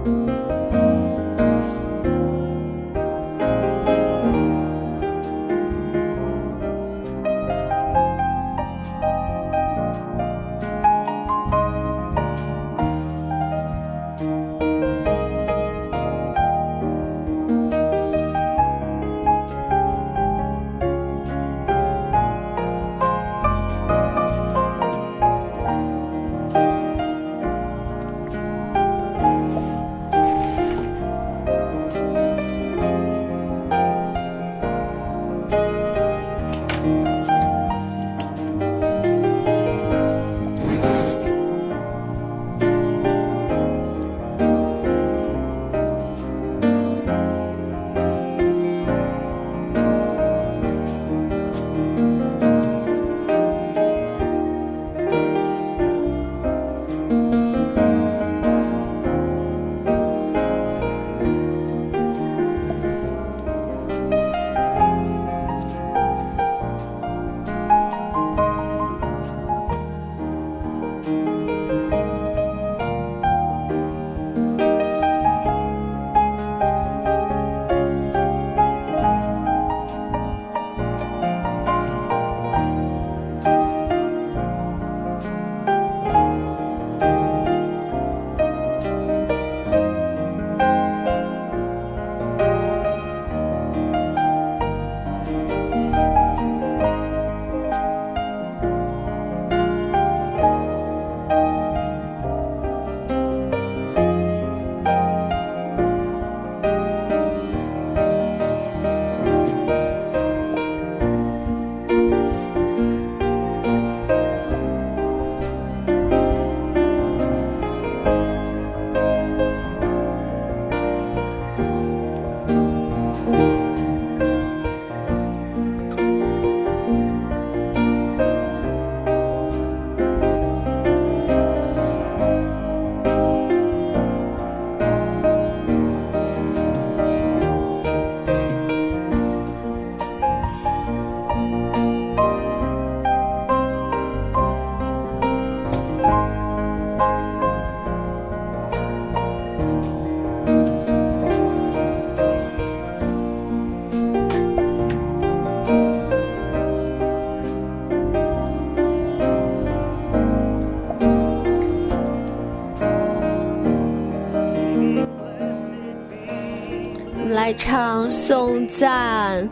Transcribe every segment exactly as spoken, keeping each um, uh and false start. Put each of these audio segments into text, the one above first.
来唱颂赞，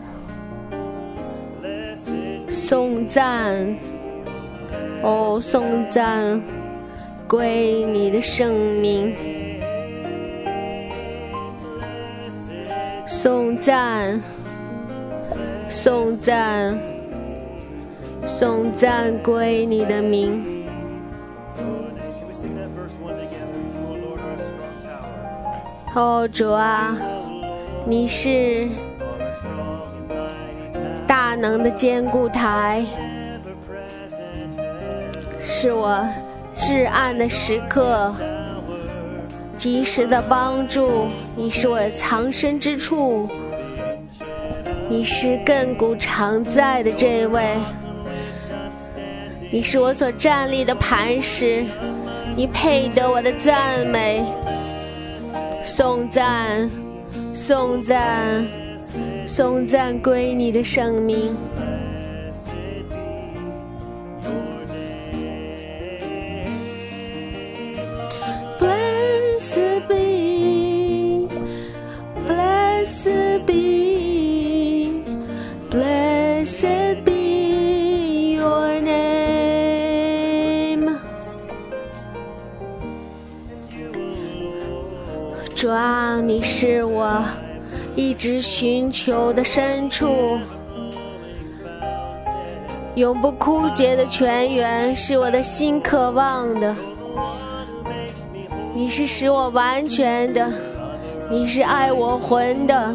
颂赞，哦，颂赞归你的圣名，颂赞，颂赞，颂赞归你的名。哦，主啊，你是大能的坚固台，是我至暗的时刻及时的帮助，你是我藏身之处，你是亘古常在的这位，你是我所站立的磐石，你配得我的赞美。颂赞，颂赞，颂赞归你的圣名。Blessed be, blessed be, blessed be your name. 主啊，你是我一直寻求的深处，永不枯竭的泉源，是我的心渴望的。你是使我完全的，你是爱我魂的。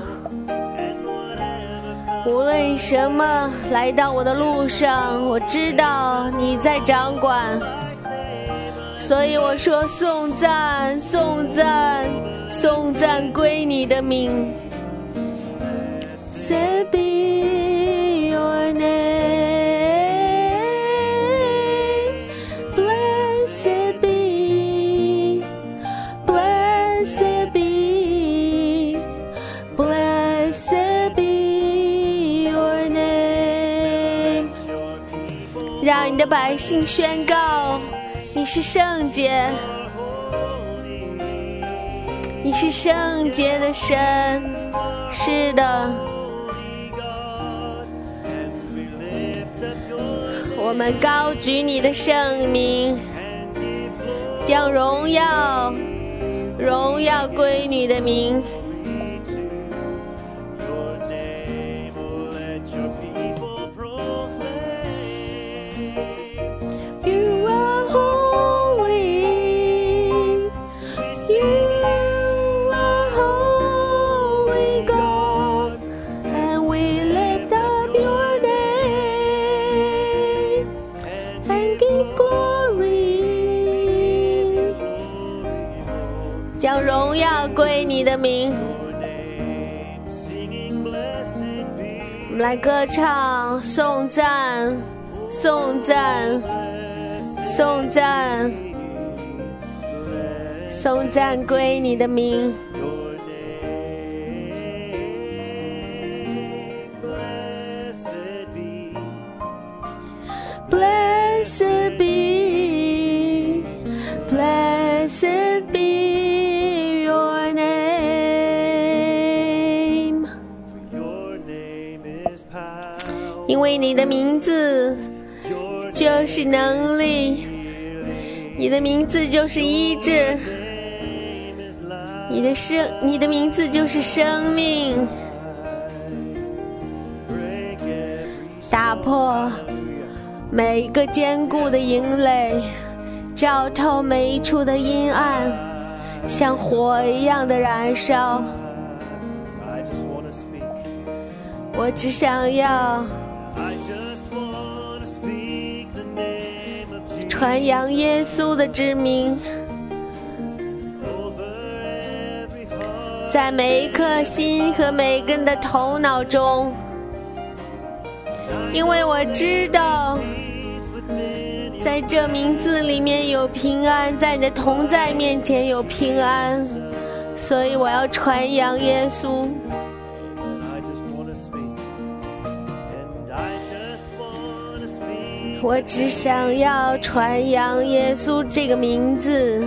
无论什么来到我的路上，我知道你在掌管，所以我说颂赞，颂赞，颂赞归你的名。Blessed be your name, blessed be, blessed be 你的百姓宣告，你是圣洁，你是圣洁的神。是的，我们高举你的圣名，将荣耀荣耀归你的名。将荣耀归你的名。我们来歌唱，颂赞，颂赞，颂赞，颂赞归你的名。Blessed be, blessed be your name. 因为你的名字就是能力，你的名字就是医治，你的生，你的名字就是生命，打破每一个坚固的营垒，照透每一处的阴暗，像火一样的燃烧。我只想要传扬耶稣的之名，在每一颗心和每个人的头脑中，因为我知道在这名字里面有平安，在你的同在面前有平安，所以我要传扬耶稣。我只想要传扬耶稣这个名字，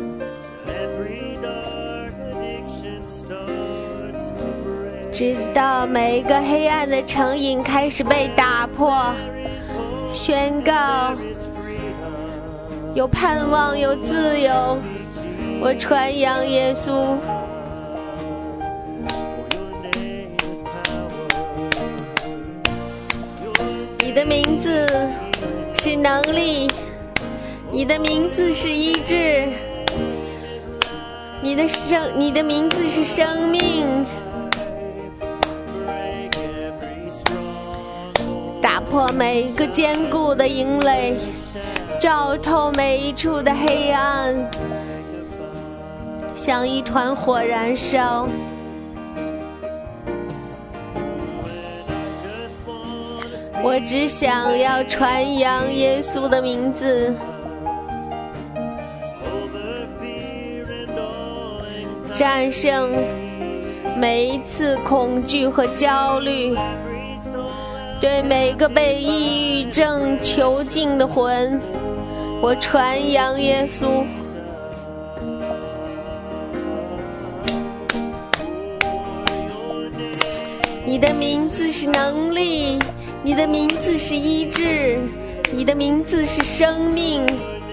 直到每一个黑暗的成瘾开始被打破，宣告有盼望，有自由。我传扬耶稣。你的名字是能力，你的名字是医治，你的生，你的名字是生命，打破每一个坚固的营垒，照透每一处的黑暗，像一团火燃烧。我只想要传扬耶稣的名字，战胜每一次恐惧和焦虑，对每个被抑郁症囚禁的魂，我传扬耶稣。你的名字是能力，你的名字是医治，你的名字是生命。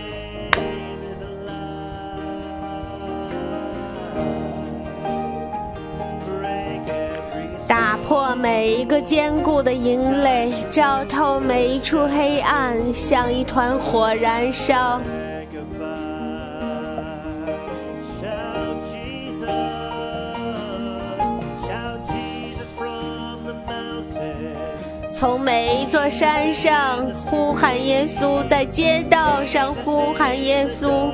打破每一个坚固的营垒，照透每一处黑暗，像一团火燃烧。从每一座山上呼喊耶稣，在街道上呼喊耶稣，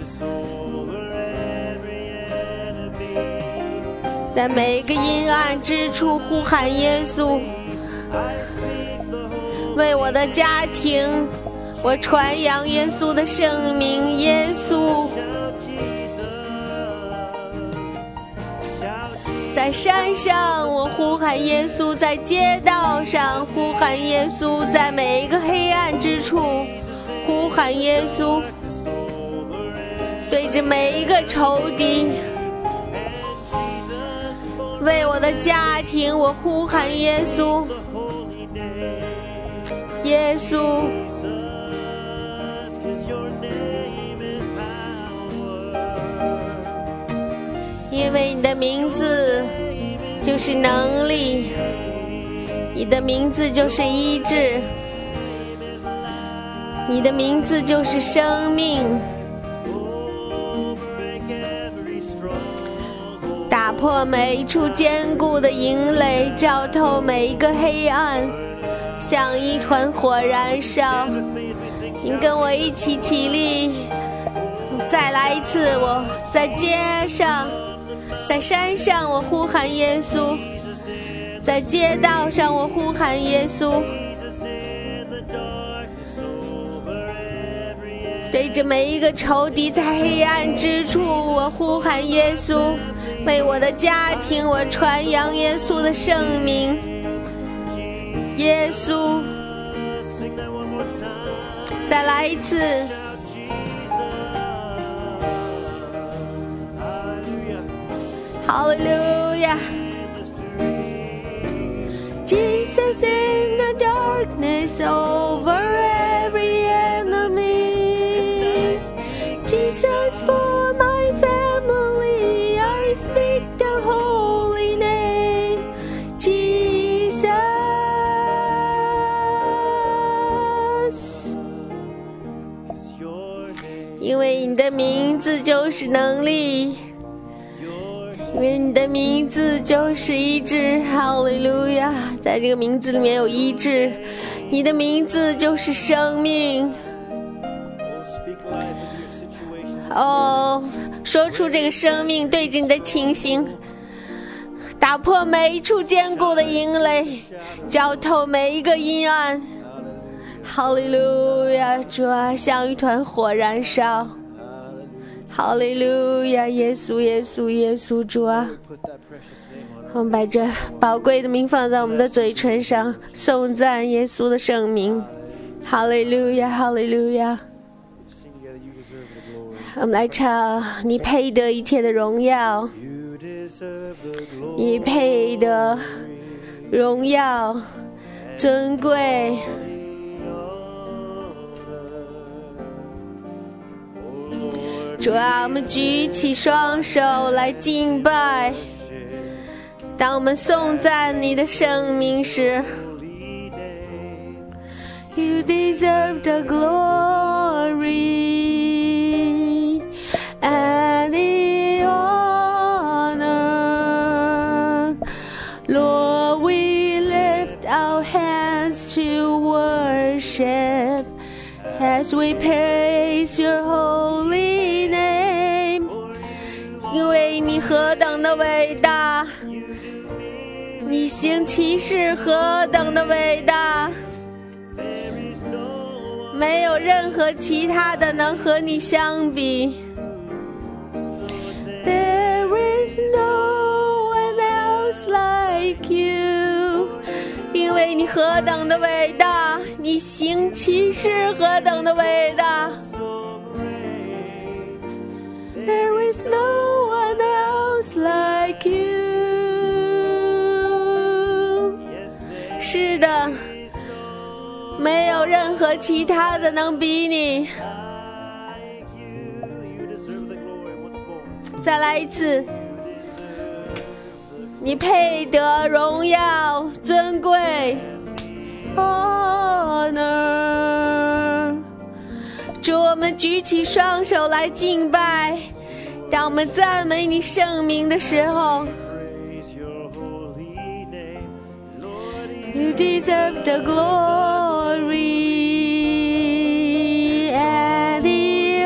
在每个阴暗之处呼喊耶稣。为我的家庭，我传扬耶稣的圣名，耶稣。 在山上我呼喊耶稣，在街道上呼喊耶稣，在每一个黑暗之处呼喊耶稣，对着每一个仇敌，为我的家庭我呼喊耶稣，耶稣，因为你的名字就是能力，你的名字就是医治，你的名字就是生命，打破每一处坚固的营垒，照透每一个黑暗，像一团火燃烧。您跟我一起起立，再来一次。我在街上，在山上我呼喊耶稣，在街道上我呼喊耶稣，对着每一个仇敌，在黑暗之处我呼喊耶稣，为我的家庭我传扬耶稣的圣名，耶稣，再来一次。Hallelujah. Jesus in the darkness over every enemy. Jesus for my family, I speak the holy name. Jesus. 因为你的名字就是能力，因为你的名字就是医治，哈利路亚！在这个名字里面有医治，你的名字就是生命。哦，说出这个生命，对着你的情形，打破每一处坚固的营垒，照透每一个阴暗。哈利路亚！主啊，像一团火燃烧。哈利路亚，耶稣，耶稣，耶稣，主啊！我们把这宝贵的名放在我们的嘴唇上，颂赞耶稣的圣名。哈利路亚，哈利路亚！我们来唱，你配得一切的荣耀，你配得荣耀尊贵。主啊，我们举起双手来敬拜。当我们颂赞你的圣名时， You deserve the glory and the honor. Lord, we lift our hands to worship as we praise your holy name. 因为你何等的伟大，你行奇事何等的伟大，没有任何其他的能和你相比。 There is no one else like you. 因为你何等的伟大，你行奇事何等的伟大。 There is no one else like you. 是的，没有任何其他的能比你。再来一次，你配得荣耀尊贵 honor。 主，我们举起双手来敬拜。当我们赞美你圣名的时候， You deserve the glory and the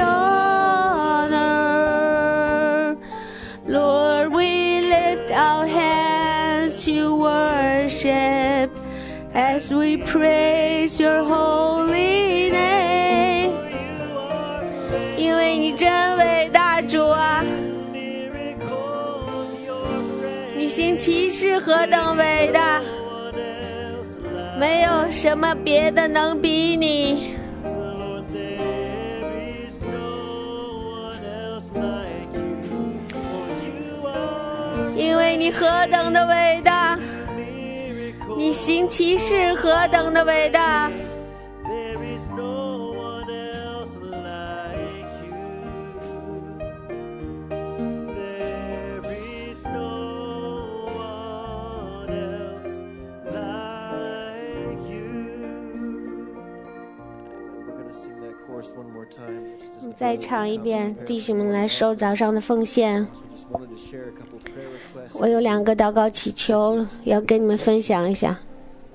honor. Lord, we lift our hands to worship as we praise your holy name. 因为你真伟大，主啊， 你行奇事何等伟大，没有什么别的能比你。因为你何等的伟大，你行奇事何等的伟大。再唱一遍，弟兄们来收早上的奉献。我有两个祷告祈求要跟你们分享一下。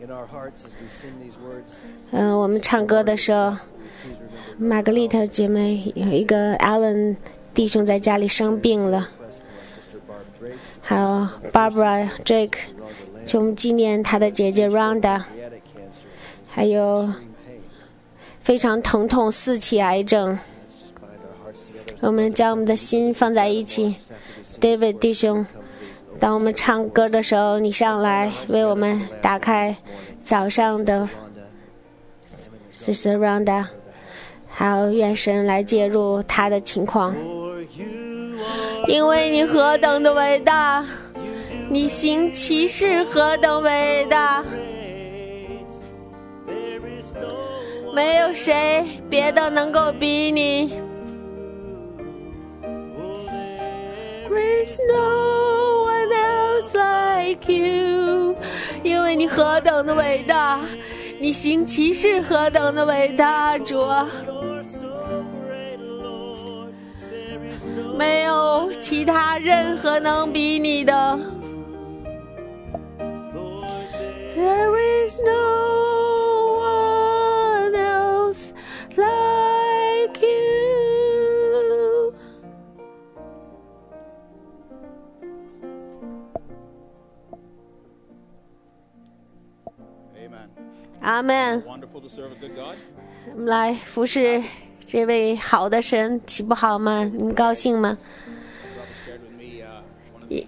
嗯、呃，我们唱歌的时候，玛格丽特姐妹有一个 Alan 弟兄在家里生病了，还有 Barbara Drake 就我们纪念他的姐姐 Rhonda， 还有非常疼痛四期癌症。我们将我们的心放在一起。 David 弟兄，当我们唱歌的时候，你上来为我们打开早上的 Sister Rhonda， 还有愿神来介入他的情况。因为你何等的伟大，你行奇事何等伟大，没有谁别的能够比你。There is no one else like you， 因为你何等的伟大，你行奇事何等的伟大，主啊，没有其他任何能比你的。There is no one else like you。阿们。我们来服侍这位好的神，岂不好吗？你们高兴吗？一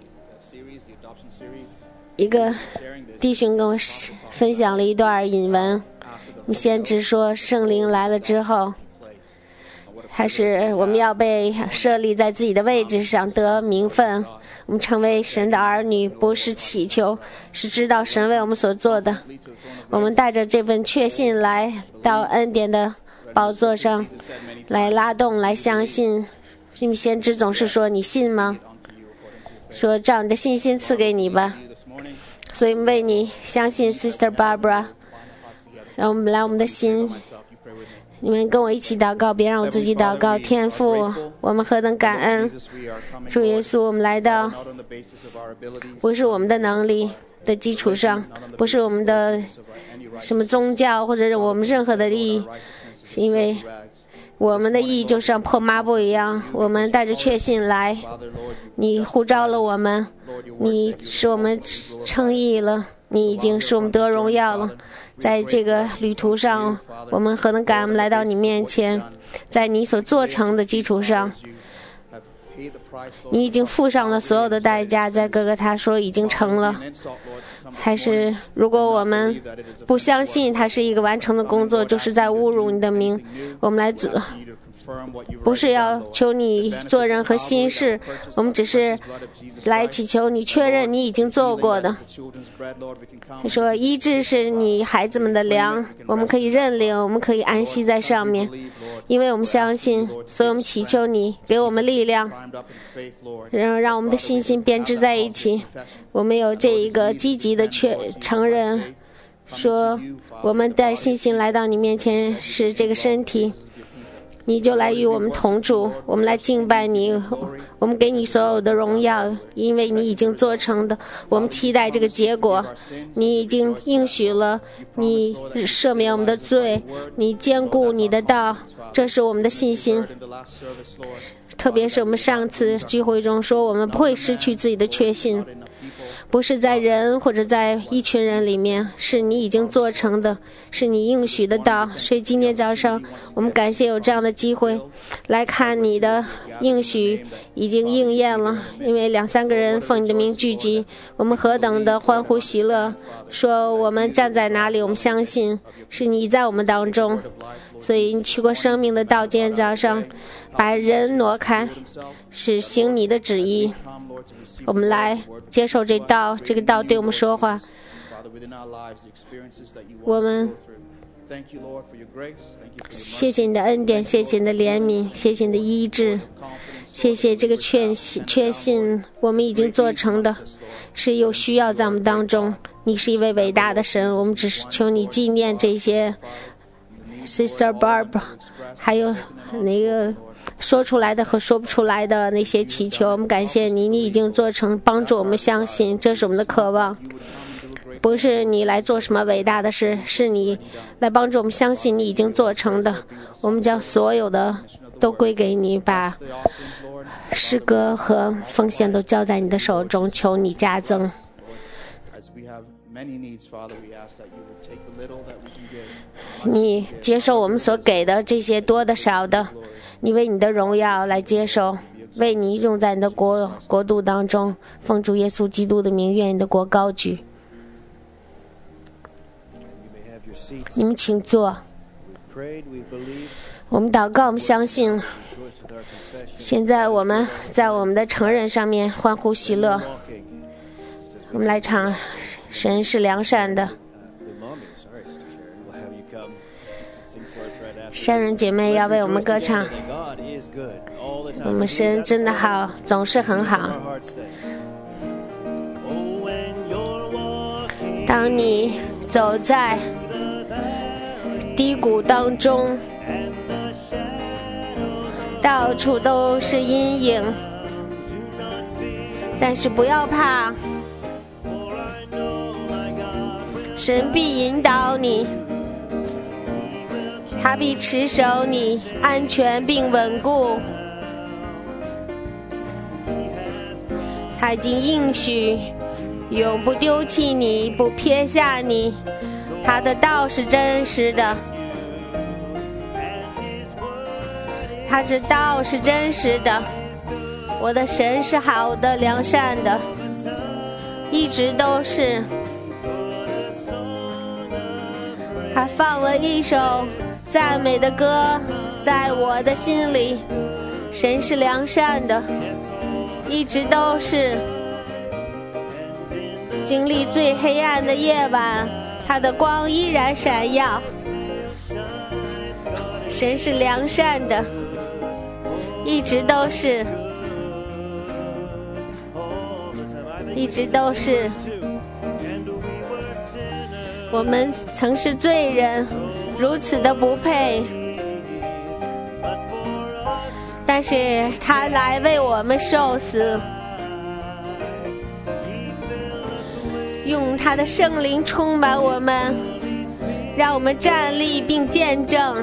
一个弟兄跟我分享了一段引文，先知说圣灵来了之后，还是我们要被设立在自己的位置上，得名分。我们成为神的儿女，不是祈求，是知道神为我们所做的。我们带着这份确信来到恩典的宝座上，来拉动，来相信。因为先知总是说你信吗？说照你的信心赐给你吧。所以为你相信 Sister Barbara， 让我们来我们的心。你们跟我一起祷告，别让我自己祷告。天父，我们何等感恩，主耶稣，我们来到不是我们的能力的基础上，不是我们的什么宗教或者是我们任何的意义，是因为我们的意义就像破抹布一样，我们带着确信来，你呼召了我们，你使我们称义了，你已经使我们得荣耀了。在这个旅途上，我们何能感恩来到你面前，在你所做成的基础上，你已经付上了所有的代价，在哥哥他说已经成了。还是如果我们不相信它是一个完成的工作，就是在侮辱你的名。我们来不是要求你做任何新事，我们只是来祈求你确认你已经做过的。他说医治是你孩子们的粮，我们可以认领，我们可以安息在上面，因为我们相信，所以我们祈求你给我们力量，然后让我们的信心编织在一起。我们有这一个积极的确承认，说我们带信心来到你面前，是这个身体，你就来与我们同住，我们来敬拜你，我们给你所有的荣耀，因为你已经做成的，我们期待这个结果。你已经应许了，你赦免我们的罪，你坚固你的道，这是我们的信心。特别是我们上次聚会中说，我们不会失去自己的确信， 不是在人或者在一群人里面，是你已经做成的，是你应许的道。所以今天早上我们感谢有这样的机会来看你的应许已经应验了，因为两三个人奉你的名聚集，我们何等的欢呼喜乐，说我们站在哪里，我们相信是你在我们当中。所以你去过生命的道，今天早上把人挪开，是行你的旨意。我们来接受这道，这个道对我们说话。我们谢谢你的恩典，谢谢你的怜悯，谢谢你的医治，谢谢这个确信，确信我们已经做成的，是有需要在我们当中。你是一位伟大的神，我们只是求你纪念这些 Sister Barb， 还有那个说出来的和说不出来的那些祈求，我们感谢你，你已经做成，帮助我们相信，这是我们的渴望。不是你来做什么伟大的事，是你来帮助我们相信你已经做成的。我们将所有的都归给你，把诗歌和奉献都交在你的手中，求你加增。你接受我们所给的这些多的少的，你为你的荣耀来接受，为你用在你的国国度当中，奉主耶稣基督的名，愿你的国高举。你们请坐。我们祷告，我们相信。现在我们在我们的承认上面欢呼喜乐。我们来唱神是良善的。山人姐妹要为我们歌唱，我们神真的好，总是很好。当你走在低谷当中，到处都是阴影，但是不要怕，神必引导你，他必持守你安全并稳固。他已经应许永不丢弃你，不撇下你，他的道是真实的，他这道是真实的。我的神是好的，良善的，一直都是。他放了一首赞美的歌在我的心里，神是良善的，一直都是。经历最黑暗的夜晚，他的光依然闪耀。神是良善的，一直都是，一直都是。我们曾是罪人，如此的不配，但是他来为我们受死，用他的圣灵充满我们，让我们站立并见证。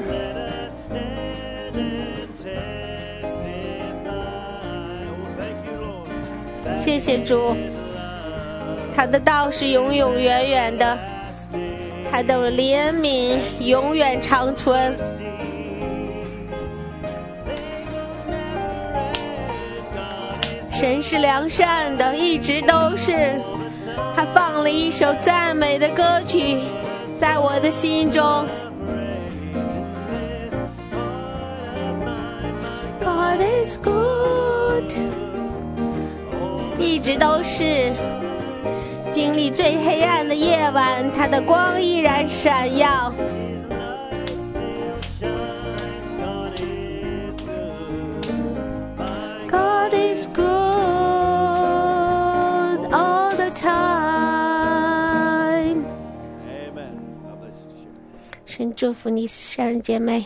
谢谢主，他的道是永永远远的，他的怜悯永远长存。神是良善的，一直都是。他放了一首赞美的歌曲在我的心中。God is good， 一直都是。经历最黑暗的夜晚，他的光依然闪耀。God is good all the time。 神祝福你，家人姐妹。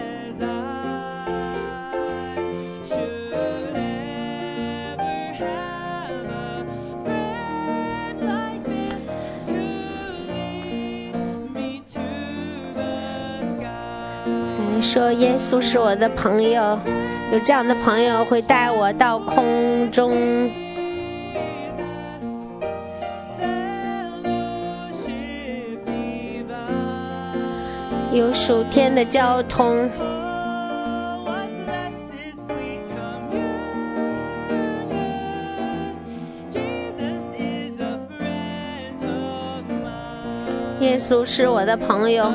Have 说耶稣是我的朋友，有这样的朋友会带我到空中。有属天的交通，耶稣是我的朋友，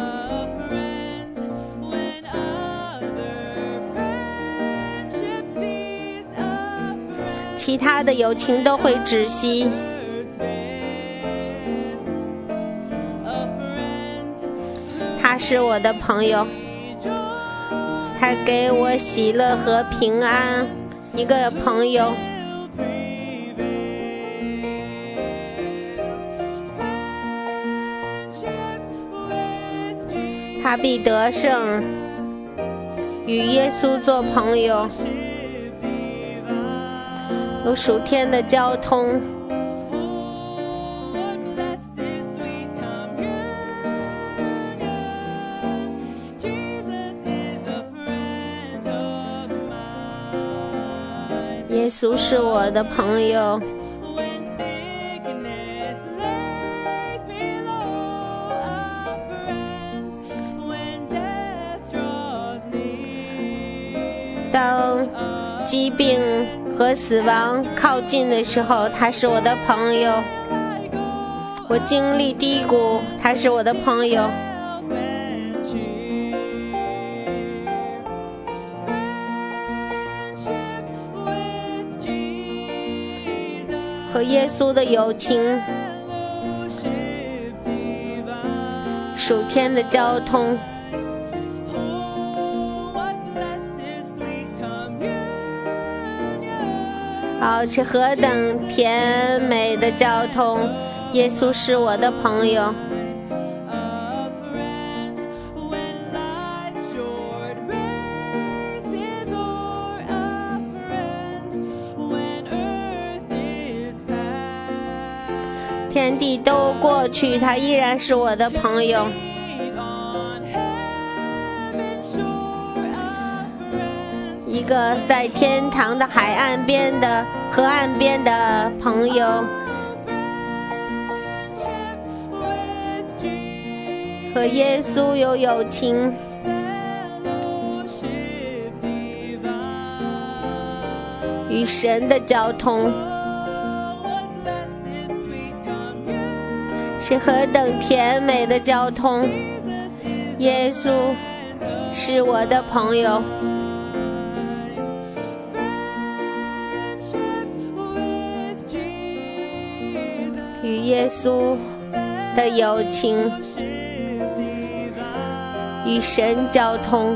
其他的友情都会窒息。他是我的朋友，他给我喜乐和平安。一个朋友，他必得胜。与耶稣做朋友，有属天的交通。耶稣是我的朋友，当疾病和死亡靠近的时候，他是我的朋友；我经历低谷，他是我的朋友。和耶稣的友情，属天的交通，好，是何等甜美的交通！耶稣是我的朋友。天地都过去，他依然是我的朋友。一个在天堂的海岸边的河岸边的朋友，和耶稣有友情。与神的交通，是何等甜美的交通！耶稣是我的朋友，与耶稣的友情，与神交通。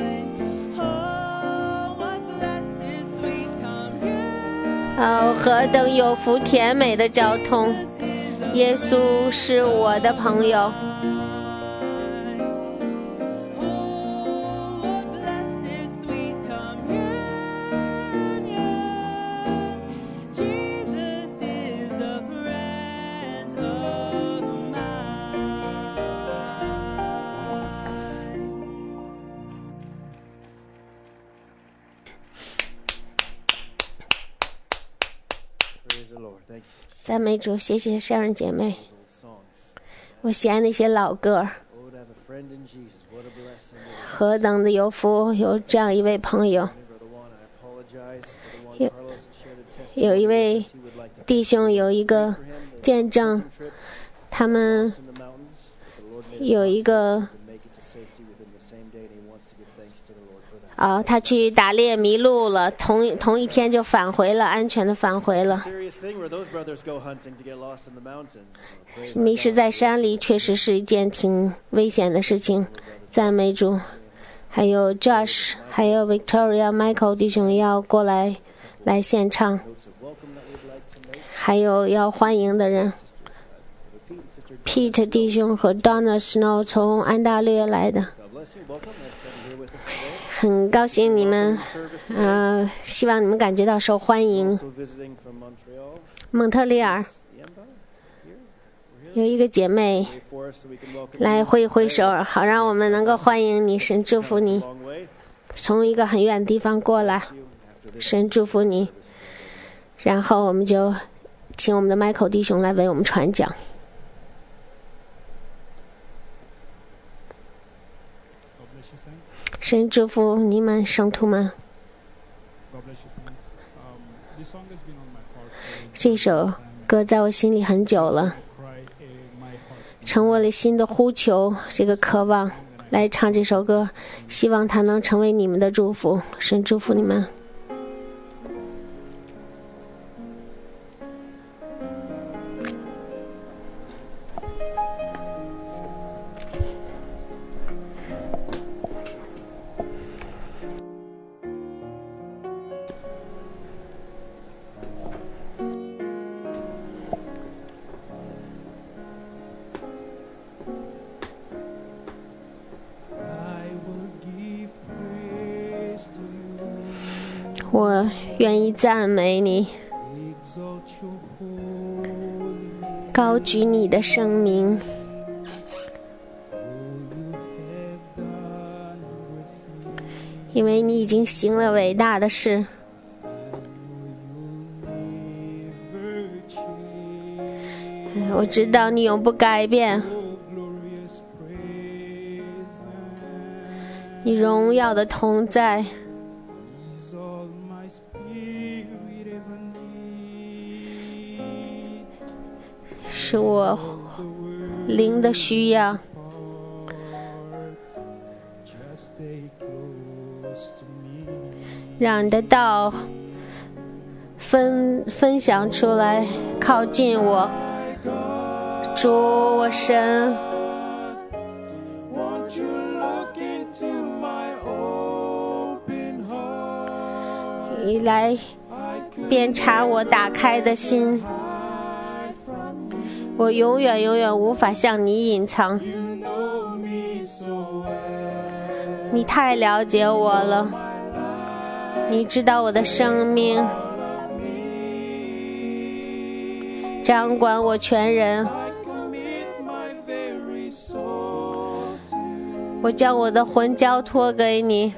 哦，何等有福甜美的交通！耶稣是我的朋友。赞美主，谢谢圣人姐妹。我喜爱那些老歌，何等的有福，有这样一位朋友。有有一位弟兄有一个见证，他们有一个啊，他去打猎迷路了，同同一天就返回了，安全的返回了。迷失在山里确实是一件挺危险的事情。赞美主。还有 Josh 还有 Victoria Michael 弟兄要过来来献唱，还有要欢迎的人 Pete 弟兄和 Donna Snow 从安大略来的，很高兴你们，呃，希望你们感觉到受欢迎。蒙特利尔有一个姐妹来挥挥手，好让我们能够欢迎你。神祝福你，从一个很远的地方过来，神祝福你。然后我们就请我们的麦口弟兄来为我们传讲。神祝福你们圣徒们。这首歌在我心里很久了，成为了新的呼求，这个渴望来唱这首歌，希望它能成为你们的祝福。神祝福你们。我愿意赞美你，高举你的圣名，因为你已经行了伟大的事。我知道你永不改变，你荣耀的同在是我灵的需要。让你的道分分享出来，靠近我，主我神，你来鞭查我打开的心，我永远永远无法向你隐藏。你太了解我了，你知道我的生命，掌管我全人。我将我的魂交托给你，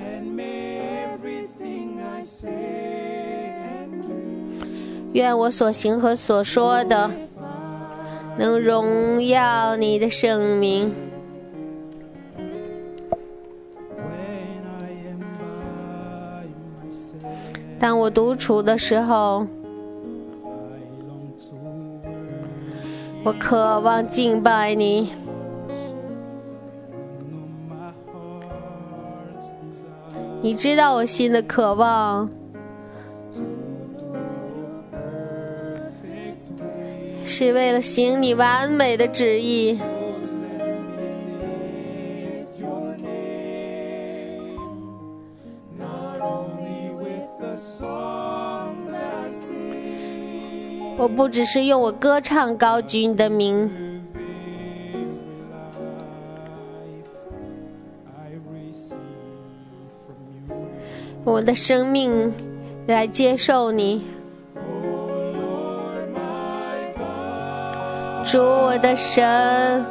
愿我所行和所说的能荣耀你的圣名。当我独处的时候，我渴望敬拜你。你知道我心的渴望是为了行你完美的旨意。我不只是用我歌唱高举你的名，我的生命来接受你。主我的神，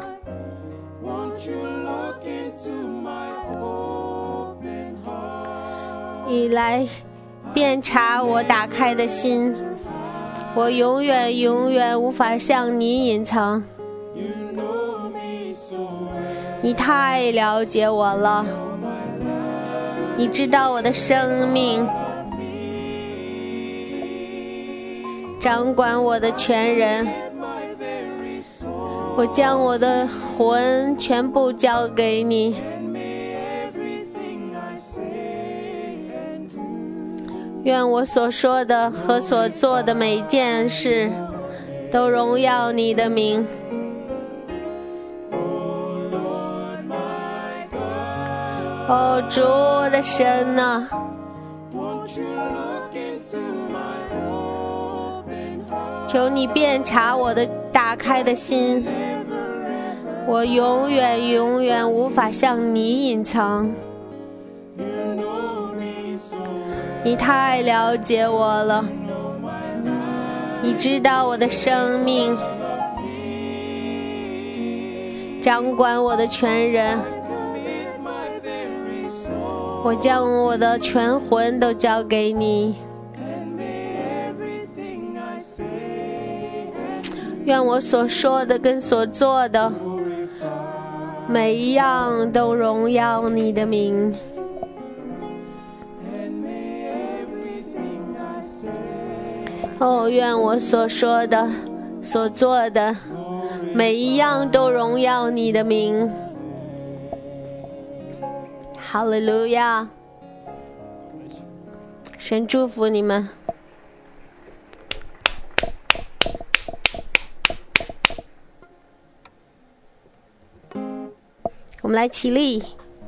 你来鞭查我打开的心，我永远永远无法向你隐藏。你太了解我了，你知道我的生命，掌管我的全人。我将我的魂全部交给你，愿我所说的和所做的每件事都荣耀你的名。哦，主我的神啊，求你遍察我的打开的心，我永远永远无法向你隐藏。你太了解我了，你知道我的生命， 掌管我的全人。我将我的全魂都交给你，愿我所说的跟所做的每一样都荣耀你的名。哦，愿我所说的所做的每一样都荣耀你的名。哈利路亚！神祝福你们。我们来起立。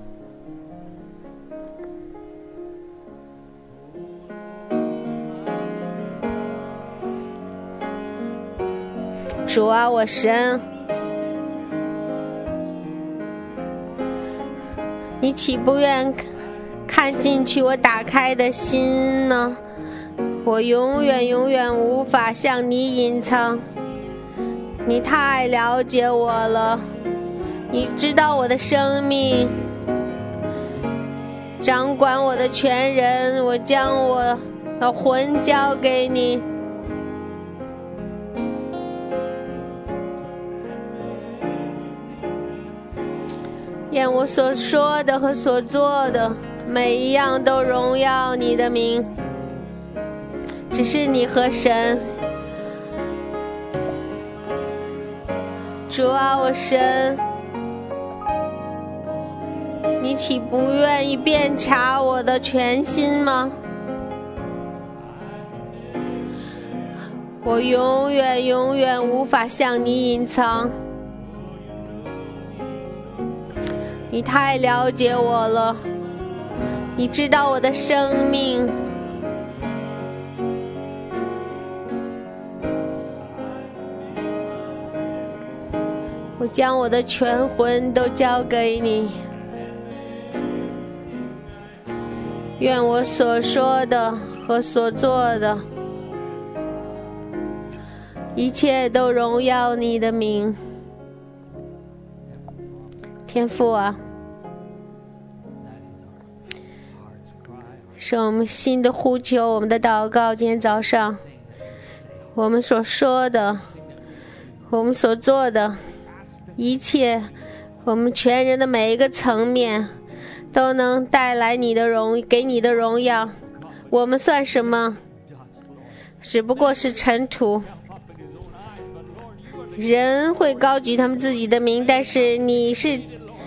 主啊，我神，你岂不愿看进去我打开的心吗？我永远永远无法向你隐藏，你太了解我了，你知道我的生命，掌管我的全人，我将我的魂交给你。愿我所说的和所做的每一样都荣耀你的名，只是你和神。主啊，我神，你岂不愿意遍察我的全心吗？我永远永远无法向你隐藏，你太了解我了，你知道我的生命。我将我的全魂都交给你，愿我所说的和所做的一切都荣耀你的名。天父啊，是我们心的呼求，我们的祷告。今天早上我们所说的，我们所做的一切，我们全人的每一个层面都能带来你的荣，给你的荣耀。我们算什么？只不过是尘土。人会高举他们自己的名，但是你是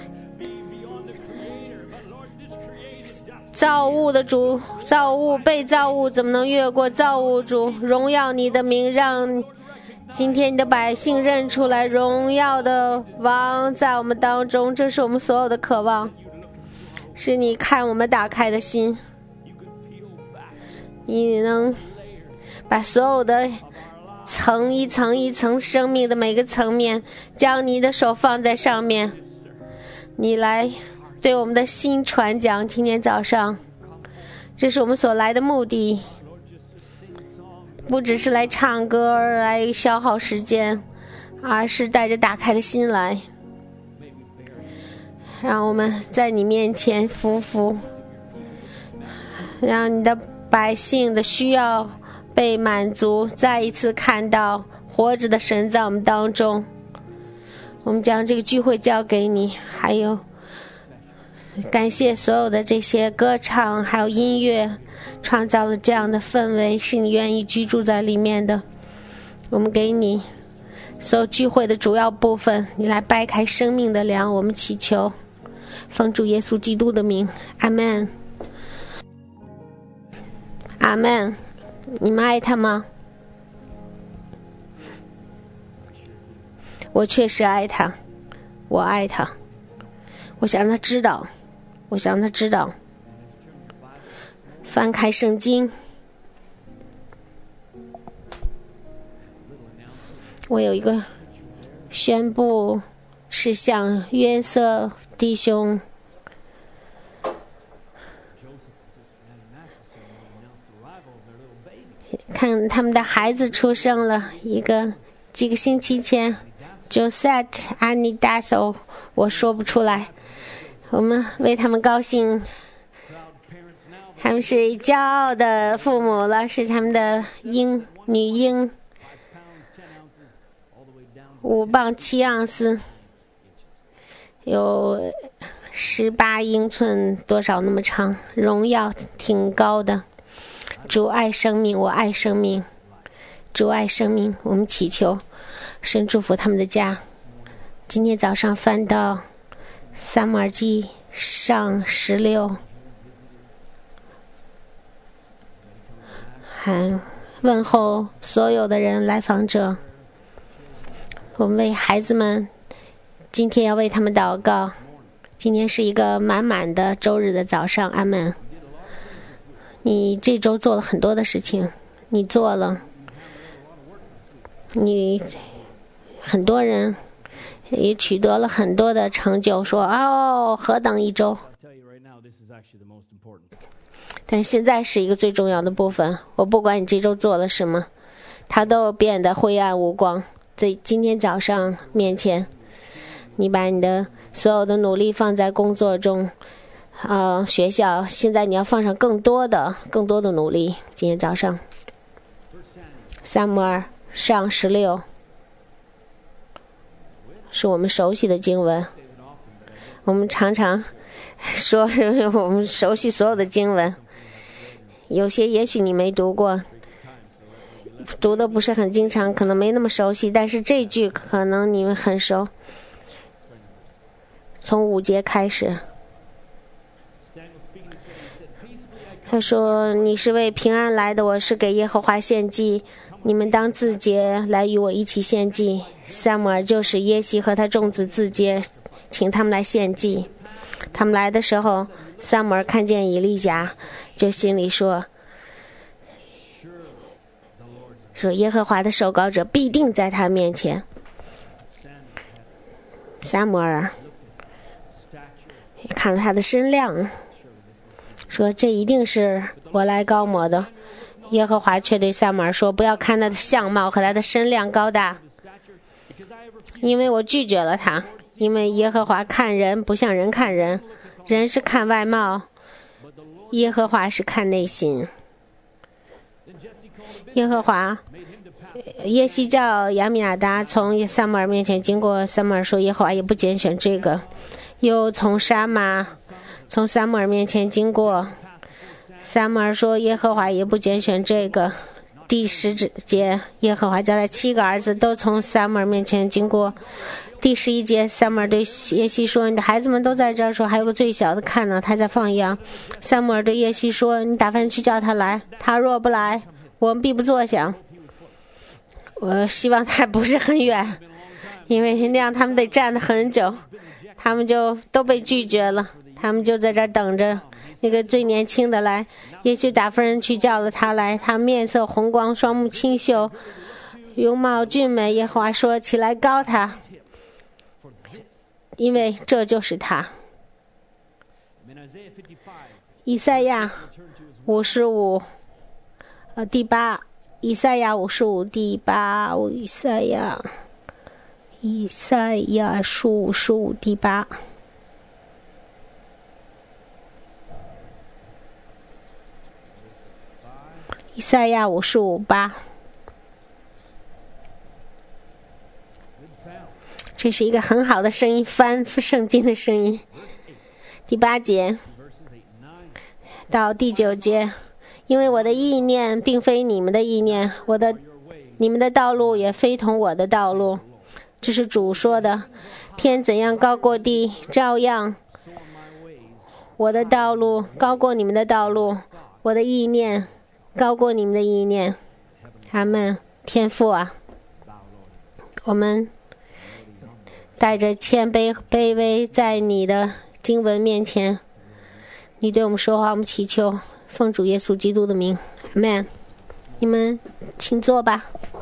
造物的主，造物被造物怎么能越过造物主？荣耀你的名，让今天你的百姓认出来荣耀的王在我们当中，这是我们所有的渴望。是你看我们打开的心，你能把所有的层一层一层生命的每个层面，将你的手放在上面，你来对我们的心传讲。今天早上这是我们所来的目的，不只是来唱歌来消耗时间，而是带着打开的心来，让我们在你面前匍匐，让你的百姓的需要被满足，再一次看到活着的神在我们当中。我们将这个聚会交给你，还有感谢所有的这些歌唱还有音乐创造了这样的氛围，是你愿意居住在里面的。我们给你所有聚会的主要部分，你来掰开生命的粮。我们祈求奉主耶稣基督的名，阿们，阿们。你们爱他吗？我确实爱他，我爱他，我想让他知道，我想让他知道。翻开圣经，我有一个宣布事项，约瑟弟兄看他们的孩子出生了，一个几个星期前 Josette、安妮、大手，我说不出来。我们为他们高兴，他们是骄傲的父母了，是他们的鹰女鹰，五磅七盎司，有十八英寸，多少那么长，荣耀挺高的。主爱生命，我爱生命，主爱生命，我们祈求神祝福他们的家。今天早上翻到撒母耳记上十六，还问候所有的人来访者。我们为孩子们，今天要为他们祷告。今天是一个满满的周日的早上，阿们。你这周做了很多的事情，你做了，你很多人也取得了很多的成就，说哦，何等一周！但现在是一个最重要的部分。我不管你这周做了什么，它都变得灰暗无光。在今天早上面前，你把你的所有的努力放在工作中，呃，学校，现在你要放上更多的、更多的努力。今天早上，撒母耳上十六是我们熟悉的经文，我们常常说我们熟悉所有的经文，有些也许你没读过，读的不是很经常，可能没那么熟悉，但是这句可能你们很熟。从五节开始，他说：“你是为平安来的，我是给耶和华献祭，你们当自洁，来与我一起献祭。”撒母耳就是耶西和他众子自洁，请他们来献祭。他们来的时候，撒母耳看见以利甲，就心里说：“说耶和华的受膏者必定在他面前。”撒母耳看了他的身量，说这一定是我来膏抹的。耶和华却对撒母耳说：“不要看他的相貌和他的身量高大，因为我拒绝了他。因为耶和华看人不像人看人，人是看外貌，耶和华是看内心。”耶和华耶西叫亚米亚达从撒母耳面前经过，撒母耳说：“耶和华也不拣选这个。”又从沙玛从撒母耳面前经过，撒母耳说：“耶和华也不拣选这个。”第十节，耶和华叫他七个儿子都从撒母耳面前经过。第十一节，撒母耳对耶西说：“你的孩子们都在这儿，说还有个最小的，看呢，他在放羊。”撒母耳对耶西说：“你打发人去叫他来，他若不来，我们必不坐下。”我希望他不是很远，因为那样他们得站得很久，他们就都被拒绝了，他们就在这儿等着那个最年轻的来。耶西打发人去叫了他来，他面色红光，双目清秀，容貌俊美。耶和华说：“起来膏他，因为这就是他。”以赛亚五十五，呃，第八，以赛亚五十五第八，以赛亚，以赛亚书五十五第八。以赛亚五十五八，这是一个很好的声音，翻圣经的声音。第八节到第九节，因为我的意念并非你们的意念，我的你们的道路也非同我的道路。这是主说的。天怎样高过地，照样我的道路高过你们的道路，我的意念高过你们的意念。阿们。天父啊，我们带着谦卑卑微在你的经文面前，你对我们说话，我们祈求奉主耶稣基督的名，阿们。你们请坐吧。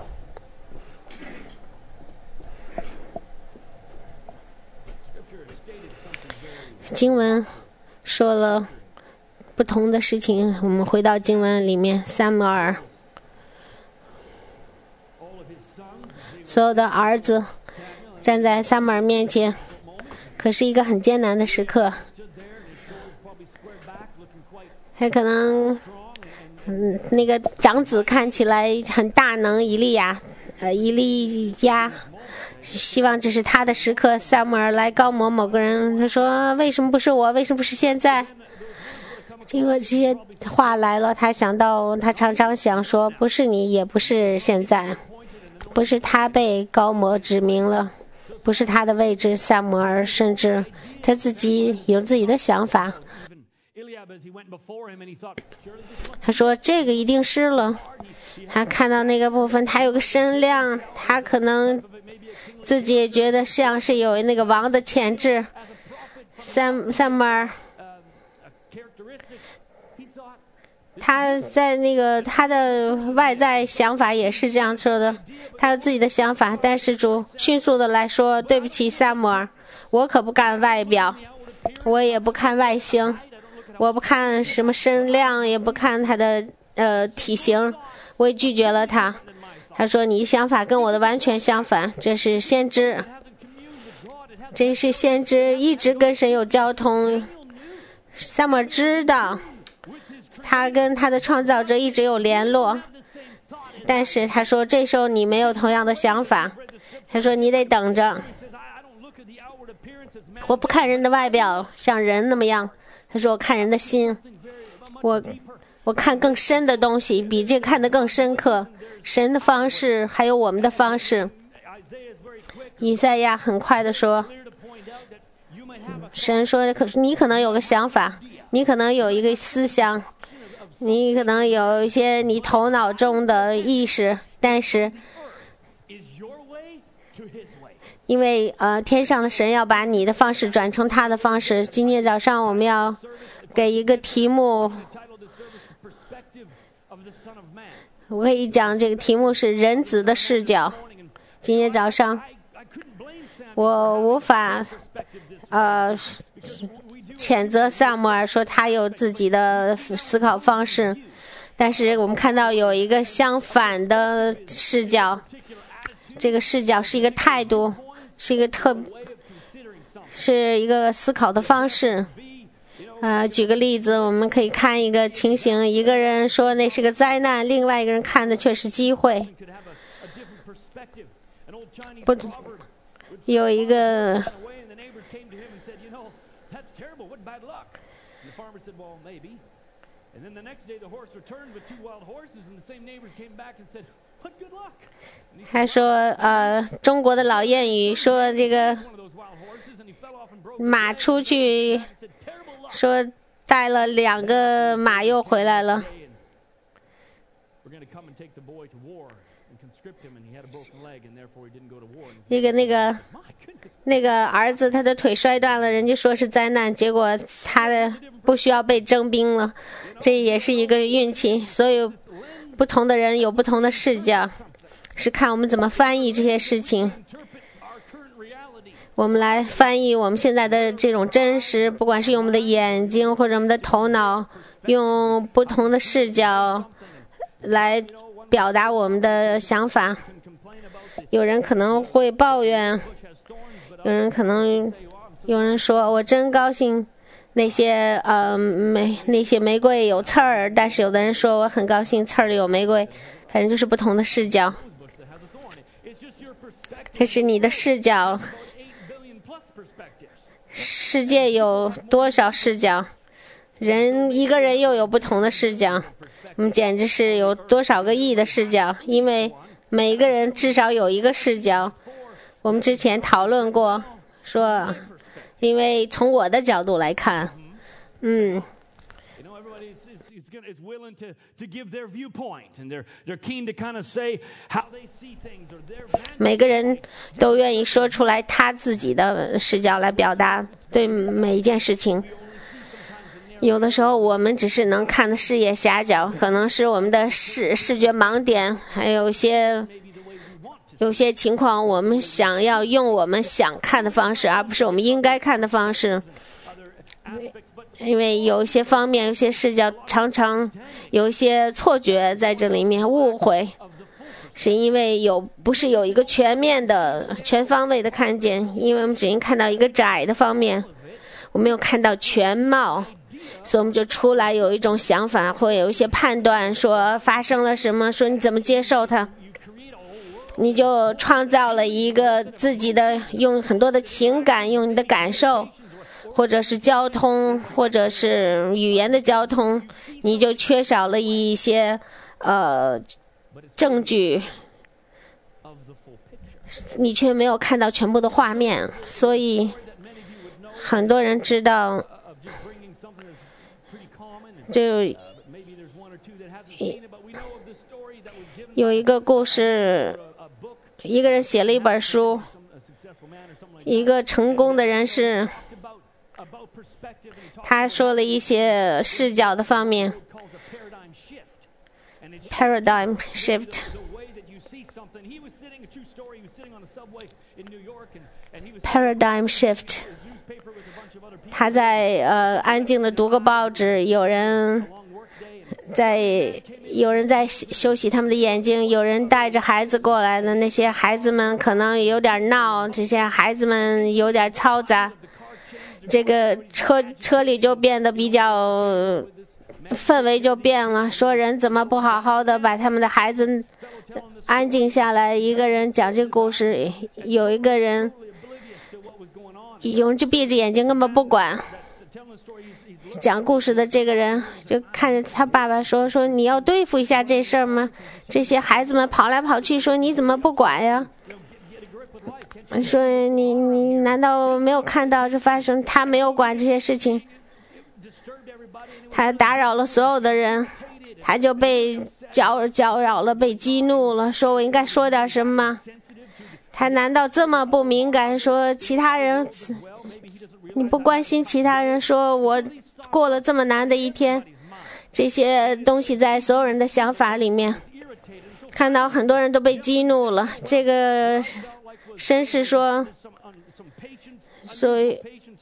经文说了不同的事情，我们回到经文里面。撒母耳所有的儿子站在撒母耳面前，可是一个很艰难的时刻。还可能，嗯，那个长子看起来很大能，以利亚，呃，以利亚，希望这是他的时刻。撒母耳来高摩某个人，他说：“为什么不是我？为什么不是现在？”经过这些话来了，他想到，他常常想说：“不是你，也不是现在，不是他被高摩指明了，不是他的位置。”撒母耳甚至他自己有自己的想法。他说这个一定是了，他看到那个部分他有个身量，他可能自己也觉得像是有那个王的潜质。撒撒母耳他在那个他的外在想法也是这样说的，他有自己的想法，但是主迅速的来说：“对不起，撒母耳，我可不看外表，我也不看外形，我不看什么身量，也不看他的呃体型，我也拒绝了他。”他说：“你的想法跟我的完全相反，这是先知，这是先知一直跟神有交通。”撒母耳知道他跟他的创造者一直有联络，但是他说这时候你没有同样的想法，他说你得等着，我不看人的外表像人那么样，他说我看人的心，我我看更深的东西，比这看得更深刻，神的方式还有我们的方式。以赛亚很快的说，神说可是你可能有个想法，你可能有一个思想，你可能有一些你头脑中的意识，但是因为呃天上的神要把你的方式转成他的方式。今天早上我们要给一个题目，我可以讲这个题目是人子的视角。今天早上我无法呃谴责撒母耳说他有自己的思考方式，但是我们看到有一个相反的视角，这个视角是一个态度，是一个特是一个思考的方式。呃，举个例子，我们可以看一个情形，一个人说那是个灾难，另外一个人看的却是机会。不，有一个还说呃，中国的老谚语说这个马出去，说带了两个马又回来了。那个那个那个儿子他的腿摔断了，人家说是灾难，结果他的不需要被征兵了，这也是一个运气。所以不同的人有不同的视角，是看我们怎么翻译这些事情。我们来翻译我们现在的这种真实，不管是用我们的眼睛或者我们的头脑，用不同的视角来表达我们的想法。有人可能会抱怨，有人可能有人说我真高兴那些呃玫那些玫瑰有刺儿，但是有的人说我很高兴刺儿里有玫瑰，反正就是不同的视角。这是你的视角，世界有多少视角，人一个人又有不同的视角，我们简直是有多少个亿的视角，因为每一个人至少有一个视角。我们之前讨论过说，因为从我的角度来看，嗯每个人都愿意说出来他自己的视角来表达对每一件事情。有的时候我们只是能看的视野狭窄，可能是我们的视视觉盲点，还有一些有些情况我们想要用我们想看的方式，而不是我们应该看的方式。因为有一些方面，有些视角常常有一些错觉在这里面，误会。 是因为有不是有一个全面的、全方位的看见，因为我们只能看到一个窄的方面，我没有看到全貌，所以我们就出来有一种想法，会有一些判断，说发生了什么，说你怎么接受它，你就创造了一个自己的，用很多的情感，用你的感受，或者是交通，或者是语言的交通，你就缺少了一些呃证据，你却没有看到全部的画面，所以很多人知道，就有一个故事，一个人写了一本书，一个成功的人士，他说了一些视角的方面 paradigm shift。 paradigm shift， 他在呃安静的读个报纸，有人在有人在休息他们的眼睛，有人带着孩子过来了，那些孩子们可能有点闹，这些孩子们有点嘈杂，这个车车里就变得比较氛围就变了，说人怎么不好好的把他们的孩子安静下来。一个人讲这个故事，有一个人有人就闭着眼睛根本不管，讲故事的这个人就看着他爸爸说说你要对付一下这事儿吗？这些孩子们跑来跑去，说你怎么不管呀？说你你难道没有看到这发生？他没有管这些事情，他打扰了所有的人，他就被搅搅扰了，被激怒了，说我应该说点什么？他难道这么不敏感？说其他人，你不关心其他人，说我过了这么难的一天，这些东西在所有人的想法里面，看到很多人都被激怒了。这个绅士说，所以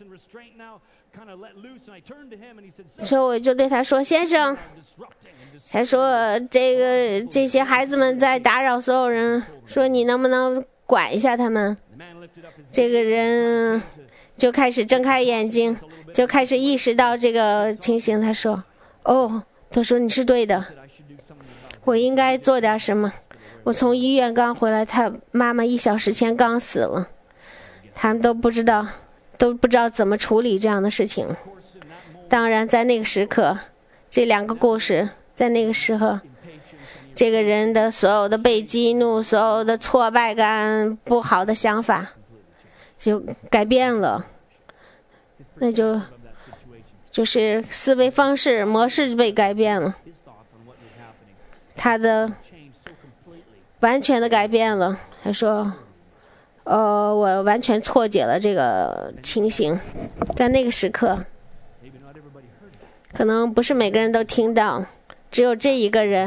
所以我就对他说，先生，才说这个这些孩子们在打扰所有人，说你能不能管一下他们？这个人就开始睁开眼睛，就开始意识到这个情形。他说，哦，他说你是对的，我应该做点什么。我从医院刚回来，他妈妈一小时前刚死了，他们都不知道都不知道怎么处理这样的事情。当然在那个时刻，这两个故事在那个时候，这个人的所有的被激怒，所有的挫败感，不好的想法就改变了，那就就是思维方式模式被改变了，他的完全的改变了。他说呃，我完全错解了这个情形。在那个时刻，可能不是每个人都听到，只有这一个人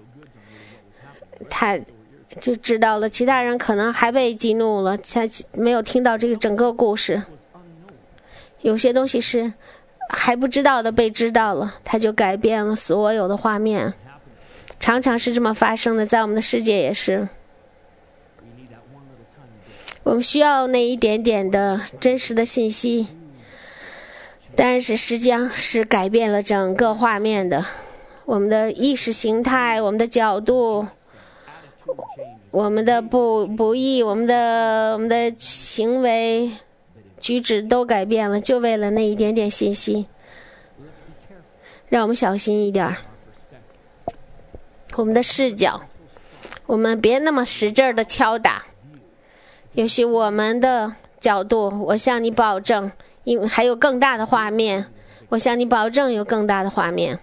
他就知道了，其他人可能还被激怒了，他没有听到这个整个故事。有些东西是还不知道的被知道了，他就改变了所有的画面。常常是这么发生的，在我们的世界也是。我们需要那一点点的真实的信息，但是实际上是改变了整个画面的。我们的意识形态，我们的角度，我们的不不义，我们的我们的行为举止都改变了，就为了那一点点信息。让我们小心一点，我们的视角，我们别那么使劲的敲打。也许我们的角度，我向你保证，因为还有更大的画面，我向你保证有更大的画面。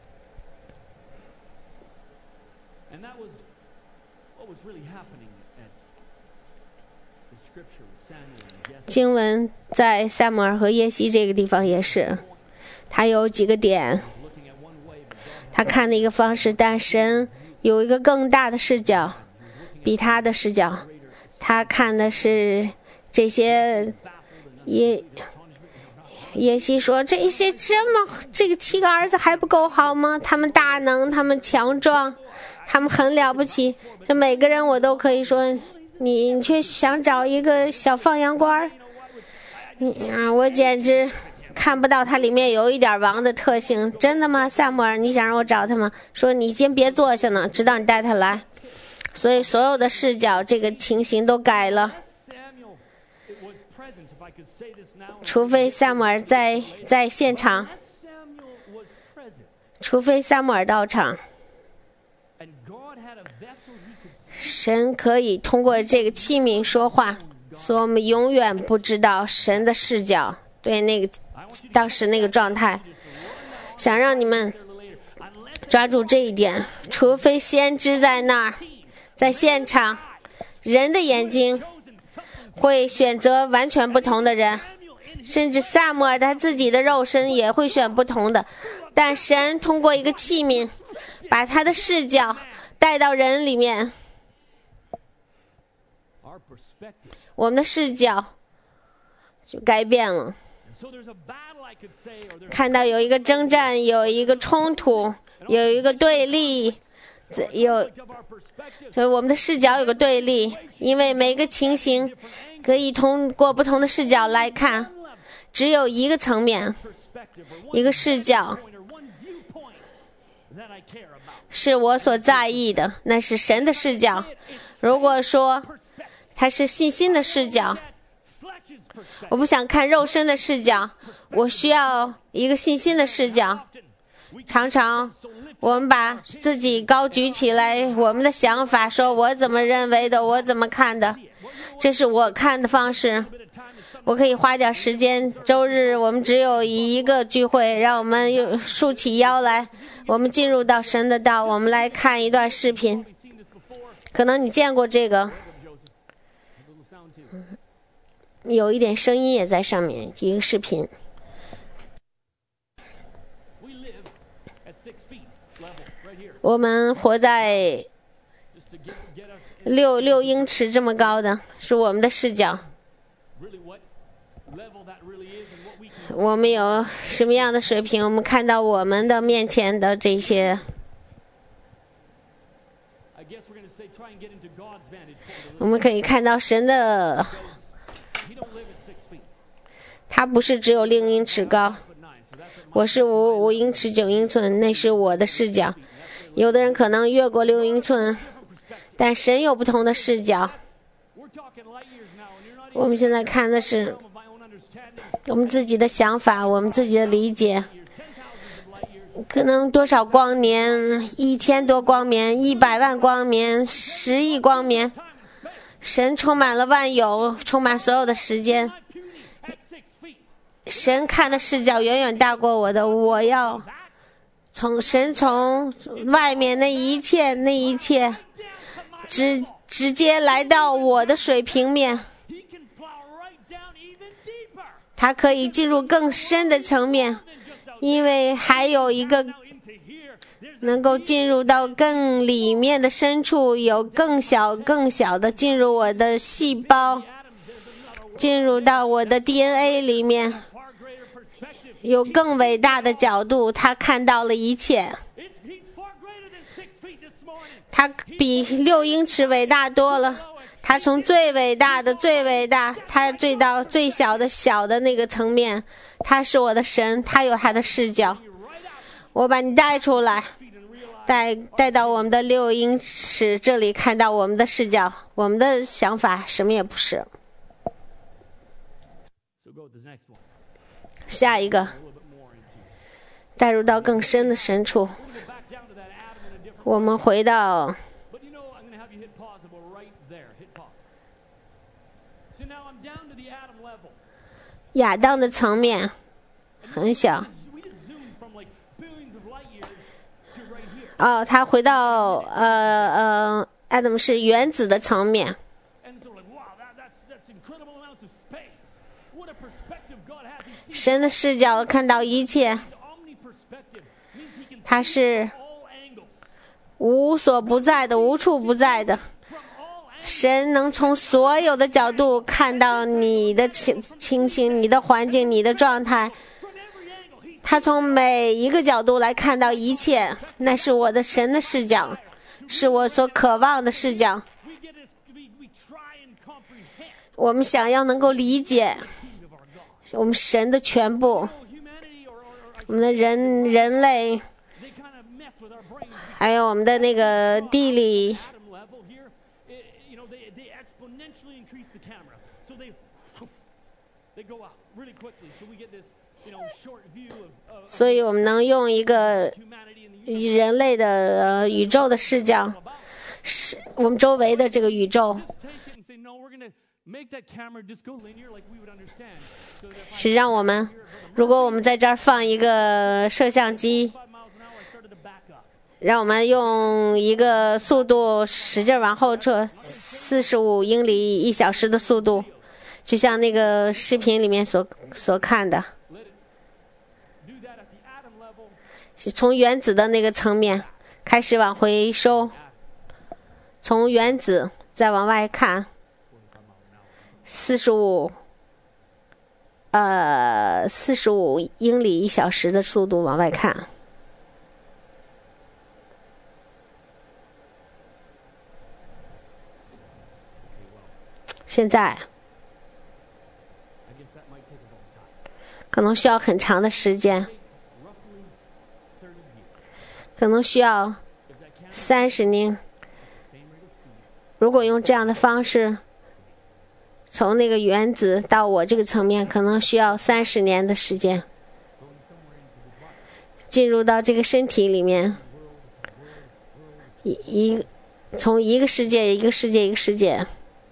经文在撒母耳和耶西这个地方也是，他有几个点，他看的一个方式，但神有一个更大的视角，比他的视角，他看的是这些。耶耶西说，这些这么这个七个儿子还不够好吗？他们大能，他们强壮， 他们很了不起，这每个人我都可以说，你你却想找一个小放羊官，你啊，我简直看不到它里面有一点王的特性。真的吗，萨姆尔？你想让我找他吗？说你先别坐下呢，直到你带他来。所以所有的视角，这个情形都改了。除非萨姆尔在在现场，除非萨姆尔到场，神可以通过这个器皿说话，所以我们永远不知道神的视角对那个当时那个状态。想让你们抓住这一点，除非先知在那儿，在现场，人的眼睛会选择完全不同的人，甚至萨姆尔他自己的肉身也会选不同的，但神通过一个器皿把他的视角带到人里面，我们的视角就改变了。看到有一个征战，有一个冲突，有一个对立，有所以我们的视角有个对立，因为每个情形可以通过不同的视角来看，只有一个层面，一个视角是我所在意的，那是神的视角。如果说它是信心的视角，我不想看肉身的视角，我需要一个信心的视角。常常我们把自己高举起来，我们的想法说我怎么认为的，我怎么看的，这是我看的方式。我可以花点时间，周日我们只有一个聚会，让我们竖起腰来，我们进入到神的道。我们来看一段视频，可能你见过这个，有一点声音也在上面，一个视频。我们活在六六英尺这么高的，是我们的视角。我们有什么样的水平？我们看到我们的面前的这些，我们可以看到神的，他不是只有六英尺高，我是五五英尺九英寸，那是我的视角。有的人可能越过六英寸，但神有不同的视角。我们现在看的是我们自己的想法，我们自己的理解。可能多少光年，一千多光年，一百万光年，十亿光年，神充满了万有，充满所有的时间。神看的视角远远大过我的，我要从神从外面那一切那一切直直接来到我的水平面，它可以进入更深的层面，因为还有一个能够进入到更里面的深处，有更小更小的进入我的细胞，进入到我的 D N A 里面，有更伟大的角度，他看到了一切。他比六英尺伟大多了，他从最伟大的最伟大，他最到最小的小的那个层面，他是我的神，他有他的视角。我把你带出来，带带到我们的六英尺这里，看到我们的视角，我们的想法什么也不是。下一个，带入到更深的深处。我们回到亚当的层面，很小。哦，他回到呃呃 Adam 是原子的层面。神的视角看到一切，他是无所不在的，无处不在的。神能从所有的角度看到你的情情形、你的环境、你的状态，他从每一个角度来看到一切，那是我的神的视角。 是我所渴望的视角。我们想要能够理解我们神的全部，我们的人人类，还有我们的那个地理。所以我们能用一个人类的、呃、宇宙的视角，是我们周围的这个宇宙，是让我们，如果我们在这儿放一个摄像机，让我们用一个速度使劲往后撤，四十五英里一小时的速度，就像那个视频里面所所看的，从原子的那个层面开始往回收，从原子再往外看，四十五，呃，四十五英里一小时的速度往外看。现在可能需要很长的时间，可能需要三十年。如果用这样的方式，从那个原子到我这个层面，可能需要三十年的时间，进入到这个身体里面，一一从一个世界一个世界一个世界。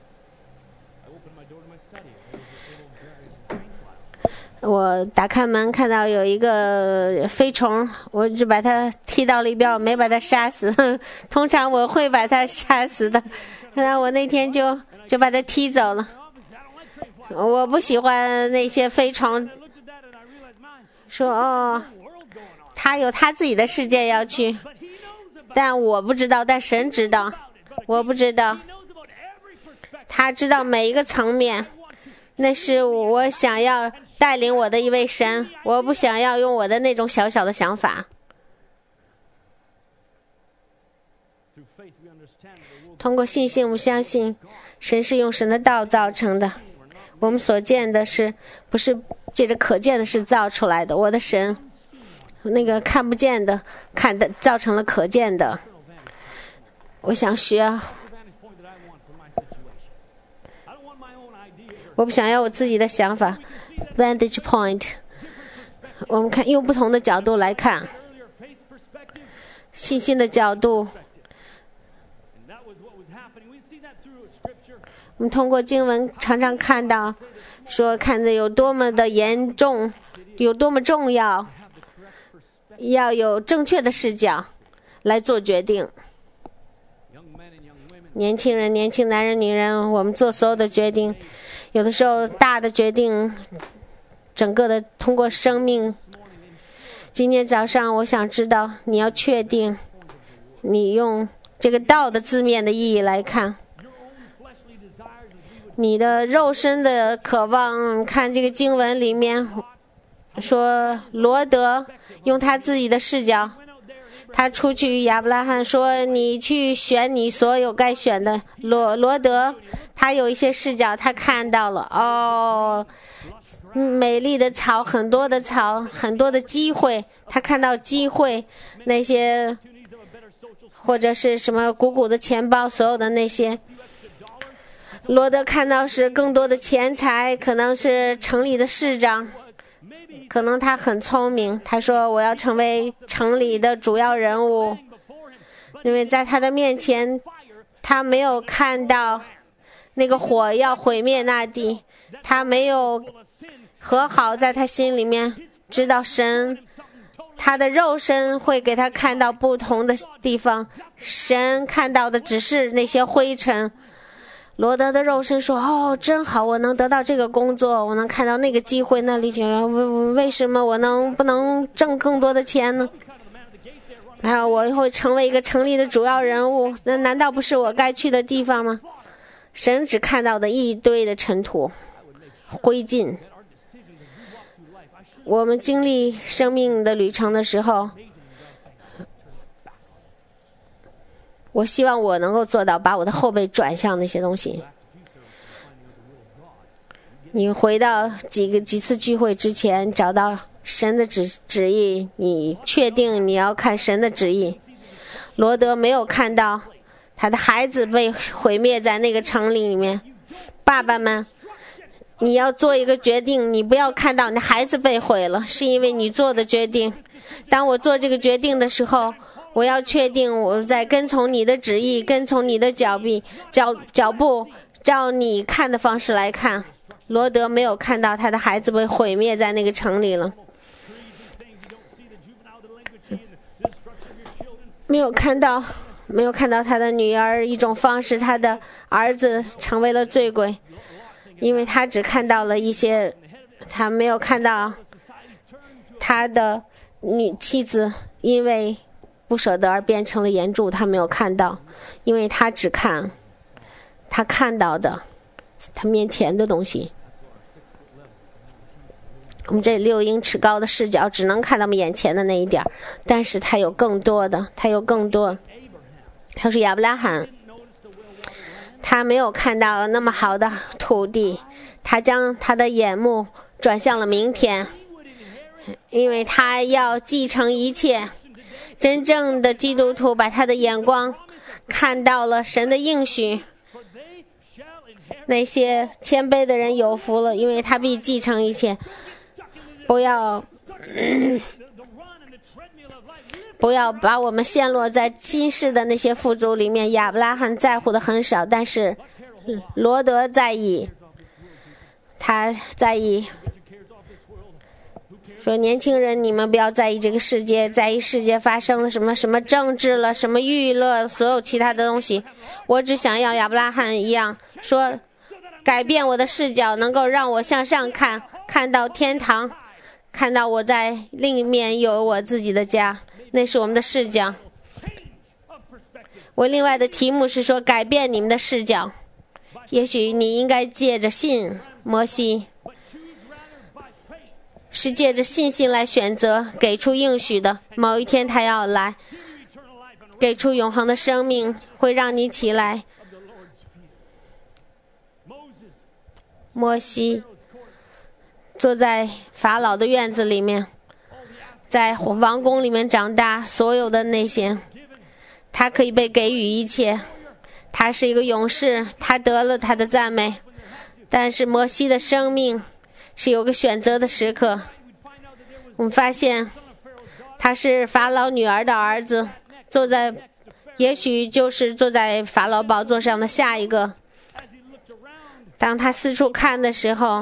我打开门看到有一个飞虫，我只把它踢到了一边，我没把它杀死。通常我会把它杀死的，然后我那天就就把它踢走了。我不喜欢那些飞虫，说哦，他有他自己的世界要去，但我不知道，但神知道，我不知道，他知道每一个层面，那是我想要带领我的一位神，我不想要用我的那种小小的想法。通过信心，我们相信神是用神的道造成的。我们所见的是不是借着可见的是造出来的？我的神，那个看不见的看的造成了可见的。我想学，我不想要我自己的想法 vantage point。 我们看用不同的角度来看，信心的角度，我们通过经文常常看到说看着有多么的严重，有多么重要，要有正确的视角来做决定。年轻人、年轻男人、女人，我们做所有的决定，有的时候大的决定，整个的通过生命。今天早上我想知道，你要确定你用这个道的字面的意义来看，你的肉身的渴望。看这个经文里面说，罗德用他自己的视角，他出去，亚伯拉罕说你去选你所有该选的。罗罗德他有一些视角，他看到了，哦，美丽的草，很多的草，很多的机会，他看到机会，那些或者是什么鼓鼓的钱包，所有的那些。罗德看到是更多的钱财，可能是城里的市长，可能他很聪明，他说我要成为城里的主要人物，因为在他的面前，他没有看到那个火要毁灭那地，他没有和好，在他心里面知道神，他的肉身会给他看到不同的地方，神看到的只是那些灰尘。罗德的肉身说，哦，真好，我能得到这个工作，我能看到那个机会，那里去，为为什么我能不能挣更多的钱呢？还有我会成为一个城里的主要人物，那难道不是我该去的地方吗？神只看到的一堆的尘土灰烬。我们经历生命的旅程的时候， 我希望我能够做到把我的后背转向那些东西。你回到几个几次聚会之前，找到神的旨旨意，你确定你要看神的旨意。罗德没有看到他的孩子被毁灭在那个城里里面。爸爸们，你要做一个决定，你不要看到你的孩子被毁了，是因为你做的决定。当我做这个决定的时候，我要确定我在跟从你的旨意，跟从你的脚步脚脚步照你看的方式来看。罗德没有看到他的孩子被毁灭在那个城里了，没有看到没有看到他的女儿一种方式，他的儿子成为了罪鬼，因为他只看到了一些，他没有看到他的女妻子因为不舍得而变成了岩柱，他没有看到，因为他只看他看到的他面前的东西。我们这六英尺高的视角只能看到我们眼前的那一点，但是他有更多的，他有更多。他说亚伯拉罕，他没有看到那么好的土地，他将他的眼目转向了明天，因为他要继承一切。真正的基督徒把他的眼光看到了神的应许。那些谦卑的人有福了，因为他必继承一切。不要、嗯、不要把我们陷落在今世的那些富足里面。亚伯拉罕在乎的很少，但是罗德在意，他在意说年轻人，你们不要在意这个世界，在意世界发生了什么什么政治了，什么娱乐，所有其他的东西。我只想要亚伯拉罕一样说，改变我的视角，能够让我向上看，看到天堂，看到我在另一面有我自己的家，那是我们的视角。我另外的题目是说改变你们的视角。也许你应该借着信摩西，是借着信心来选择给出应许的，某一天他要来给出永恒的生命，会让你起来。摩西坐在法老的院子里面，在王宫里面长大，所有的那些他可以被给予一切，他是一个勇士，他得了他的赞美。但是摩西的生命是有个选择的时刻，我们发现他是法老女儿的儿子，坐在也许就是坐在法老宝座上的下一个。当他四处看的时候，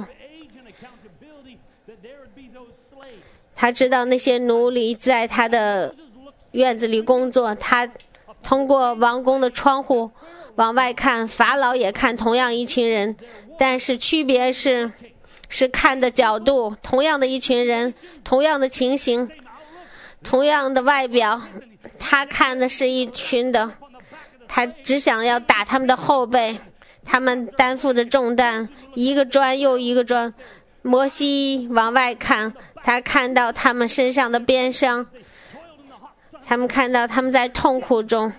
他知道那些奴隶在他的院子里工作，他通过王宫的窗户往外看，法老也看同样一群人，但是区别是是看的角度，同样的一群人，同样的情形，同样的外表，他看的是一群的，他只想要打他们的后背，他们担负着重担，一个砖又一个砖。摩西往外看，他看到他们身上的鞭伤，他们看到他们在痛苦中，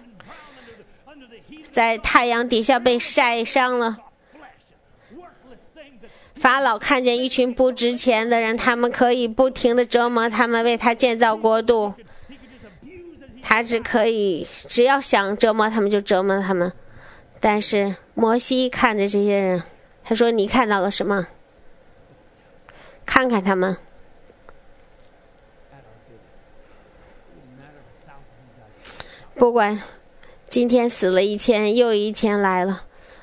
在太阳底下被晒伤了。法老看见一群不值钱的人，他们可以不停地折磨他们，为他建造国度，他只可以只要想折磨他们就折磨他们。但是摩西看着这些人，他说你看到了什么？看看他们，不管今天死了一千又一千来了，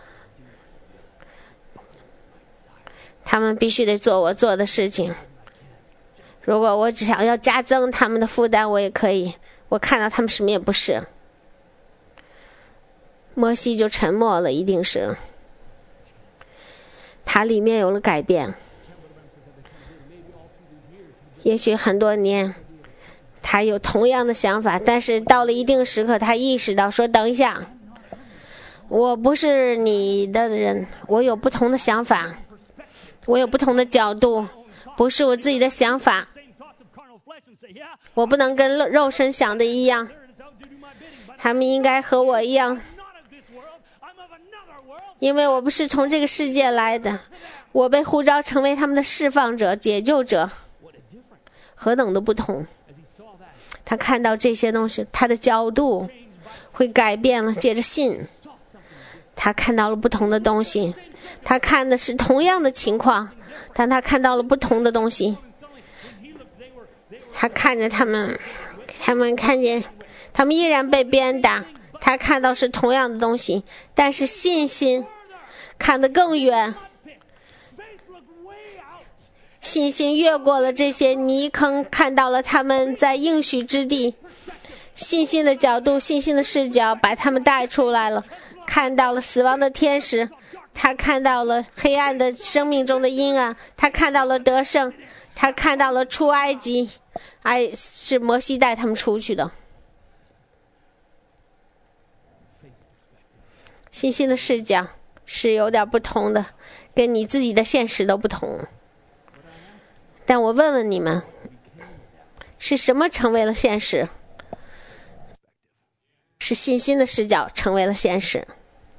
他们必须得做我做的事情。如果我只想要加增他们的负担，我也可以。我看到他们什么也不是。摩西就沉默了，一定是他里面有了改变。也许很多年他有同样的想法，但是到了一定时刻，他意识到说等一下，我不是你的人，我有不同的想法，我有不同的角度，不是我自己的想法，我不能跟肉身想的一样。 他们应该和我一样，因为我不是从这个世界来的，我被呼召成为他们的释放者、解救者，何等的不同！他看到这些东西，他的角度会改变了。借着信，他看到了不同的东西，他看的是同样的情况，但他看到了不同的东西。他看着他们，他们看见他们依然被鞭打，他看到是同样的东西，但是信心看得更远，信心越过了这些泥坑，看到了他们在应许之地。信心的角度，信心的视角把他们带出来了，看到了死亡的天使，他看到了黑暗的生命中的阴暗，他看到了得胜，他看到了出埃及，哎，是摩西带他们出去的。信心的视角是有点不同的，跟你自己的现实都不同。但我问问你们，是什么成为了现实？是信心的视角成为了现实，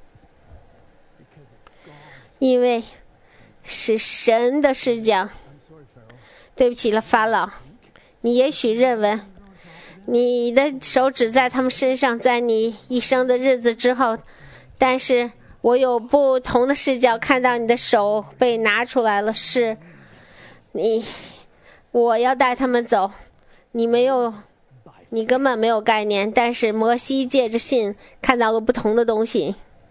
因为是神的视角。对不起了，法老，你也许认为你的手指在他们身上，在你一生的日子之后，但是我有不同的视角，看到你的手被拿出来了，是你，我要带他们走，你没有，你根本没有概念。但是摩西借着信看到了不同的东西。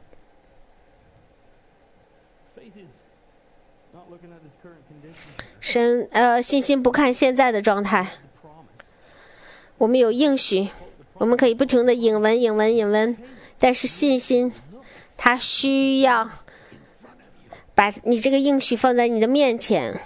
神呃，信心不看现在的状态。我们有应许，我们可以不停的引文引文引文，但是信心它需要把你这个应许放在你的面前。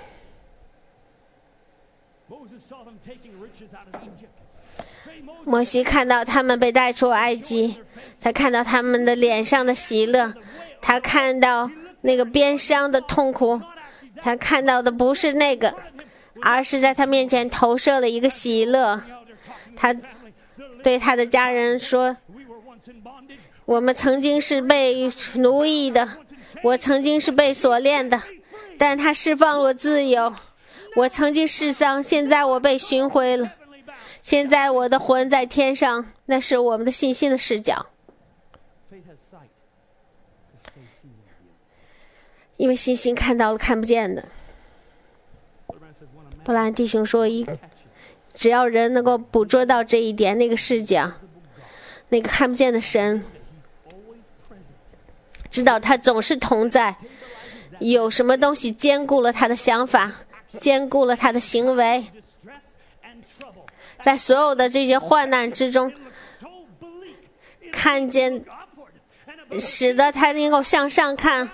摩西看到他们被带出埃及，他看到他们的脸上的喜乐，他看到那个鞭伤的痛苦，他看到的不是那个，而是在他面前投射了一个喜乐。他对他的家人说，我们曾经是被奴役的，我曾经是被锁链的，但他释放我自由。我曾经世丧，现在我被寻回了，现在我的魂在天上。那是我们的信心的视角，因为信心看到了看不见的。布兰弟兄说，一只要人能够捕捉到这一点，那个视角，那个看不见的神，知道他总是同在，有什么东西兼顾了他的想法，兼顾了他的行为，在所有的这些患难之中看见，使得他能够向上看，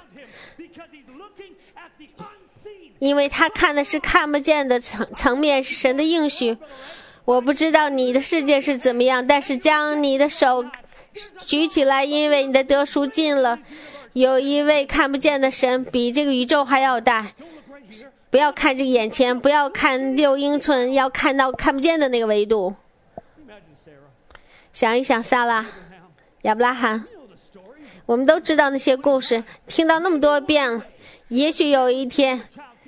因为他看的是看不见的层层面，是神的应许。我不知道你的世界是怎么样，但是将你的手举起来，因为你的得赎近了。有一位看不见的神，比这个宇宙还要大。不要看这个眼前，不要看六英寸，要看到看不见的那个维度。想一想撒拉、亚伯拉罕，我们都知道那些故事，听到那么多遍了。也许有一天，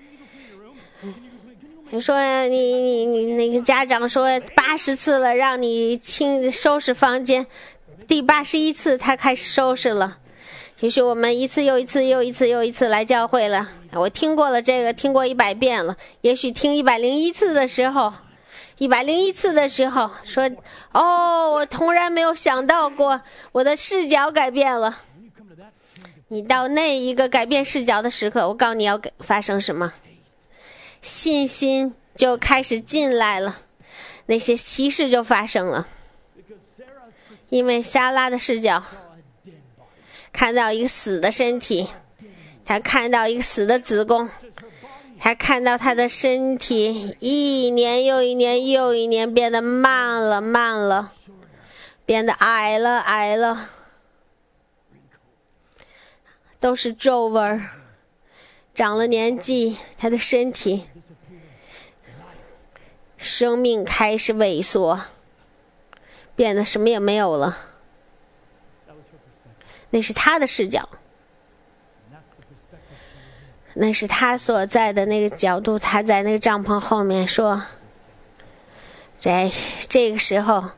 你说你你你那个家长说八十次了，让你清收拾房间，第八十一次他开始收拾了。也许我们一次又一次又一次又一次来教会了，我听过了这个，听过一百遍了。也许听一百零一次的时候，一百零一次的时候说，哦，我突然没有想到过，我的视角改变了。你到那一个改变视角的时刻，我告诉你要发生什么，信心就开始进来了，那些奇事就发生了。因为撒拉的视角看到一个死的身体，他看到一个死的子宫，他看到他的身体一年又一年又一年变得慢了慢了，变得矮了矮了，都是皱纹，长了年纪，他的身体生命开始萎缩，变得什么也没有了。 那是他的视角，那是他所在的那个角度。他在那个帐篷后面说，在这个时候，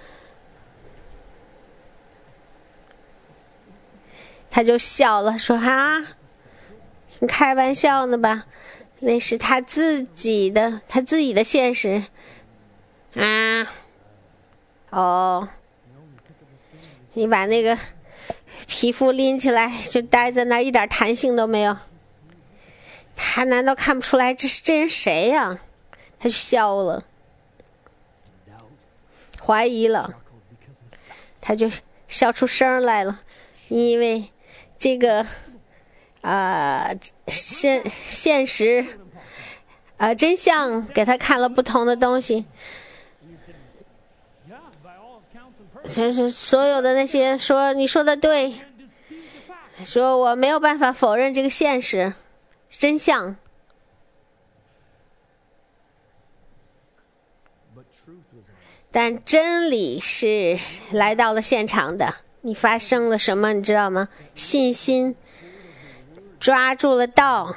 他就笑了，说啊，你开玩笑呢吧？那是他自己的，他自己的现实啊。哦，你把那个皮肤拎起来就待在那儿，一点弹性都没有。他难道看不出来这是这人谁呀、啊？他就笑了，怀疑了，他就笑出声来了，因为这个啊、呃、现现实啊、呃、真相给他看了不同的东西。其实所有的那些说你说的对，说我没有办法否认这个现实真相，但真理是来到了现场的。你发生了什么你知道吗？信心抓住了道，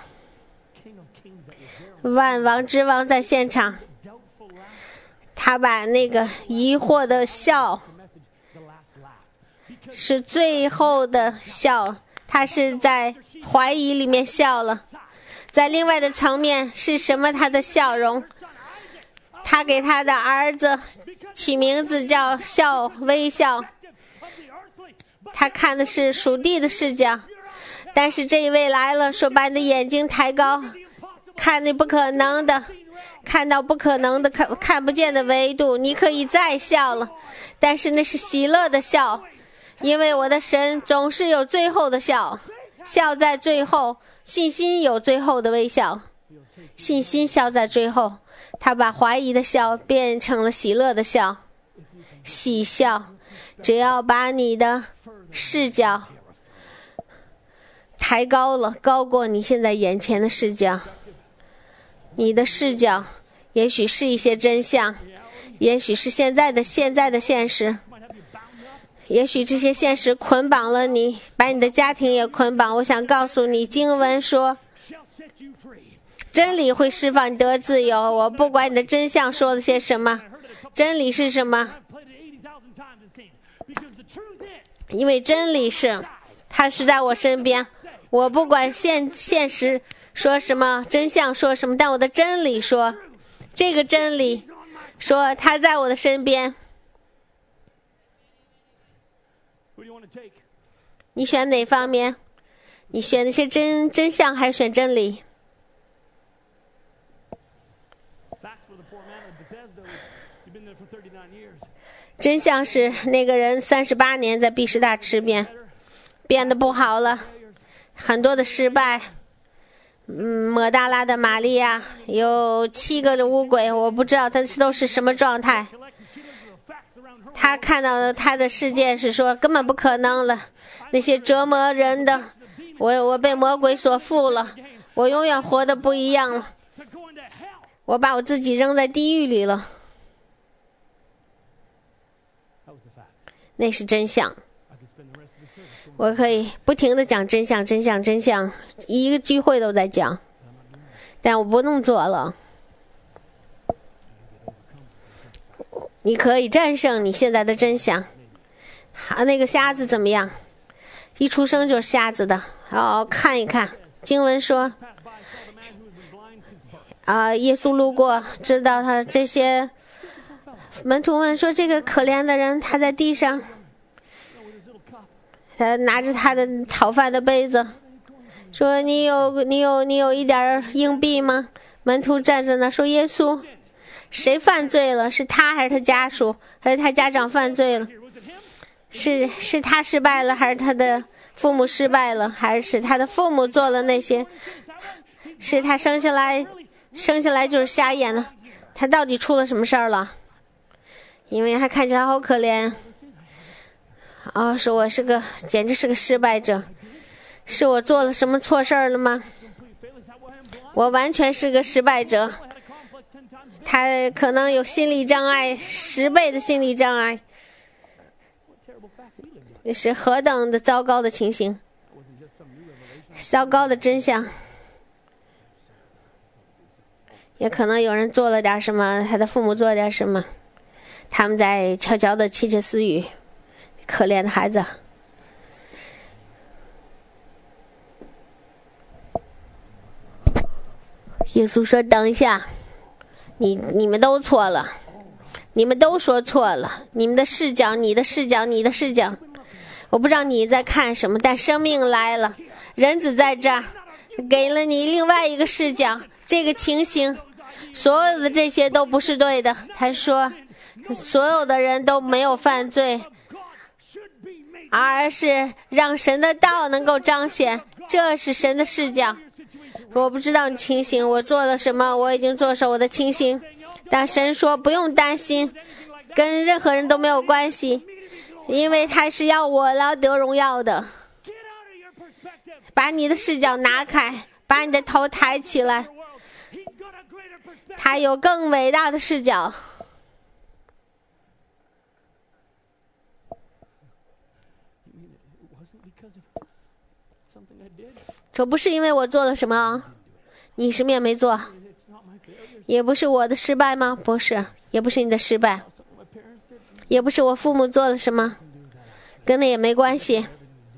万王之王在现场，他把那个疑惑的笑是最后的笑，他是在怀疑里面笑了。在另外的层面是什么？他的笑容，他给他的儿子起名字叫笑微笑，他看的是属地的视角。但是这一位来了，说把你的眼睛抬高，看那不可能的，看到不可能的，看看不见的维度，你可以再笑了，但是那是喜乐的笑，因为我的神总是有最后的笑，笑在最后，信心有最后的微笑，信心笑在最后，他把怀疑的笑变成了喜乐的笑，喜笑。只要把你的视角抬高了，高过你现在眼前的视角，你的视角也许是一些真相，也许是现在的现在的现实，也许这些现实捆绑了你，把你的家庭也捆绑。我想告诉你，经文说真理会释放你得自由。我不管你的真相说了些什么，真理是什么？因为真理是它是在我身边，我不管现现实说什么，真相说什么，但我的真理说，这个真理说它在我的身边。你选哪方面？你选那些真真相还是选真理？真相是那个人三十八年在毕士大吃遍，变得不好了，很多的失败。嗯，抹大拉的玛利亚有七个的乌鬼，我不知道他都是什么状态。他看到的他的世界是说根本不可能了，那些折磨人的，我我被魔鬼所缚了，我永远活得不一样了，我把我自己扔在地狱里了。那是真相，我可以不停地讲真相真相真相，一个聚会都在讲，但我不弄做了。你可以战胜你现在的真相。啊，那个瞎子怎么样？一出生就是瞎子的。哦，看一看经文说啊，耶稣路过，知道他这些门徒问说，这个可怜的人他在地上，他拿着他的讨饭的杯子，说你有你有你有一点硬币吗？门徒站在那说，耶稣，谁犯罪了？是他还是他家属还是他家长犯罪了？是是他失败了还是他的父母失败了？还是他的父母做了那些？是他生下来生下来就是瞎眼了？他到底出了什么事儿了？因为他看起来好可怜。哦，说我是个简直是个失败者，是我做了什么错事儿了吗？我完全是个失败者。他可能有心理障碍，十倍的心理障碍。 是何等的糟糕的情形，糟糕的真相。也可能有人做了点什么，他的父母做了点什么，他们在悄悄的窃窃私语，可怜的孩子。耶稣说：“等一下，你你们都错了，你们都说错了，你们的视角，你的视角，你的视角。我不知道你在看什么，但生命来了，人子在这儿，给了你另外一个视角。这个情形，所有的这些都不是对的。他说，所有的人都没有犯罪，而是让神的道能够彰显，这是神的视角。”我不知道你情形，我做了什么，我已经做出我的情形，但神说不用担心，跟任何人都没有关系，因为他是要我来得荣耀的。把你的视角拿开，把你的头抬起来，他有更伟大的视角。这不是因为我做了什么，你什么也没做，也不是我的失败吗？不是，也不是你的失败，也不是我父母做了什么，跟那也没关系，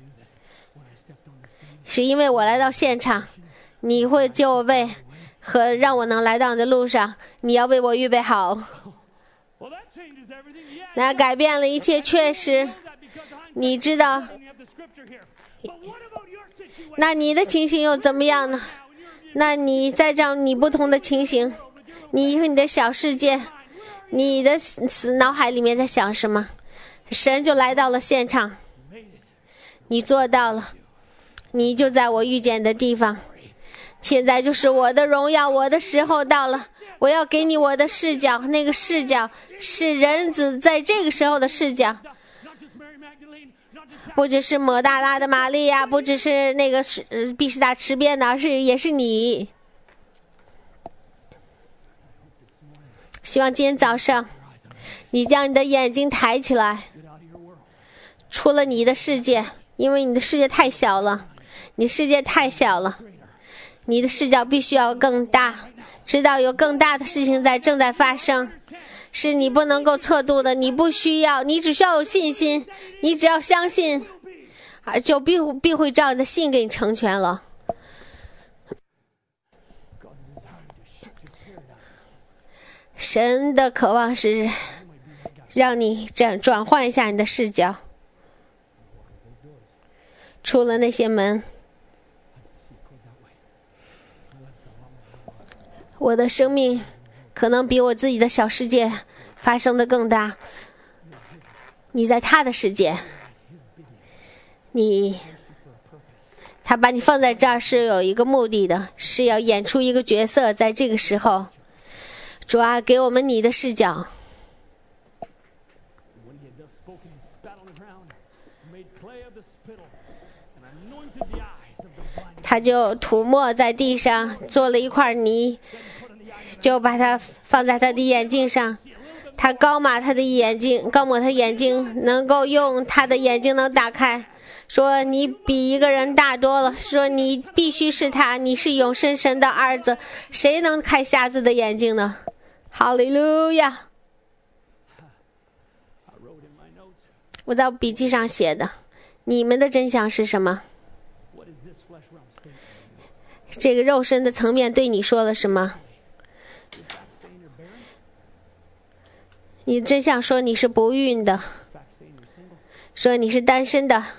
是因为我来到现场，你会救我位和让我能来到你的路上，你要为我预备好，那改变了一切。确实你知道，那你的情形又怎么样呢？那你在这样你不同的情形，你和你的小世界，你的脑海里面在想什么？神就来到了现场，你做到了，你就在我遇见的地方。现在就是我的荣耀，我的时候到了，我要给你我的视角，那个视角是人子在这个时候的视角，不只是抹大拉的玛利亚，不只是那个是毕士大池边的，而是也是你。希望今天早上你将你的眼睛抬起来，出了你的世界，因为你的世界太小了，你世界太小了，你的视角必须要更大，知道有更大的事情在正在发生，是你不能够测度的，你不需要，你只需要有信心，你只要相信，就必必会照你的信给你成全了。神的渴望是让你转转换一下你的视角，出了那些门，我的生命可能比我自己的小世界发生的更大，你在他的世界，你他把你放在这儿是有一个目的的，是要演出一个角色。在这个时候，主啊，给我们你的视角。他就涂抹在地上，做了一块泥，就把它放在他的眼睛上，他高抹他的眼睛，高抹他眼睛，能够用他的眼睛能打开，说你比一个人大多了，说你必须是他，你是永生神的儿子，谁能开瞎子的眼睛呢？哈利路亚！我在笔记上写的，你们的真相是什么？这个肉身的层面对你说了什么？你真相说你是不孕的，说你是单身的，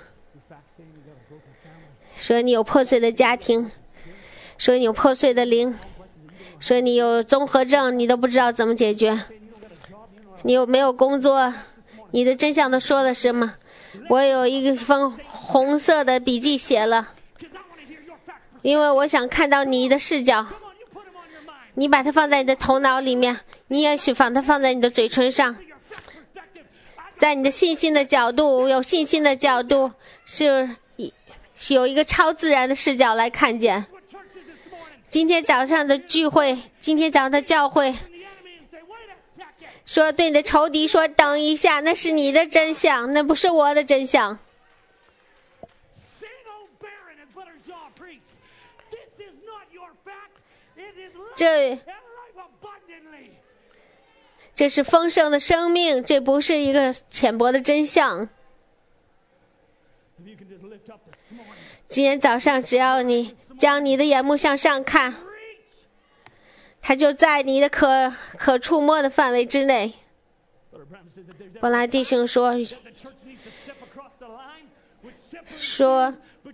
说你有破碎的家庭，说你有破碎的灵，说你有综合症，你都不知道怎么解决，你有没有工作？你的真相都说了什么？我有一封红色的笔记写了，因为我想看到你的视角，你把它放在你的头脑里面，你也许把它放在你的嘴唇上，在你的信心的角度，有信心的角度，是是有一个超自然的视角来看见。今天早上的聚会，今天早上的教会，说对你的仇敌说等一下，那是你的真相，那不是我的真相。 这这是丰盛的生命，这不是一个浅薄的真相。今天早上只要你将你的眼目向上看，它就在你的可可触摸的范围之内。本来弟兄说说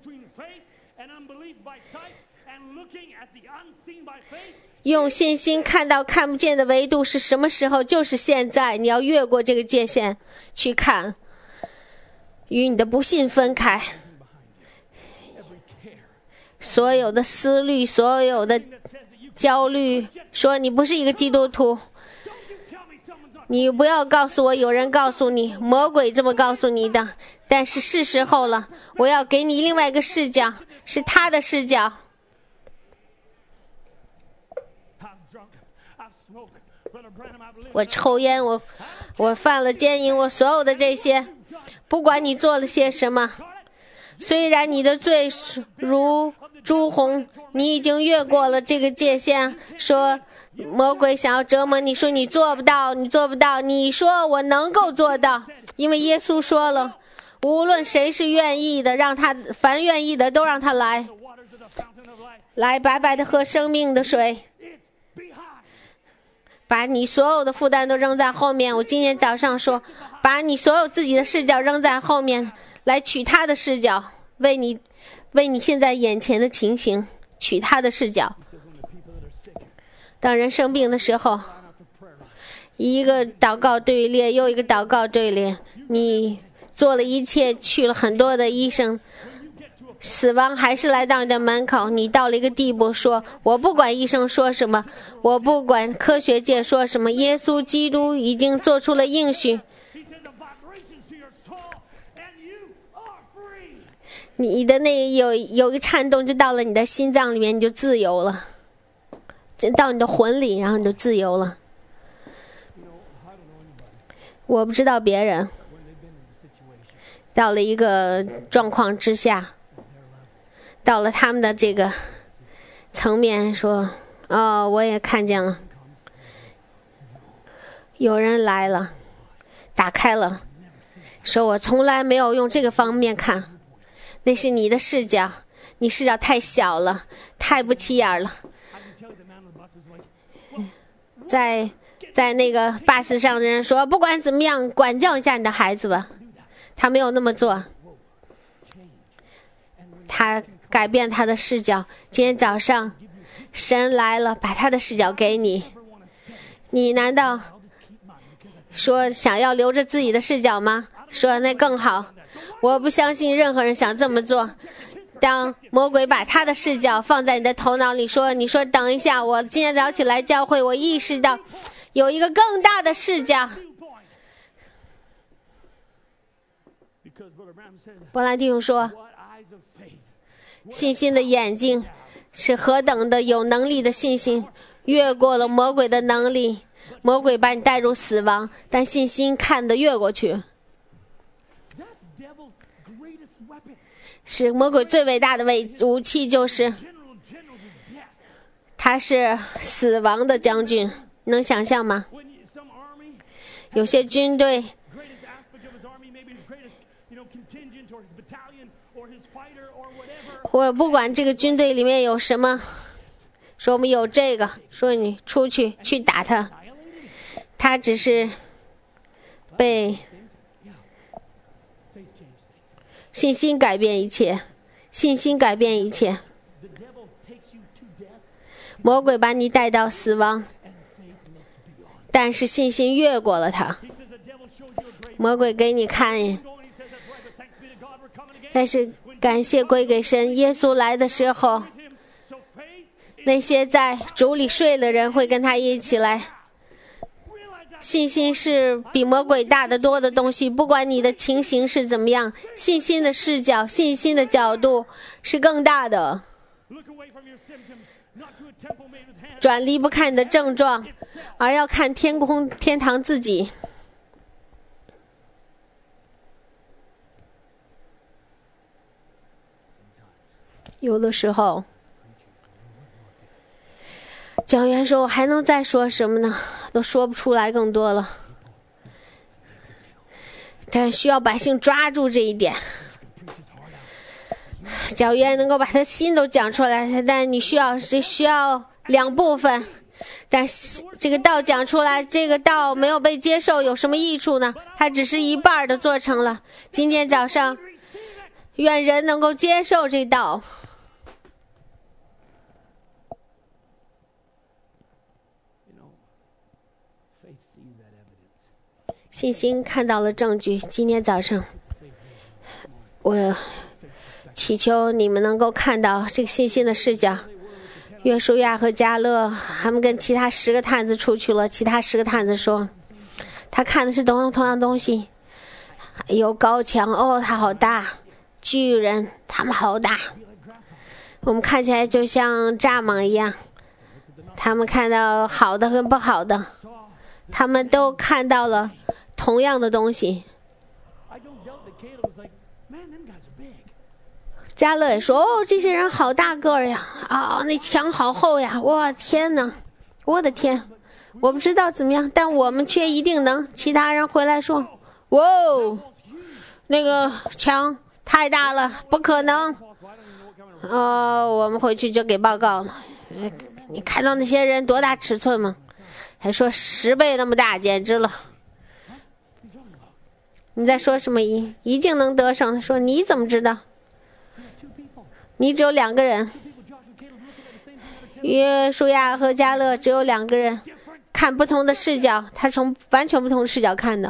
用信心看到看不见的维度是什么时候？就是现在。你要越过这个界限去看，与你的不信分开。所有的思虑，所有的焦虑，说你不是一个基督徒，你不要告诉我有人告诉你，魔鬼这么告诉你的。但是是时候了，我要给你另外一个视角，是他的视角。我抽烟，我我犯了奸淫，我所有的这些，不管你做了些什么，虽然你的罪如朱红，你已经越过了这个界限。说魔鬼想要折磨你，说你做不到，你做不到，你说我能够做到，因为耶稣说了，无论谁是愿意的，让他凡愿意的都让他来，来白白的喝生命的水。把你所有的负担都扔在后面。我今天早上说，把你所有自己的视角扔在后面，来取他的视角，为你为你现在眼前的情形取他的视角。当人生病的时候，一个祷告队列又一个祷告队列，你做了一切，去了很多的医生，死亡还是来到你的门口。你到了一个地步，说我不管医生说什么，我不管科学界说什么，耶稣基督已经做出了应许，你的那有有一个颤动就到了你的心脏里面，你就自由了，到你的魂里，然后你就自由了。我不知道别人到了一个状况之下，到了他们的这个层面，说哦，我也看见了，有人来了，打开了，说我从来没有用这个方面看，那是你的视角，你视角太小了，太不起眼了。在在那个巴士上的人说，不管怎么样，管教一下你的孩子吧。他没有那么做，他改变他的视角。今天早上神来了，把他的视角给你，你难道说想要留着自己的视角吗？说那更好，我不相信任何人想这么做。当魔鬼把他的视角放在你的头脑里，说你说等一下，我今天早起来教会，我意识到有一个更大的视角。伯兰弟兄说，信心的眼睛是何等的有能力的信心，越过了魔鬼的能力。魔鬼把你带入死亡，但信心看得越过去，是魔鬼最伟大的武器，就是他是死亡的将军，能想象吗？有些军队我不管这个军队里面有什么，说我们有这个，说你出去去打他，他只是被信心改变一切，信心改变一切。魔鬼把你带到死亡，但是信心越过了他。魔鬼给你看，但是感谢归给神，耶稣来的时候，那些在主里睡的人会跟他一起来。信心是比魔鬼大得多的东西，不管你的情形是怎么样，信心的视角，信心的角度是更大的。转离不看你的症状，而要看天空天堂自己。 有的时候讲员说我还能再说什么呢，都说不出来更多了，但需要百姓抓住这一点。教员能够把他心都讲出来，但你需要这需要两部分，但是这个道讲出来，这个道没有被接受，有什么益处呢？它只是一半的做成了。今天早上愿人能够接受这道，信心看到了证据。今天早上我祈求你们能够看到这个信心的视角。约书亚和迦勒他们跟其他十个探子出去了，其他十个探子说他看的是同同样东西，有高墙，哦他好大，巨人他们好大，我们看起来就像蚱蜢一样。他们看到好的跟不好的，他们都看到了同样的东西。迦勒也说，哦这些人好大个儿呀，啊、哦、那墙好厚呀，哇天哪，我的天，我不知道怎么样，但我们却一定能。其他人回来说，哇那个墙太大了，不可能。呃我们回去就给报告了，你看到那些人多大尺寸吗？还说十倍那么大，简直了。你在说什么？一一定能得胜。说你怎么知道？你只有两个人，约书亚和迦勒只有两个人，看不同的视角，他从完全不同的视角看的。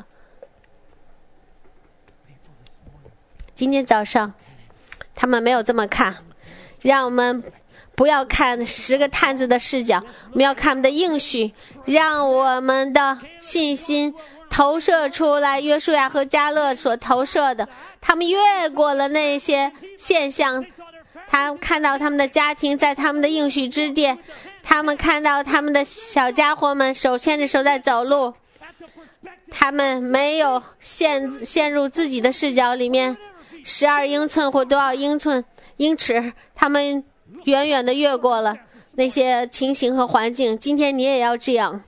今天早上他们没有这么看，让我们不要看十个探子的视角，我们要看我们的应许，让我们的信心投射出来。约书亚和迦勒所投射的，他们越过了那些现象，他们看到他们的家庭在他们的应许之地，他们看到他们的小家伙们手牵着手在走路，他们没有陷陷入自己的视角里面，十二英寸或多少英寸英尺，他们远远的越过了那些情形和环境。今天你也要这样。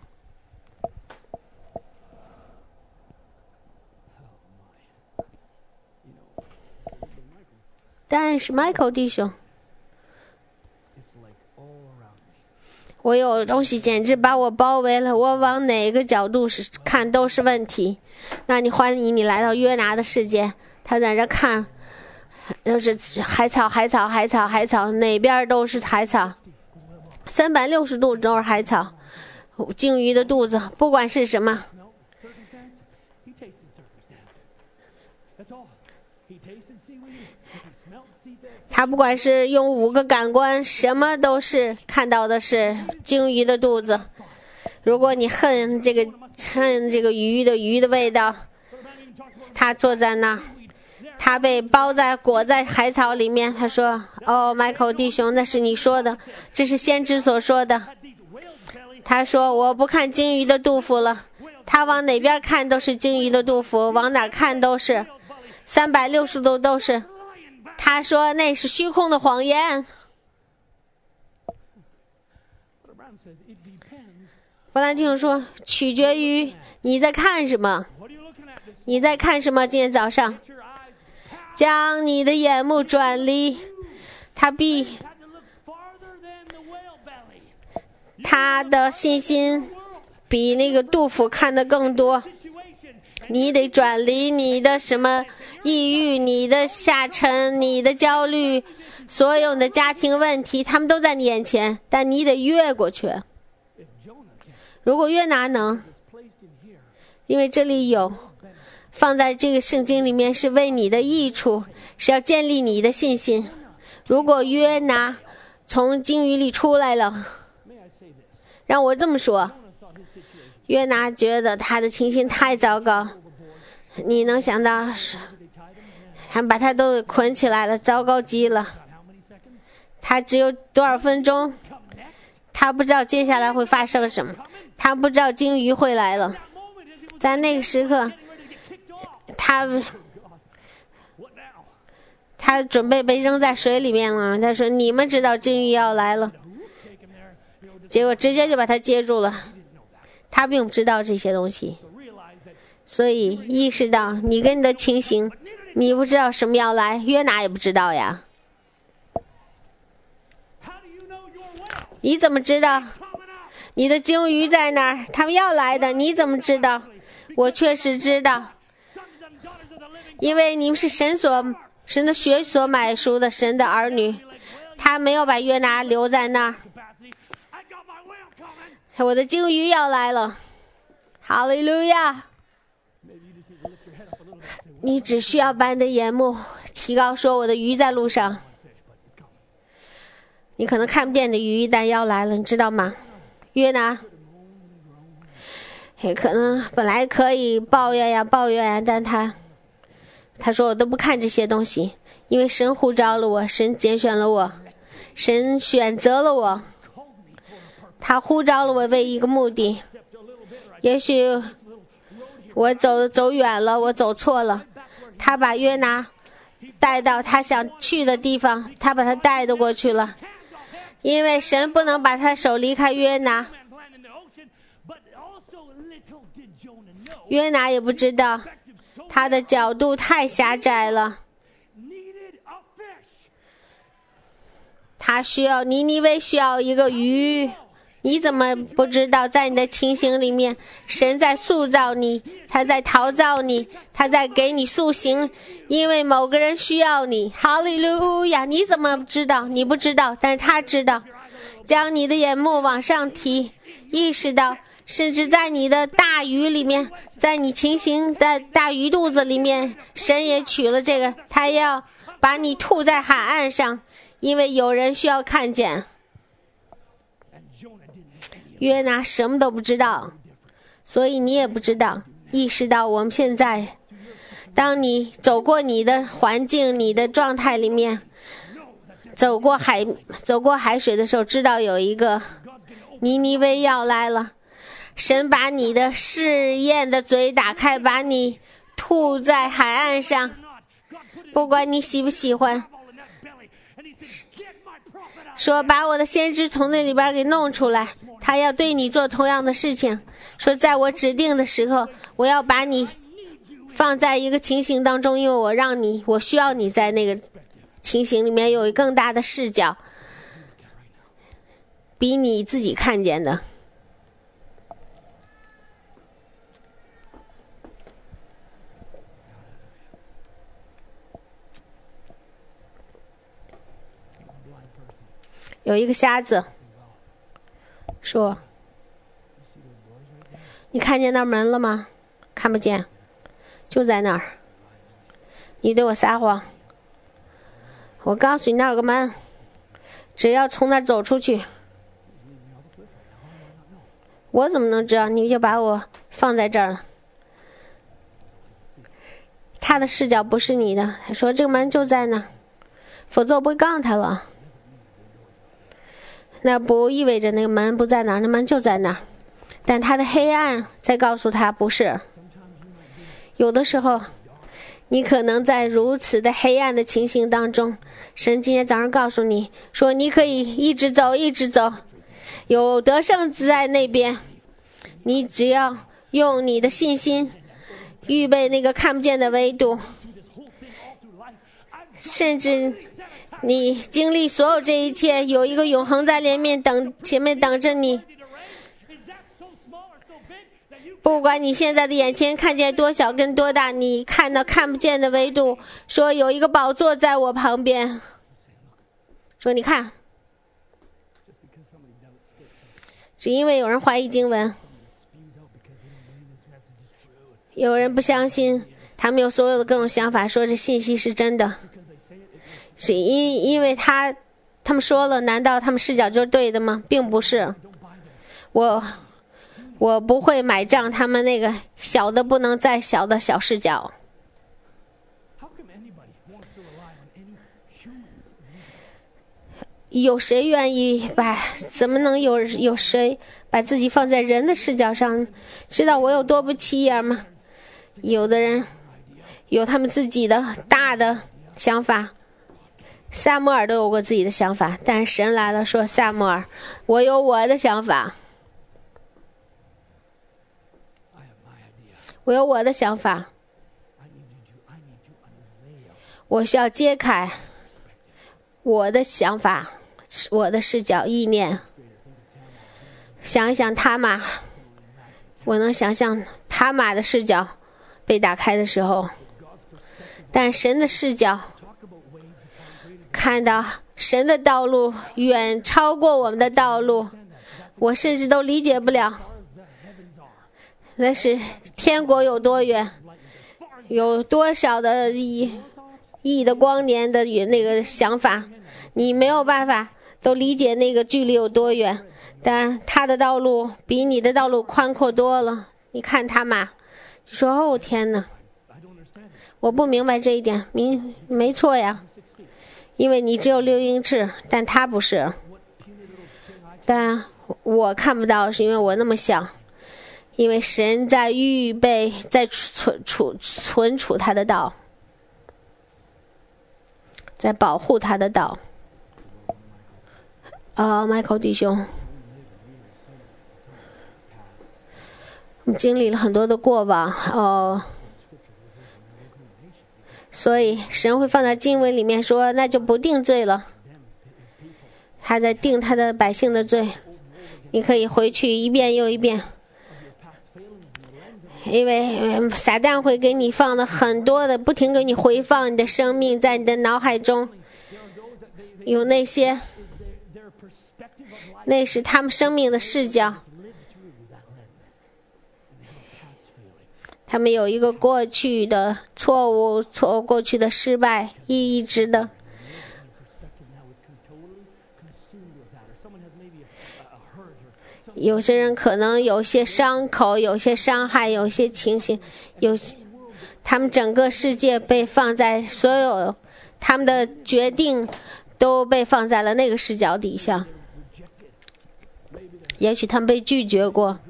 但是 Michael 弟兄，我有东西简直把我包围了，我往哪个角度是看都是问题。那你欢迎你来到约拿的世界，他在这看都是海草海草海草海草，哪边都是海草，三百六十度都是海草，鲸鱼的肚子，不管是什么，他不管是用五个感官，什么都是看到的是鲸鱼的肚子。如果你恨这个恨这个鱼的鱼的味道，他坐在那儿，他被包在裹在海草里面。他说，哦 Michael 弟兄，那是你说的，这是先知所说的。他说我不看鲸鱼的肚腹了，他往哪边看都是鲸鱼的肚腹，往哪看都是三百六十度都是。他说那是虚空的谎言。弗兰弟兄说，取决于你在看什么。你在看什么？今天早上将你的眼目转离，他必他的信心比那个杜甫看得更多。你得转离你的什么抑郁，你的下沉，你的焦虑，所有的家庭问题，他们都在你眼前，但你得越过去。如果约拿能，因为这里有放在这个圣经里面是为你的益处，是要建立你的信心。如果约拿从鲸鱼里出来了，让我这么说，约拿觉得他的情形太糟糕，你能想到是他们把他都捆起来了，糟糕极了。他只有多少分钟，他不知道接下来会发生什么，他不知道鲸鱼会来了。在那个时刻，他他准备被扔在水里面了。他说你们知道鲸鱼要来了，结果直接就把他接住了。他并不知道这些东西，所以意识到你跟你的情形，你不知道什么要来，约拿也不知道呀。你怎么知道你的鲸鱼在那儿？他们要来的，你怎么知道？我确实知道，因为你们是神所神的血所买赎的神的儿女。他没有把约拿留在那儿。我的鲸鱼要来了，哈利路亚！你只需要把你的眼目提高，说我的鱼在路上。你可能看不见的鱼，但要来了，你知道吗？约拿也可能本来可以抱怨呀抱怨呀，但他他说我都不看这些东西，因为神呼召了我，神拣选了我，神选择了我，他呼召了我为一个目的。也许我走走远了，我走错了，他把约拿带到他想去的地方，他把他带得过去了，因为神不能把他手离开约拿。约拿也不知道，他的角度太狭窄了，他需要尼尼微需要一个鱼。你怎么不知道，在你的情形里面，神在塑造你，他在陶造你，他在给你塑形，因为某个人需要你。哈利路亚！你怎么知道？你不知道，但是他知道。将你的眼目往上提，意识到甚至在你的大鱼里面，在你情形的大鱼肚子里面，神也取了这个，他要把你吐在海岸上，因为有人需要看见。约拿什么都不知道，所以你也不知道。意识到我们现在，当你走过你的环境，你的状态里面，走过海走过海水的时候，知道有一个尼尼微要来了。神把你的试验的嘴打开，把你吐在海岸上，不管你喜不喜欢，说把我的先知从那里边给弄出来，他要对你做同样的事情，说在我指定的时候，我要把你放在一个情形当中，因为我让你，我需要你在那个情形里面有更大的视角，比你自己看见的。有一个瞎子说，你看见那门了吗？看不见，就在那儿。你对我撒谎，我告诉你那儿有个门，只要从那儿走出去。我怎么能知道？你就把我放在这儿了。他的视角不是你的，他说这个门就在那儿，否则我不会告诉他了。那不意味着那个门不在哪儿，那门就在那儿，但他的黑暗在告诉他不是。有的时候你可能在如此的黑暗的情形当中，神今天早上告诉你说你可以一直走一直走，有得胜在那边，你只要用你的信心预备那个看不见的维度，甚至你经历所有这一切，有一个永恒在前面等前面等着你。不管你现在的眼前看见多小跟多大，你看到看不见的维度，说有一个宝座在我旁边，说你看，只因为有人怀疑经文，有人不相信，他们有所有的各种想法，说这信息是真的，是因因为他他们说了，难道他们视角就是对的吗？并不是。我我不会买账他们那个小的不能再小的小视角。有谁愿意把怎么能有有谁把自己放在人的视角上，知道我有多不起眼吗？有的人有他们自己的大的想法， 撒母耳都有过自己的想法，但神来了说，撒母耳，我有我的想法，我有我的想法，我需要揭开我的想法，我的视角意念。想一想他玛，我能想象他玛的视角被打开的时候，但神的视角看到神的道路远超过我们的道路，我甚至都理解不了，那是天国有多远，有多少的亿亿的光年的那个想法，你没有办法都理解那个距离有多远，但他的道路比你的道路宽阔多了。你看他嘛，说哦天哪，我不明白这一点，明没错呀，因为你只有六英尺，但他不是，但我看不到，是因为我那么小，因为神在预备，在存储存储他的道，在保护他的道。啊、呃、，Michael 弟兄，我们经历了很多的过往哦，所以神会放在经文里面说，那就不定罪了，他在定他的百姓的罪，你可以回去一遍又一遍，因为撒旦会给你放的很多的，不停给你回放你的生命，在你的脑海中有那些，那是他们生命的视角，他们有一个过去的错误，错过去的失败，一直的。有些人可能有些伤口，有些伤害，有些情形，有他们整个世界被放在所有他们的决定都被放在了那个视角底下。也许他们被拒绝过，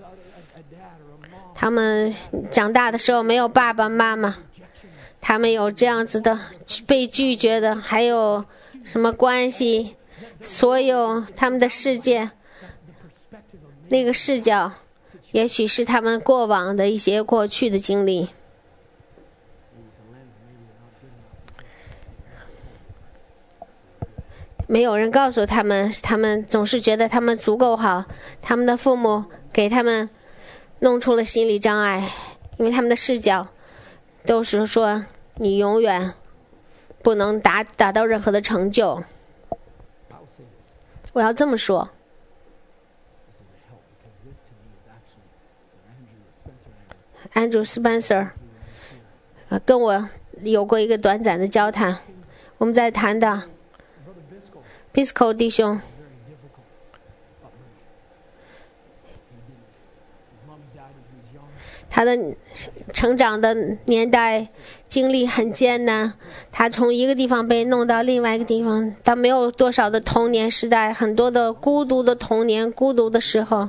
他们长大的时候没有爸爸妈妈，他们有这样子的被拒绝的，还有什么关系，所有他们的世界那个视角，也许是他们过往的一些过去的经历。没有人告诉他们，他们总是觉得他们足够好，他们的父母给他们弄出了心理障碍，因为他们的视角都是说你永远不能达达到任何的成就。我要这么说，安德鲁·斯班塞尔跟我有过一个短暂的交谈，我们在谈到Bisco 弟兄，他的成长的年代经历很艰难，他从一个地方被弄到另外一个地方，他没有多少的童年时代，很多的孤独的童年，孤独的时候，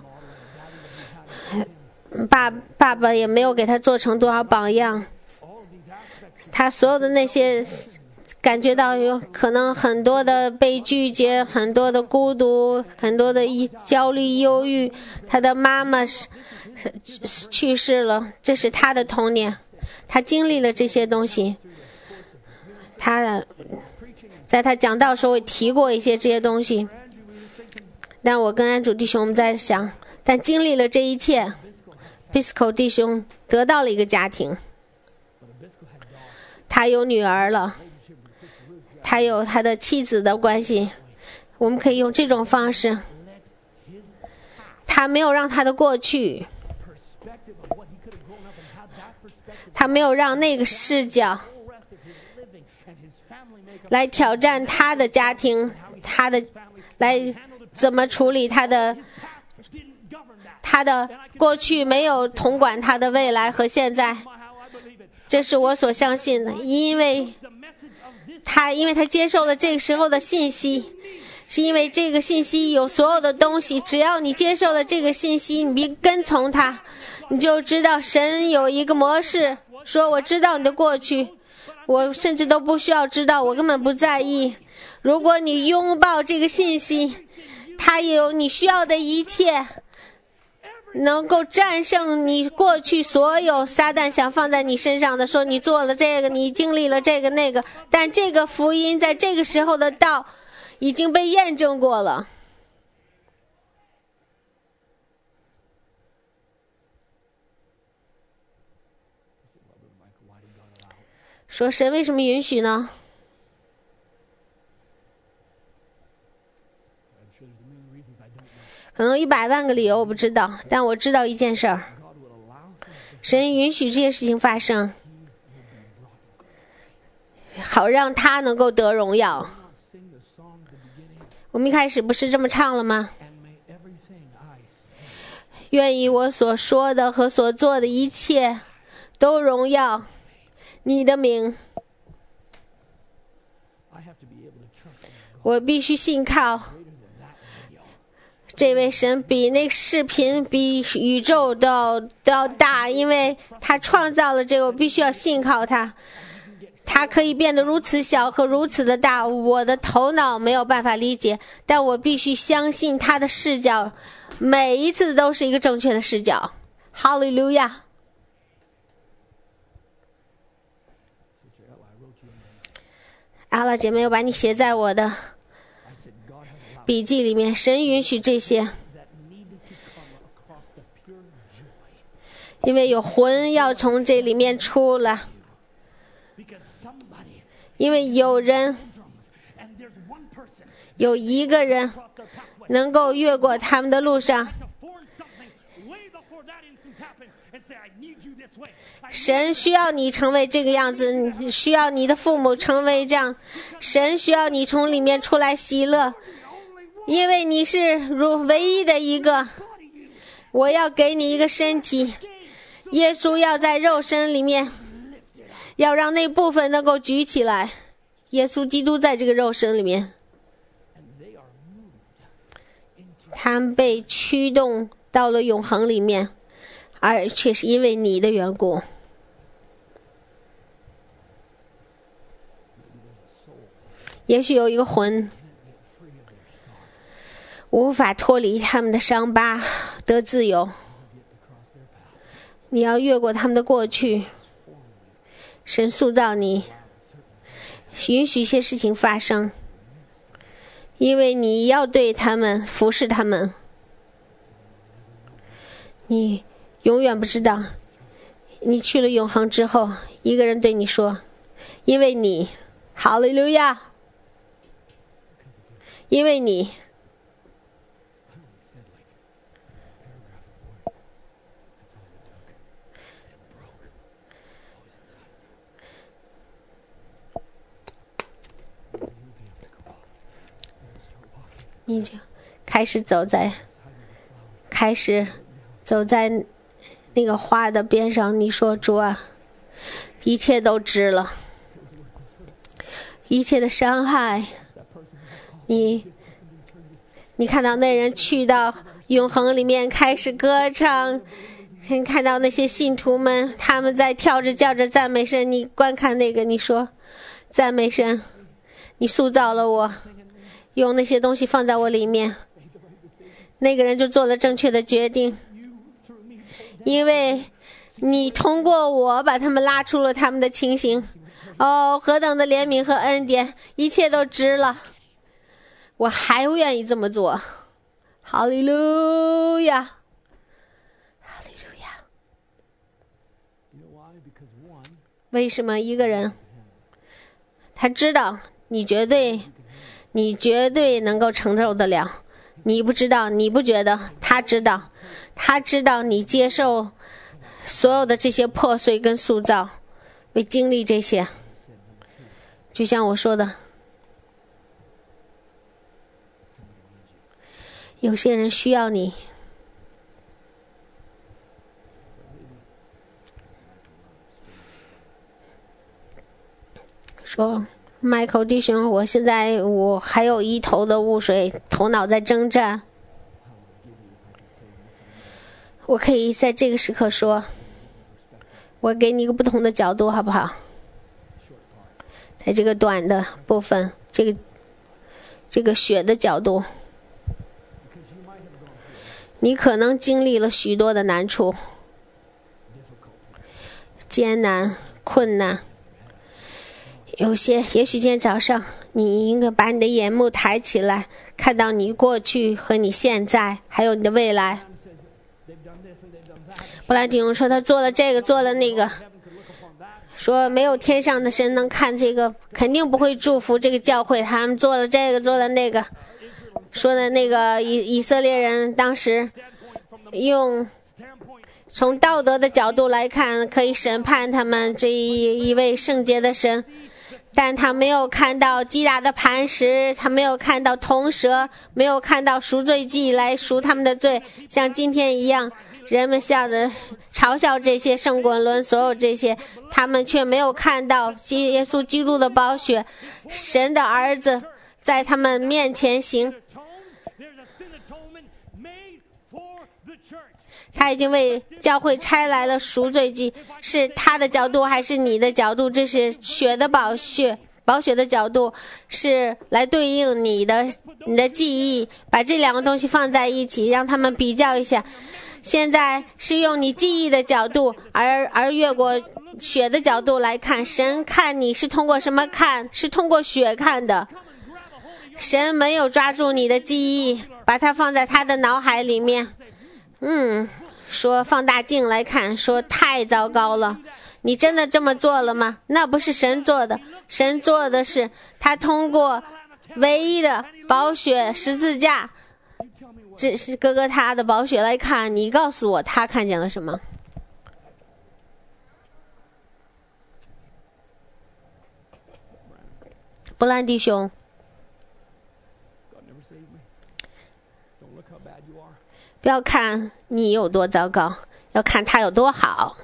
爸爸爸也没有给他做成多少榜样，他所有的那些感觉到有可能很多的被拒绝，很多的孤独，很多的焦虑忧郁，他的妈妈是去世了，这是他的童年，他经历了这些东西，他在他讲道的时候也提过一些这些东西，但我跟安主弟兄我们在想，但经历了这一切， Bisco 弟兄得到了一个家庭，他有女儿了，他有他的妻子的关系，我们可以用这种方式，他没有让他的过去，他没有让那个视角来挑战他的家庭，他的来怎么处理他的他的过去，没有统管他的未来和现在，这是我所相信的，因为他因为他接受了这个时候的信息，是因为这个信息有所有的东西，只要你接受了这个信息，你跟从他，你就知道神有一个模式，说我知道你的过去，我甚至都不需要知道，我根本不在意， 如果你拥抱这个信息，它有你需要的一切，能够战胜你过去所有撒旦想放在你身上的，说你做了这个，你经历了这个那个，但这个福音在这个时候的道已经被验证过了。说神为什么允许呢？可能一百万个理由我不知道，但我知道一件事儿，神允许这些事情发生，好让他能够得荣耀。我们一开始不是这么唱了吗？愿意我所说的和所做的一切都荣耀你的名。我必须信靠这位神，比那个视频比宇宙都要都要大，因为他创造了这个，我必须要信靠他。他可以变得如此小和如此的大，我的头脑没有办法理解，但我必须相信他的视角每一次都是一个正确的视角。哈利路亚。阿拉姐妹，我把你写在我的笔记里面。神允许这些，因为有魂要从这里面出来，因为有人有一个人能够越过他们的路上。神需要你成为这个样子，需要你的父母成为这样，神需要你从里面出来喜乐，因为你是如唯一的一个。我要给你一个身体，耶稣要在肉身里面，要让那部分能够举起来。耶稣基督在这个肉身里面，他们被驱动到了永恒里面，而却是因为你的缘故。也许有一个魂无法脱离他们的伤疤得自由，你要越过他们的过去，神塑造你，允许一些事情发生，因为你要对他们服侍他们。你永远不知道，你去了永恒之后，一个人对你说，因为你，哈利路亚，因为你。你就开始走在开始走在那个花的边上，你说主啊，一切都值了，一切的伤害，你你看到那人去到永恒里面开始歌唱，看到那些信徒们他们在跳着叫着赞美神，你观看那个，你说赞美神，你塑造了我，用那些东西放在我里面，那个人就做了正确的决定，因为你通过我把他们拉出了他们的情形。哦，何等的怜悯和恩典，一切都值了，我还愿意这么做。哈利路亚，哈利路亚。为什么一个人他知道你绝对你绝对能够承受得了，你不知道，你不觉得，他知道，他知道你接受所有的这些破碎跟塑造，会经历这些。就像我说的，有些人需要你，说Michael 弟兄，我现在我还有一头的雾水，头脑在征战。我可以在这个时刻说，我给你一个不同的角度，好不好？在这个短的部分，这个这个血的角度。你可能经历了许多的难处、艰难、困难。有些，也许今天早上你应该把你的眼目抬起来，看到你过去和你现在，还有你的未来。布兰弟兄说他做了这个，做了那个，说没有天上的神能看这个，肯定不会祝福这个教会。他们做了这个，做了那个。说的那个以以色列人当时用从道德的角度来看，可以审判他们这一一位圣洁的神，但他没有看到击打的磐石，他没有看到铜蛇，没有看到赎罪祭来赎他们的罪，像今天一样，人们笑着嘲笑这些圣滚轮，所有这些，他们却没有看到基耶稣基督的宝血，神的儿子在他们面前行。他已经为教会拆来了赎罪祭，是他的角度还是你的角度？这是血的宝血，宝血的角度是来对应你的你的记忆，把这两个东西放在一起，让他们比较一下。现在是用你记忆的角度，而而越过血的角度来看，神看你是通过什么看？是通过血看的。神没有抓住你的记忆，把它放在他的脑海里面。嗯。说放大镜来看，说太糟糕了，你真的这么做了吗？那不是神做的，神做的是他通过唯一的宝血十字架，这是哥哥他的宝血来看，你告诉我他看见了什么？布兰弟兄，不要看你有多糟糕，要看他有多好。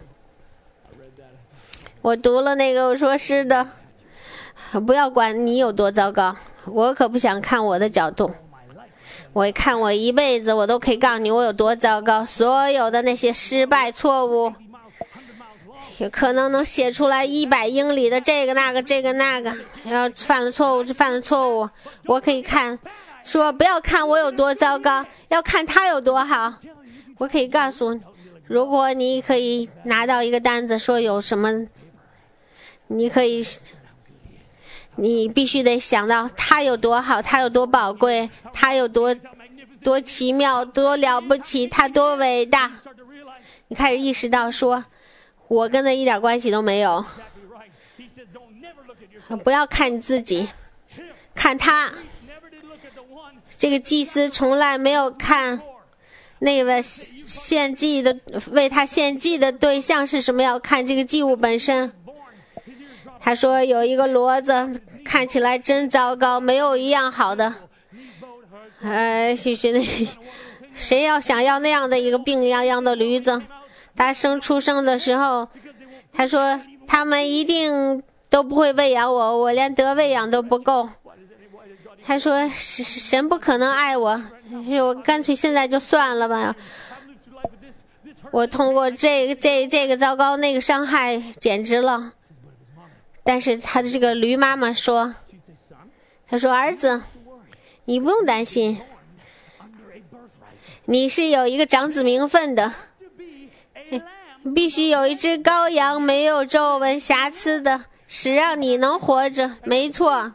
我读了那个，我说是的，不要管你有多糟糕，我可不想看我的角度，我看我一辈子，我都可以告诉你我有多糟糕，所有的那些失败错误，有可能能写出来一百英里的这个那个这个那个，然后犯了错误就犯了错误，我可以看。说不要看我有多糟糕，要看他有多好。我可以告诉你，如果你可以拿到一个单子，说有什么，你可以，你必须得想到他有多好，他有多宝贵，他有多多奇妙，多了不起，他多伟大。你开始意识到说，我跟他一点关系都没有。不要看你自己，看他。这个祭司从来没有看那位献祭的为他献祭的对象是什么，要看这个祭物本身。他说有一个骡子看起来真糟糕，没有一样好的。呃，是是那谁要想要那样的一个病殃殃的驴子？他生出生的时候，他说他们一定都不会喂养我，我连得喂养都不够。他说神不可能爱我，我干脆现在就算了吧，我通过这个这这个糟糕那个伤害简直了。但是他的这个驴妈妈说，他说儿子你不用担心，你是有一个长子名分的，必须有一只羔羊没有皱纹瑕疵的，使让你能活着。没错，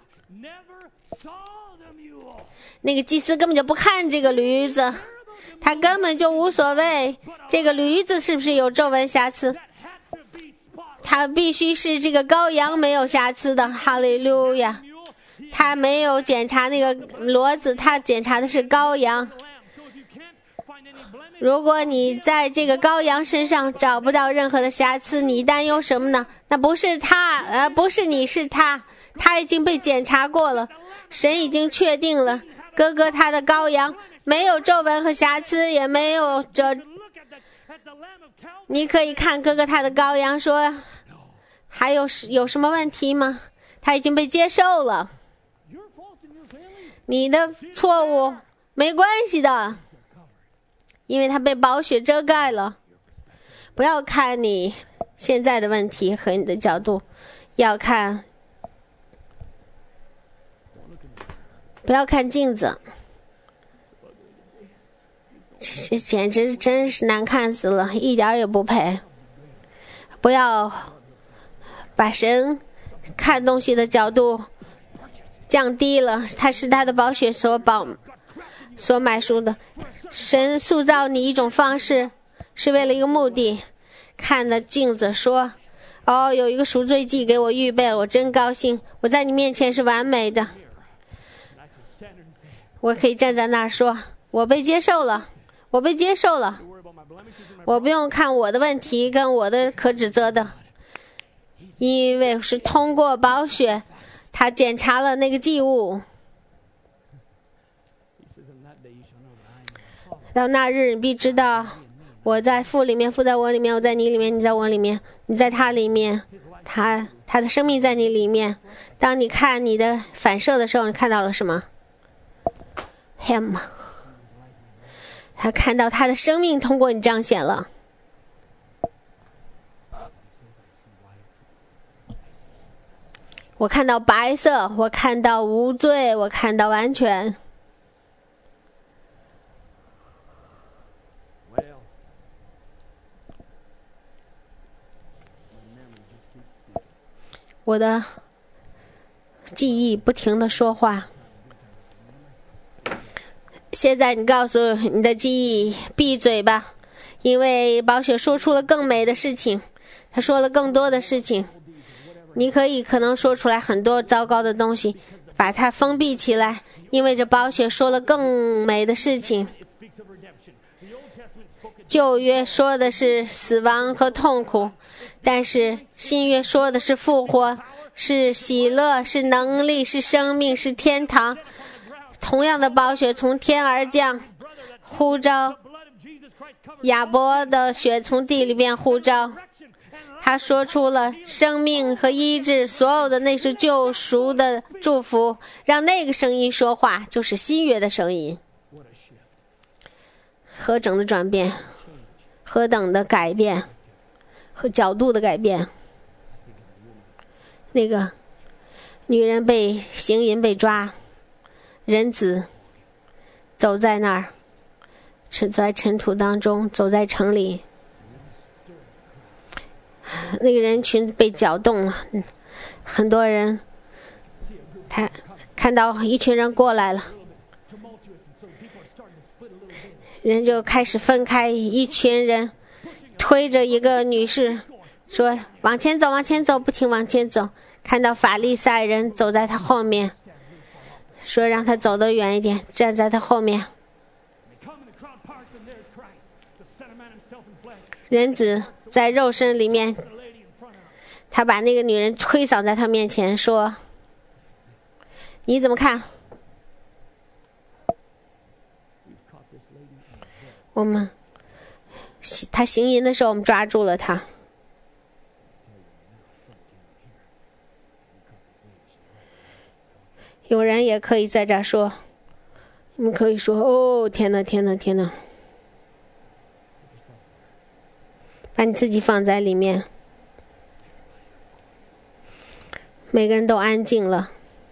那个祭司根本就不看这个驴子，他根本就无所谓这个驴子是不是有皱纹瑕疵，他必须是这个羔羊没有瑕疵的。哈利路亚！他没有检查那个骡子，他检查的是羔羊。如果你在这个羔羊身上找不到任何的瑕疵，你担忧什么呢？那不是他，呃，不是你，是他，他已经被检查过了，神已经确定了。哥哥他的羔羊没有皱纹和瑕疵，也没有这。你可以看哥哥他的羔羊，说还有有什么问题吗？他已经被接受了。你的错误没关系的，因为他被宝血遮盖了。不要看你现在的问题和你的角度，要看不要看镜子，这简直真是难看死了，一点也不配。不要把神看东西的角度降低了，它是他的宝血所保所买赎的。神塑造你一种方式是为了一个目的，看着镜子说，哦，有一个赎罪祭给我预备了，我真高兴，我在你面前是完美的。我可以站在那儿说，我被接受了，我被接受了，我不用看我的问题跟我的可指责的，因为是通过宝血他检查了那个祭物。到那日你必知道，我在父里面，父在我里面，我在你里面，你在我里面，你在他里面，他他的生命在你里面。当你看你的反射的时候，你看到了什么？ Him， 他看到他的生命通过你彰显了。我看到白色，我看到无罪，我看到完全。我的记忆不停地说话。现在你告诉你的记忆闭嘴吧，因为宝血说出了更美的事情，他说了更多的事情。你可以可能说出来很多糟糕的东西，把它封闭起来，因为这宝血说了更美的事情。旧约说的是死亡和痛苦，但是新约说的是复活，是喜乐，是能力，是生命，是天堂。同样的宝血从天而降，呼召亚伯的血从地里边呼召，他说出了生命和医治，所有的那是救赎的祝福，让那个声音说话，就是新约的声音。何等的转变，何等的改变和角度的改变。那个女人被行淫被抓，人子走在那儿，走在尘土当中，走在城里，那个人群被搅动了，很多人他看到一群人过来了，人就开始分开，一群人推着一个女士说往前走往前走，不停往前走，看到法利赛人走在他后面，说让他走得远一点，站在他后面。人子在肉身里面，他把那个女人推搡在他面前说，你怎么看？我们他行淫的时候我们抓住了他。有人也可以在这儿说，你们可以说，哦，天哪天哪天哪，把你自己放在里面。每个人都安静了。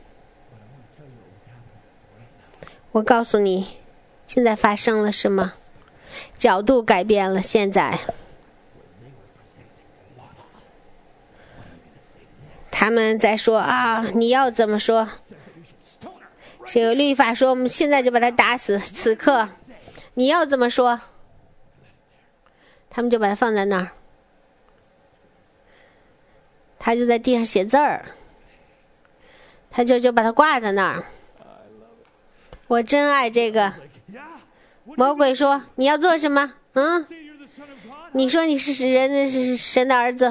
我告诉你现在发生了什么，角度改变了。现在他们在说啊，你要怎么说？这个律法说我们现在就把他打死，此刻你要怎么说？他们就把他放在那儿，他就在地上写字儿，他就就把他挂在那儿。我真爱这个。魔鬼说你要做什么？嗯，你说你是人是神的儿子，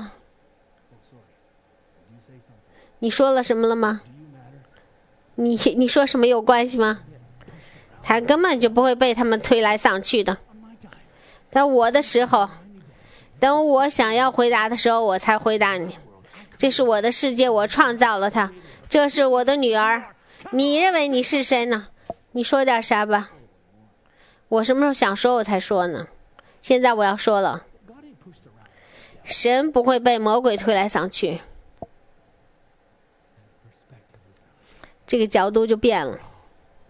你说了什么了吗？你你说什么有关系吗？他根本就不会被他们推来搡去的。在我的时候，等我想要回答的时候，我才回答你。这是我的世界，我创造了它。这是我的女儿，你认为你是谁呢？你说点啥吧。我什么时候想说我才说呢？现在我要说了，神不会被魔鬼推来搡去。这个角度就变了。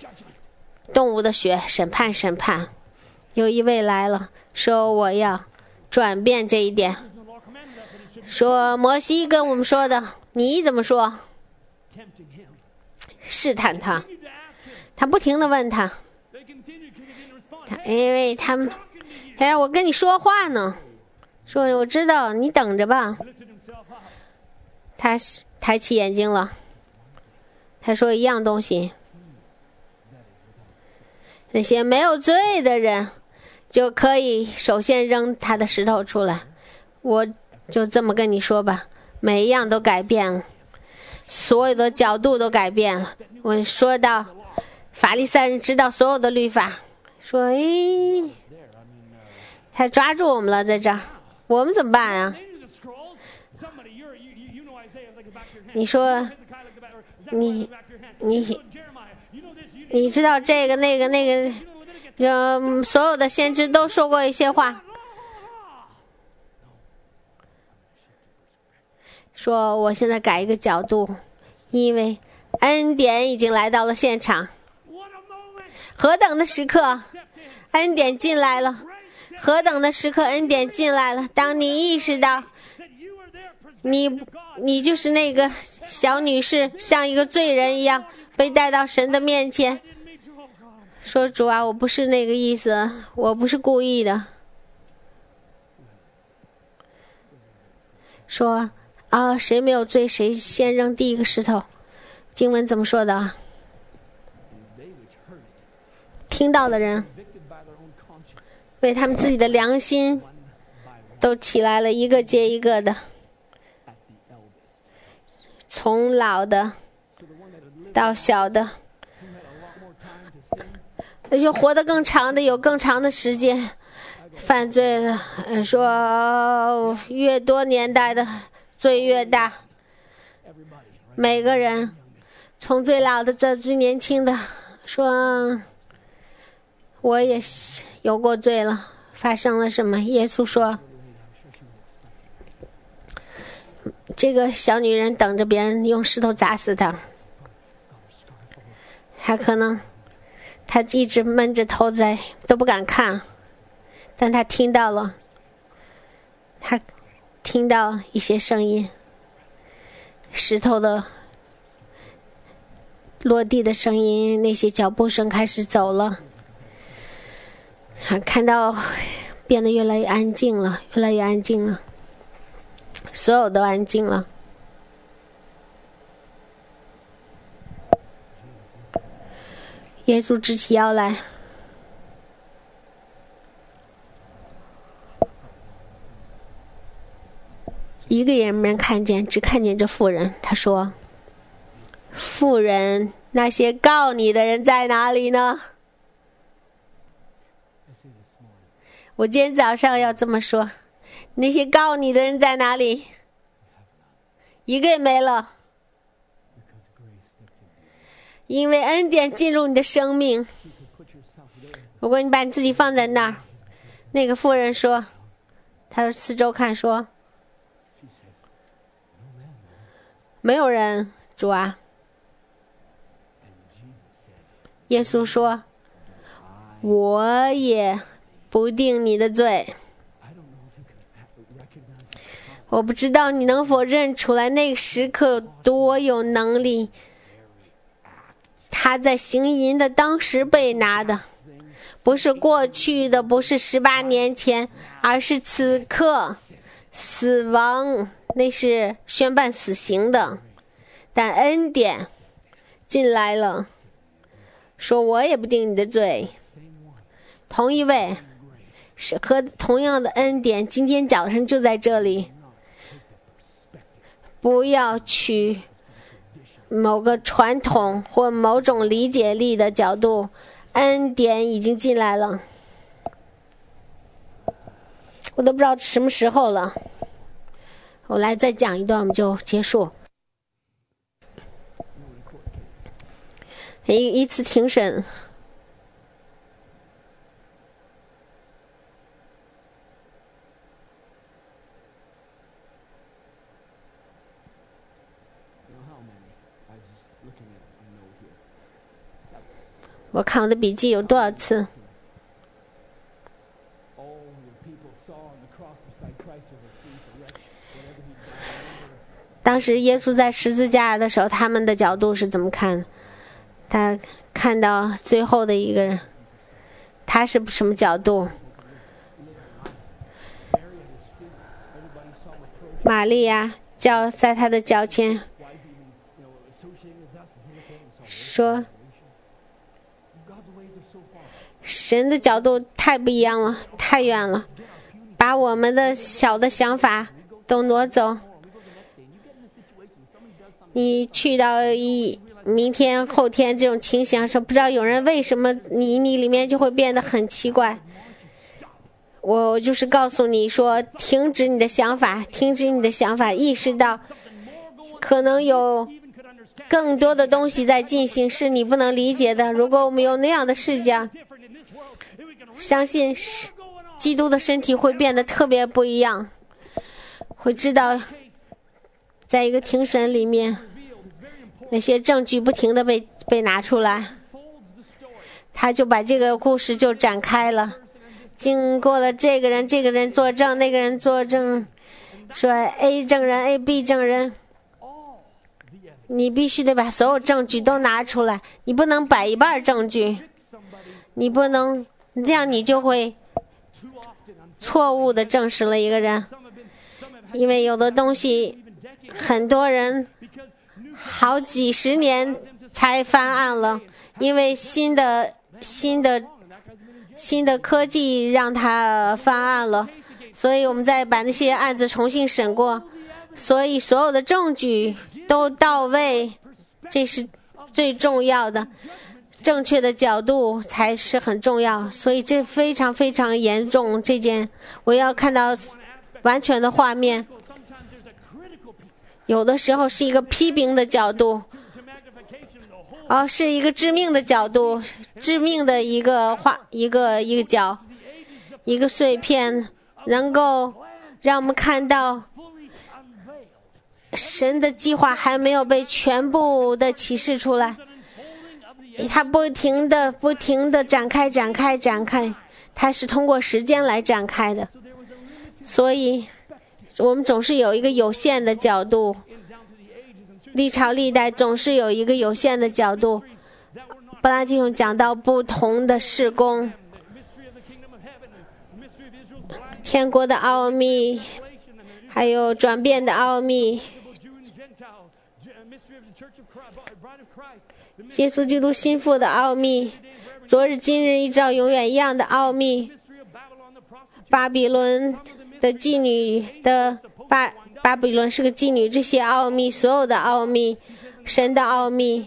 动物的血，审判审判。有一位来了，说我要转变这一点，说摩西跟我们说的，你怎么说？试探他，他不停地问他，他因为他们还让我跟你说话呢，说我知道，你等着吧。他抬起眼睛了，他说一样东西，那些没有罪的人就可以首先扔他的石头出来。我就这么跟你说吧，每一样都改变了，所有的角度都改变了。我说到法利赛人知道所有的律法，说诶，他抓住我们了，在这儿我们怎么办啊？你说你你你知道这个那个那个呃，所有的先知都说过一些话，说我现在改一个角度，因为恩典已经来到了现场。何等的时刻，恩典进来了，何等的时刻，恩典进来了。当你意识到你你就是那个小女士，像一个罪人一样被带到神的面前，说主啊，我不是那个意思，我不是故意的。说啊，谁没有罪谁先扔第一个石头。经文怎么说的？听到的人为他们自己的良心都起来了，一个接一个的，从老的到小的，那些活得更长的有更长的时间犯罪的，说越多年代的罪越大。每个人从最老的到最年轻的说，我也有过罪了，发生了什么？耶稣说，这个小女人等着别人用石头砸死她，还可能她一直闷着头在都不敢看，但她听到了，她听到一些声音，石头的落地的声音，那些脚步声开始走了，看到变得越来越安静了，越来越安静了，所有都安静了。耶稣直起腰来，一个也没人看见，只看见这妇人。他说，妇人，那些告你的人在哪里呢？我今天早上要这么说，那些告你的人在哪里？一个也没了，因为恩典进入你的生命。如果你把你自己放在那儿，那个妇人说，他四周看说，没有人，主啊。耶稣说，我也不定你的罪。我不知道你能否认出来那个时刻多有能力，他在行淫的当时被拿的，不是过去的，不是十八年前，而是此刻死亡，那是宣判死刑的，但恩典进来了，说我也不定你的罪。同一位是和同样的恩典，今天早上就在这里。不要取某个传统或某种理解力的角度，恩典已经进来了。我都不知道什么时候了，我来再讲一段我们就结束。一一次庭审， 我看我的笔记有多少次。当时耶稣在十字架的时候，他们的角度是怎么看？他看到最后的一个人，他是什么角度？玛利亚叫在他的脚前说，神的角度太不一样了，太远了，把我们的小的想法都挪走。你去到一明天后天这种情形说，不知道有人为什么你你里面就会变得很奇怪。我就是告诉你说，停止你的想法，停止你的想法，意识到可能有更多的东西在进行是你不能理解的。如果我们有那样的视角，相信基督的身体会变得特别不一样，会知道在一个庭审里面，那些证据不停地被被拿出来，他就把这个故事就展开了。经过了这个人这个人作证，那个人作证，说 A 证人 A B 证人，你必须得把所有证据都拿出来，你不能摆一半证据，你不能这样，你就会错误地证实了一个人。因为有的东西很多人好几十年才翻案了，因为新的新的新的科技让他翻案了，所以我们再把那些案子重新审过，所以所有的证据都到位，这是最重要的，正确的角度才是很重要，所以这非常非常严重。这件我要看到完全的画面，有的时候是一个批评的角度，哦，是一个致命的角度，致命的一个画，一个一个角，一个碎片，能够让我们看到神的计划还没有被全部的启示出来，它不停的不停的展开展开展开，它是通过时间来展开的，所以我们总是有一个有限的角度，历朝历代总是有一个有限的角度。布拉弟兄讲到不同的事工，天国的奥秘，还有转变的奥秘，耶稣基督心腹的奥秘，昨日今日一直到永远一样的奥秘，巴比伦的妓女的巴巴比伦是个妓女，这些奥秘，所有的奥秘，神的奥秘。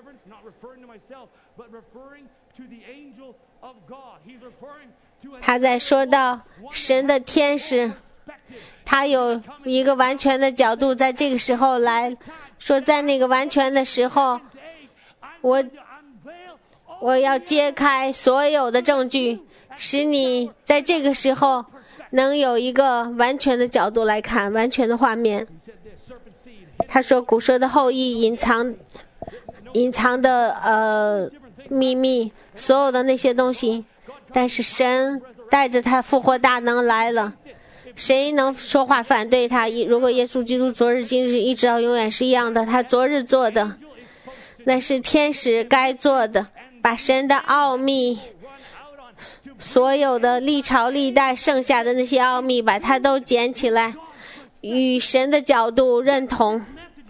他在说到神的天使，他有一个完全的角度，在这个时候来说，在那个完全的时候，我我要揭开所有的证据，使你在这个时候能有一个完全的角度来看，完全的画面。他说古蛇的后裔隐藏隐藏的呃秘密，所有的那些东西，但是神带着他复活大能来了，谁能说话反对他？如果耶稣基督昨日今日一直到永远是一样的，他昨日做的那是天使该做的，把神的奥秘，所有的历朝历代剩下的那些奥秘，把它都捡起来，与神的角度认同。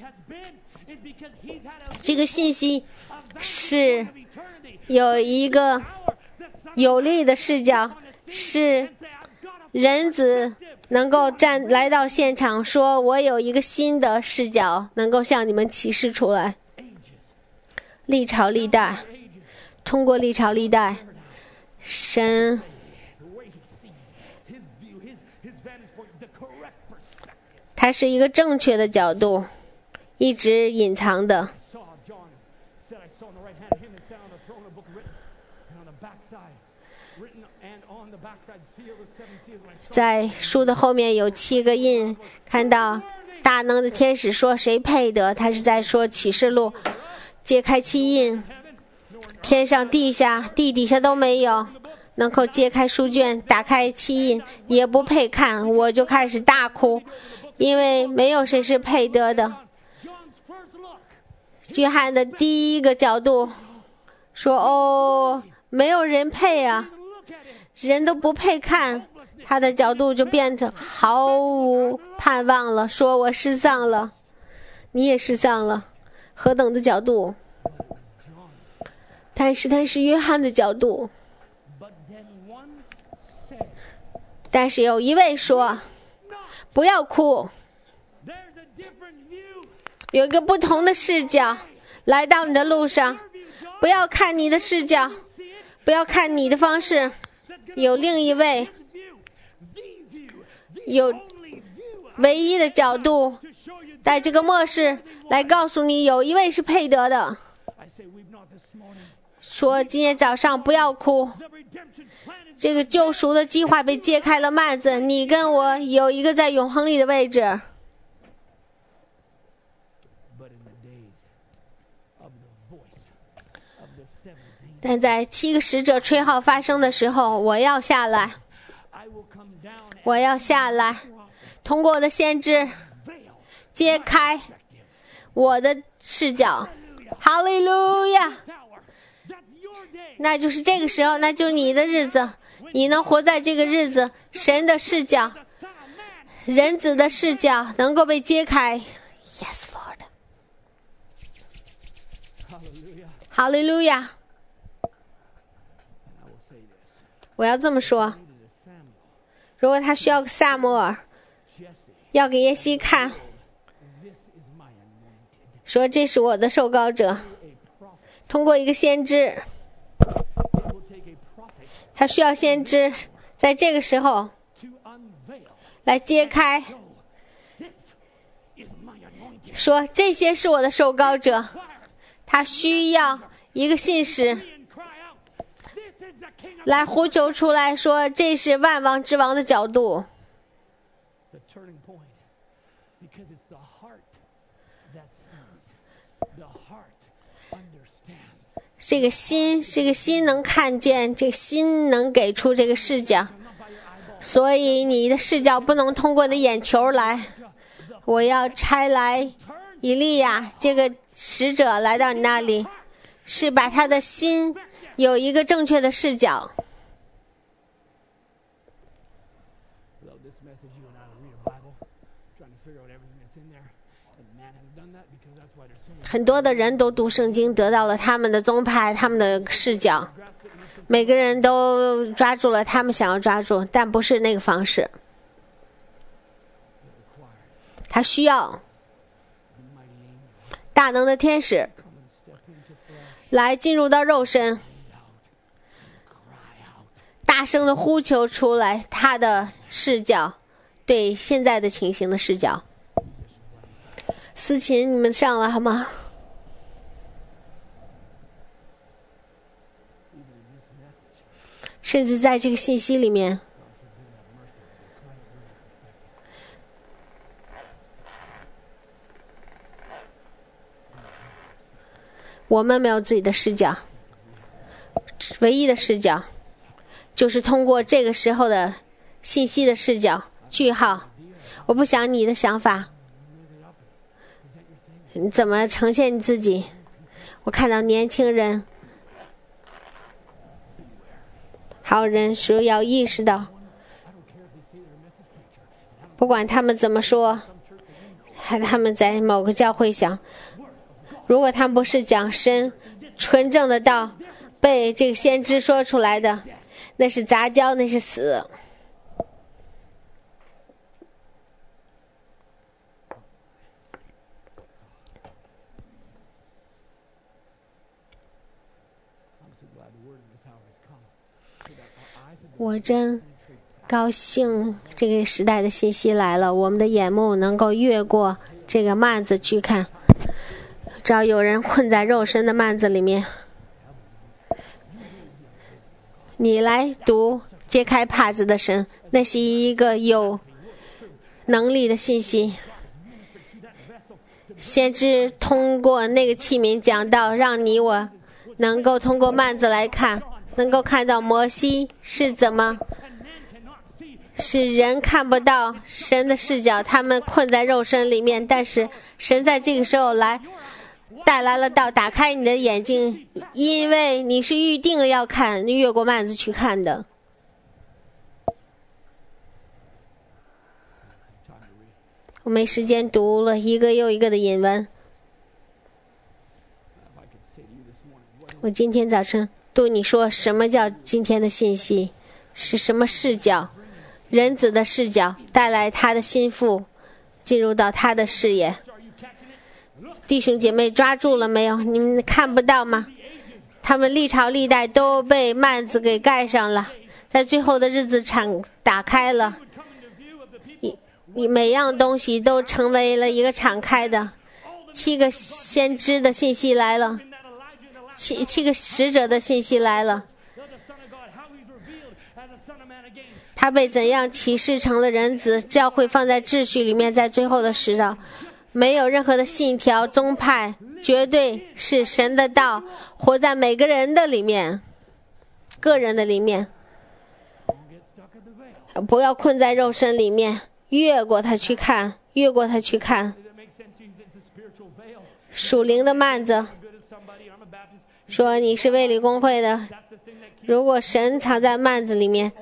这个信息是有一个有利的视角，是人子能够站来到现场，说我有一个新的视角能够向你们启示出来。历朝历代，通过历朝历代，神它是一个正确的角度，一直隐藏的。在书的后面有七个印，看到大能的天使说谁配得，他是在说启示录揭开七印， 天上地下地底下都没有能够揭开书卷打开七印，也不配看。我就开始大哭，因为没有谁是配得的。约翰的第一个角度说，哦，没有人配啊，人都不配看。他的角度就变成毫无盼望了，说我失丧了，你也失丧了，何等的角度。但是他是约翰的角度，但是有一位说不要哭，有一个不同的视角来到你的路上，不要看你的视角，不要看你的方式，有另一位有唯一的角度，在这个末世来告诉你有一位是配得的。说今天早上不要哭，这个救赎的计划被揭开了幔子，你跟我有一个在永恒里的位置。但在七个使者吹号发生的时候，我要下来，我要下来，通过我的先知揭开我的视角。哈利路亚！那就是这个时候，那就是你的日子，你能活在这个日子，神的视角，人子的视角能够被揭开。 Yes Lord， 哈利路亚！我要这么说，如果他需要个撒母耳，要给耶西看，说这是我的受膏者，通过一个先知，他需要先知在这个时候来揭开，说这些是我的受膏者，他需要一个信使来呼求出来，说这是万王之王的角度。这个心，这个心能看见，这个心能给出这个视角，所以你的视角不能通过你的眼球来。我要差来以利亚这个使者来到你那里，是把他的心有一个正确的视角。很多的人都读圣经，得到了他们的宗派，他们的视角，每个人都抓住了他们想要抓住，但不是那个方式。他需要大能的天使来进入到肉身，大声的呼求出来他的视角，对现在的情形的视角。司琴，你们上了好吗？甚至在这个信息里面，我们没有自己的视角，唯一的视角就是通过这个时候的信息的视角句号。我不想你的想法，你怎么呈现你自己？我看到年轻人好人说要意识到，不管他们怎么说，还他们在某个教会想，如果他们不是讲神纯正的道，被这个先知说出来的，那是杂交，那是死。我真高兴这个时代的信息来了，我们的眼目能够越过这个幔子去看，只要有人困在肉身的幔子里面，你来读揭开帕子的神，那是一个有能力的信息。先知通过那个器皿讲到，让你我能够通过幔子来看，能够看到摩西是怎么使人看不到神的视角，他们困在肉身里面，但是神在这个时候来带来了道，打开你的眼睛，因为你是预定要看，越过幔子去看的。我没时间读了一个又一个的引文。我今天早晨对你说，什么叫今天的信息？是什么视角？人子的视角带来他的心腹进入到他的视野。弟兄姐妹抓住了没有？你们看不到吗？他们历朝历代都被幔子给盖上了，在最后的日子敞打开了，你每样东西都成为了一个敞开的。七个先知的信息来了，七七个使者的信息来了，他被怎样启示成了人子，教会放在秩序里面，在最后的时候没有任何的信条宗派，绝对是神的道活在每个人的里面，个人的里面，不要困在肉身里面，越过它去看，越过它去看。属灵的幔子说你是卫理公会的，如果神藏在幔子里面，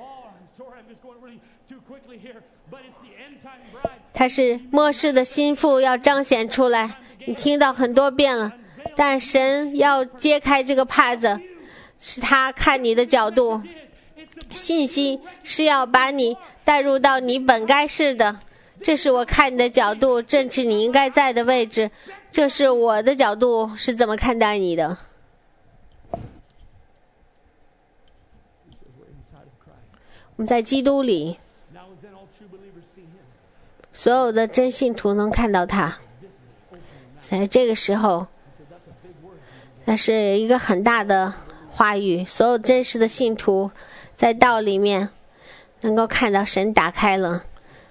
他是末世的心腹要彰显出来，你听到很多遍了，但神要揭开这个帕子，是他看你的角度，信息是要把你带入到你本该是的，这是我看你的角度，正是你应该在的位置，这是我的角度是怎么看待你的。我们在基督里，所有的真信徒能看到他，在这个时候，那是一个很大的话语，所有真实的信徒在道里面能够看到神打开了，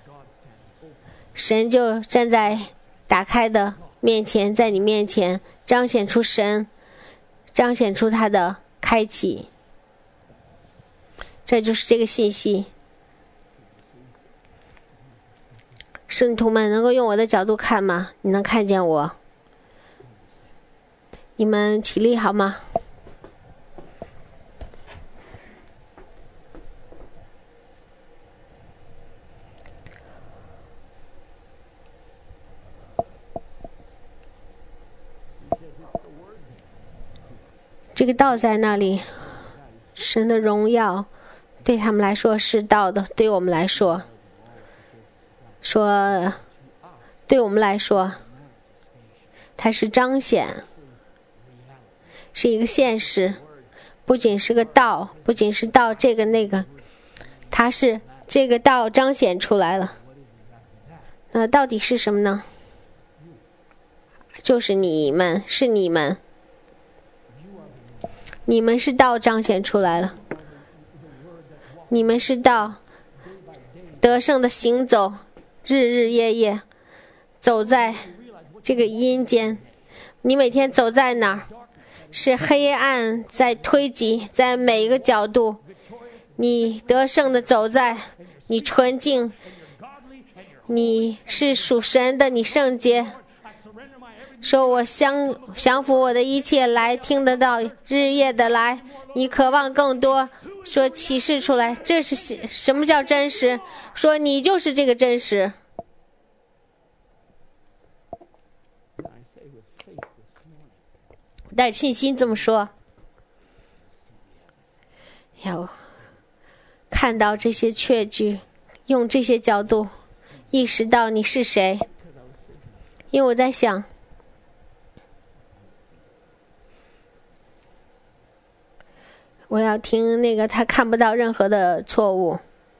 神就站在打开的面前，在你面前彰显出神，彰显出他的开启，这就是这个信息。圣徒们能够用我的角度看吗？你能看见我？你们起立好吗？这个道在那里，神的荣耀对他们来说是道的，对我们来说说对我们来说它是彰显，是一个现实，不仅是个道，不仅是道这个那个，它是这个道彰显出来了。那到底是什么呢？就是你们，是你们你们是道彰显出来了，你们是道得胜的行走，日日夜夜走在这个阴间。你每天走在哪儿？是黑暗在推挤，在每一个角度你得胜的走在，你纯净，你是属神的，你圣洁，说我降降服我的一切来，听得到日夜的来，你渴望更多，说启示出来，这是什么叫真实？说你就是这个真实。带信心这么说，要看到这些确据，用这些角度意识到你是谁。因为我在想，我要听那个他看不到任何的错误。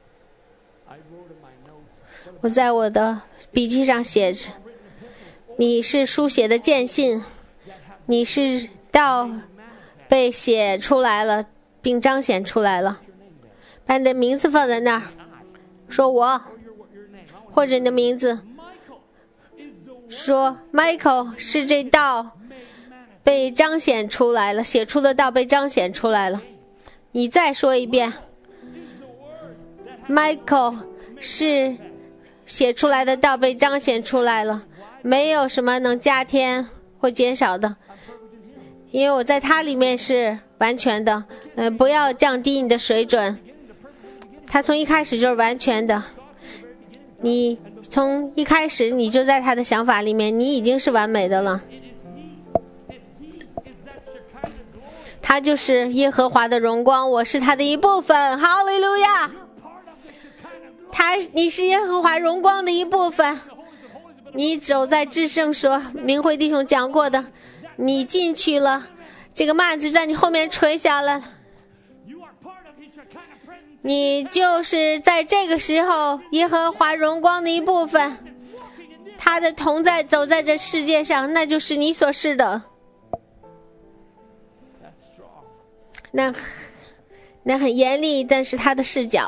我在我的笔记上写着，你是书写的见信，你是道被写出来了并彰显出来了，把你的名字放在那儿，说我，或者你的名字，说 Michael 是这道被彰显出来了，写出的道被彰显出来了。你再说一遍 ，Michael 是写出来的道被彰显出来了，没有什么能加添或减少的，因为我在它里面是完全的。呃，不要降低你的水准，它从一开始就是完全的。你从一开始你就在他的想法里面，你已经是完美的了。他就是耶和华的荣光，我是他的一部分。哈利路亚！他，你是耶和华荣光的一部分。你走在至圣所，明辉弟兄讲过的，你进去了，这个幔子在你后面垂下了。你就是在这个时候耶和华荣光的一部分，他的同在走在这世界上，那就是你所是的。那那很严厉，但是他的视角，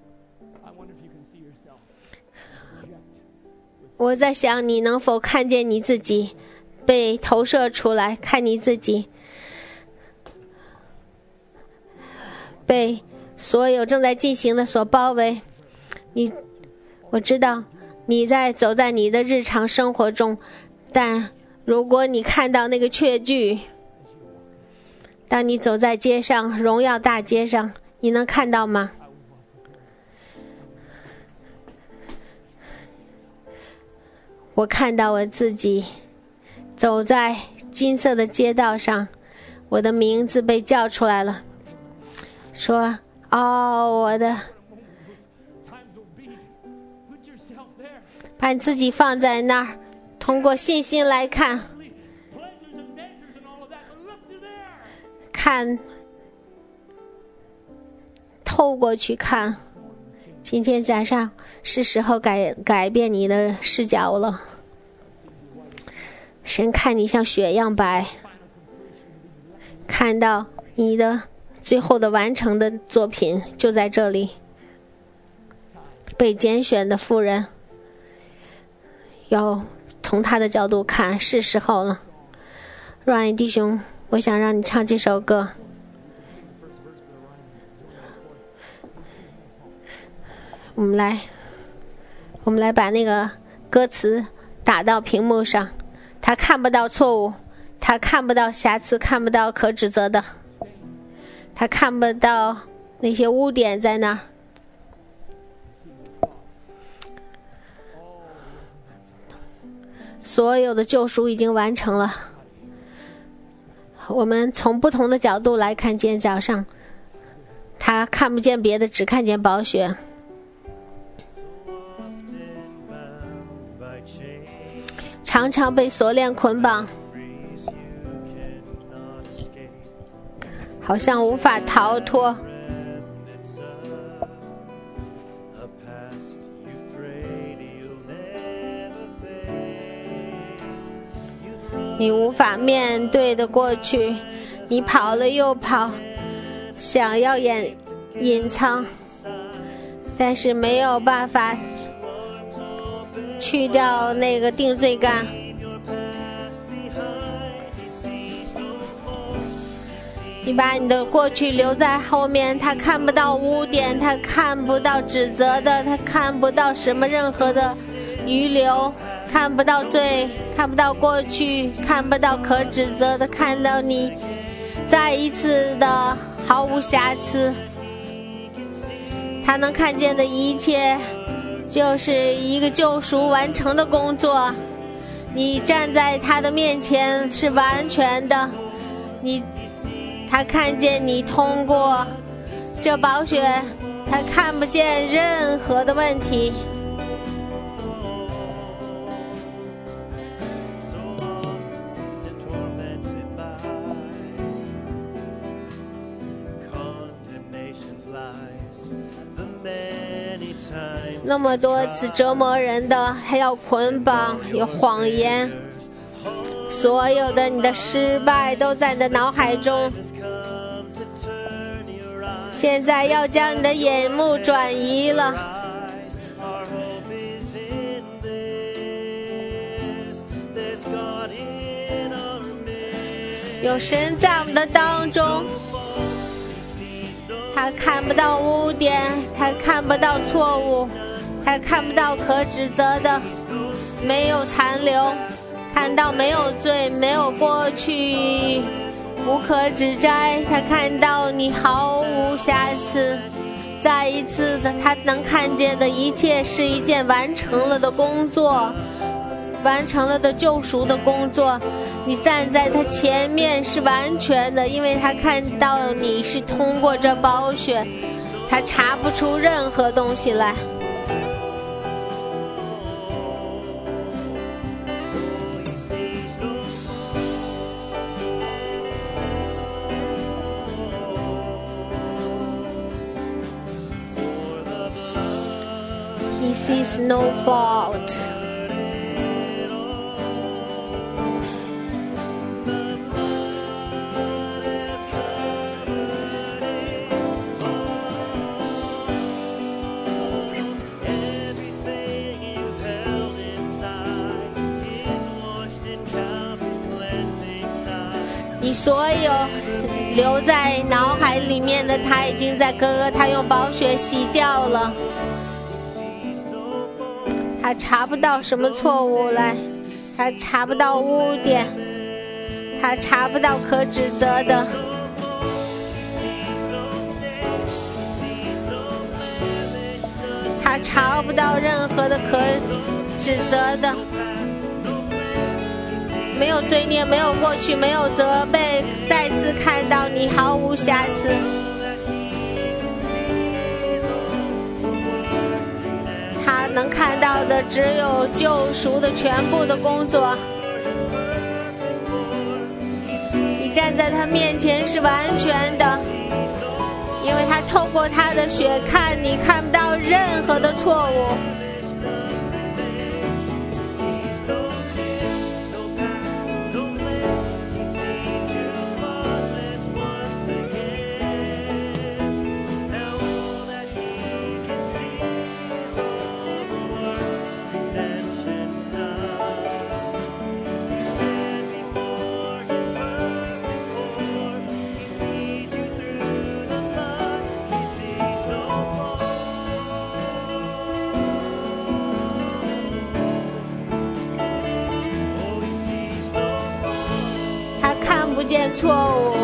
我在想你能否看见你自己被投射出来，看你自己被所有正在进行的所包围。你，我知道你在走在你的日常生活中，但如果你看到那个确据，当你走在街上，荣耀大街上，你能看到吗？我看到我自己走在金色的街道上，我的名字被叫出来了，说哦，我的，把你自己放在那儿，通过信心来看，看，透过去看。今天早上是时候改改变你的视角了。神看你像雪一样白，看到你的最后的完成的作品就在这里。被拣选的妇人，要从他的角度看，是时候了。Ryan 弟兄，我想让你唱这首歌。我们来，我们来把那个歌词打到屏幕上。他看不到错误，他看不到瑕疵，看不到可指责的，他看不到那些污点在那儿。所有的救赎已经完成了。我们从不同的角度来看，今天早上他看不见别的，只看见宝血。常常被锁链捆绑，好像无法逃脱。你无法面对的过去，你跑了又跑，想要掩隐藏，但是没有办法去掉那个定罪感。你把你的过去留在后面，他看不到污点，他看不到指责的，他看不到什么任何的余留，看不到罪，看不到过去，看不到可指责的，看到你再一次的毫无瑕疵。他能看见的一切就是一个救赎完成的工作，你站在他的面前是完全的，你他看见你通过这宝血，他看不见任何的问题。那么多次折磨人的，还要捆绑，有谎言，所有的你的失败都在你的脑海中。现在要将你的眼目转移了， 有神在我们的当中，他看不到污点，他看不到错误，他看不到可指责的，没有残留，看到没有罪，没有过去，无可指摘，他看到你毫无瑕疵。再一次的，他能看见的一切是一件完成了的工作，完成了的救赎的工作。你站在他前面是完全的，因为他看到你是通过这宝血，他查不出任何东西来。He sees no fault. 你所有留在脑海里面的，他已经在哥哥他用宝血洗掉了，他查不到什么错误来，他查不到污点，他查不到可指责的。他查不到任何的可指责的，没有罪孽，没有过去，没有责备，再次看到你毫无瑕疵。他能看到的只有救赎的全部的工作。你站在他面前是完全的，因为他透过他的血看你，看不到任何的错误。看不见错误，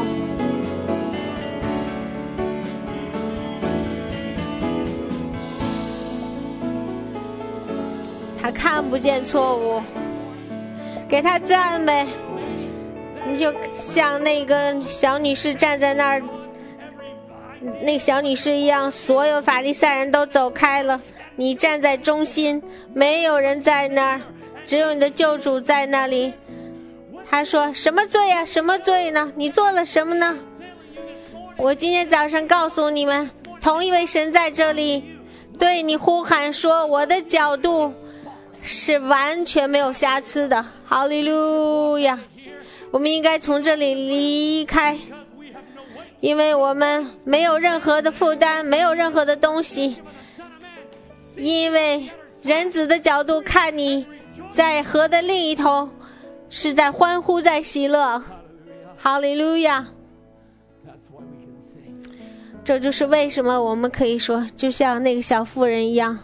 他看不见错误，给他赞美。你就像那个小女士站在那儿，那个小女士一样，所有法利赛人都走开了，你站在中心，没有人在那儿，只有你的救主在那里。他说什么罪啊，什么罪呢？你做了什么呢？我今天早上告诉你们，同一位神在这里对你呼喊说，我的角度是完全没有瑕疵的。哈利路亚！我们应该从这里离开，因为我们没有任何的负担，没有任何的东西，因为人子的角度看你在河的另一头是在欢呼，在喜乐。哈利路亚！这就是为什么我们可以说，就像那个小妇人一样，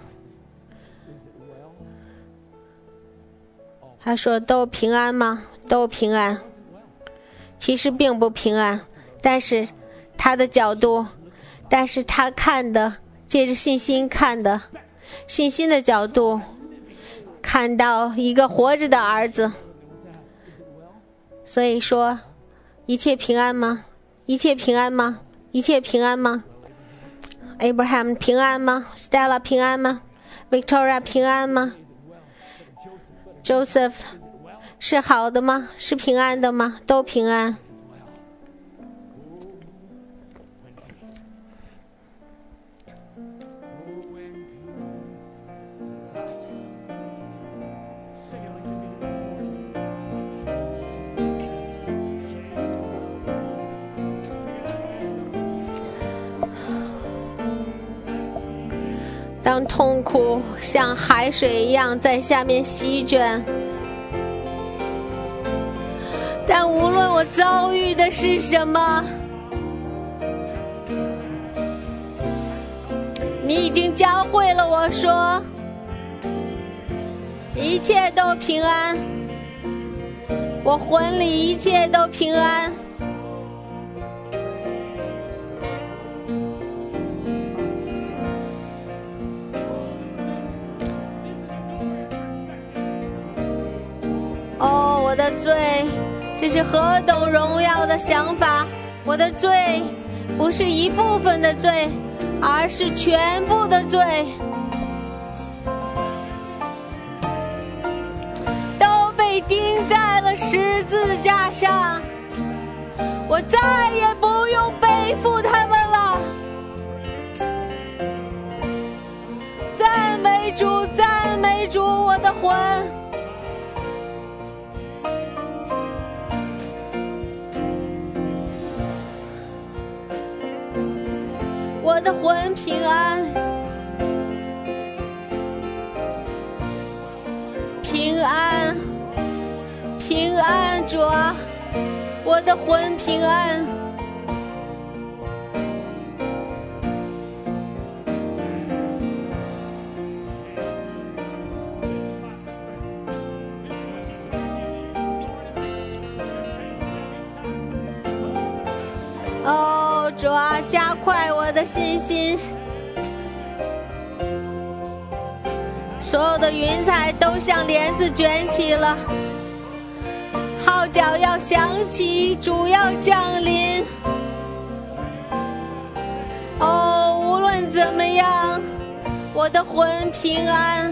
他说都平安吗？都平安。其实并不平安，但是他的角度，但是他看的，借着信心看的，信心的角度看到一个活着的儿子。所以说一切平安吗？一切平安吗？一切平安吗？ Abraham 平安吗？ Stella 平安吗？ Victoria 平安吗？ Joseph 是好的吗？是平安的吗？都平安。当痛苦像海水一样在下面席卷， 但无论我遭遇的是什么，你已经教会了我说，一切都平安，我魂里一切都平安。哦，我的罪，这是何等荣耀的想法！我的罪不是一部分的罪，而是全部的罪，都被钉在了十字架上，我再也不用背负他们了。赞美主，赞美主，我的魂！我的魂平安，平安，平安，主啊，我的魂平安。哦，主啊，加快我的信心。所有的云彩都像帘子卷起了，号角要响起，主要降临。哦，无论怎么样，我的魂平安。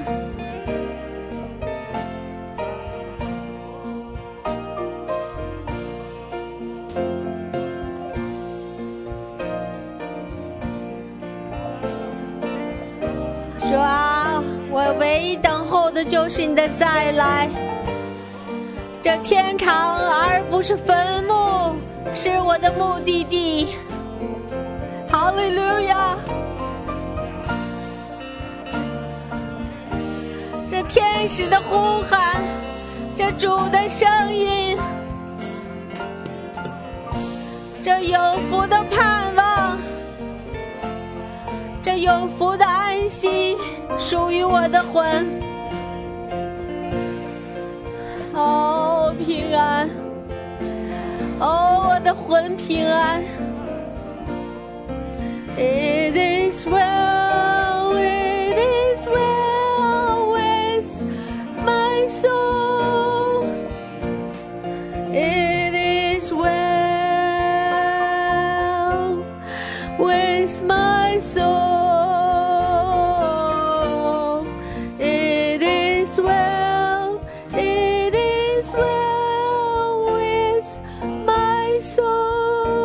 主啊，我唯一等候的就是你的再来。这天堂而不是坟墓，是我的目的地。哈利路亚！这天使的呼喊，这主的声音，这有福的盼望，这有福的安息属于我的魂。哦，平安，哦，我的魂平安。It is well, it is well with my soul. It is well with my soul. It is well, it is well with my soul.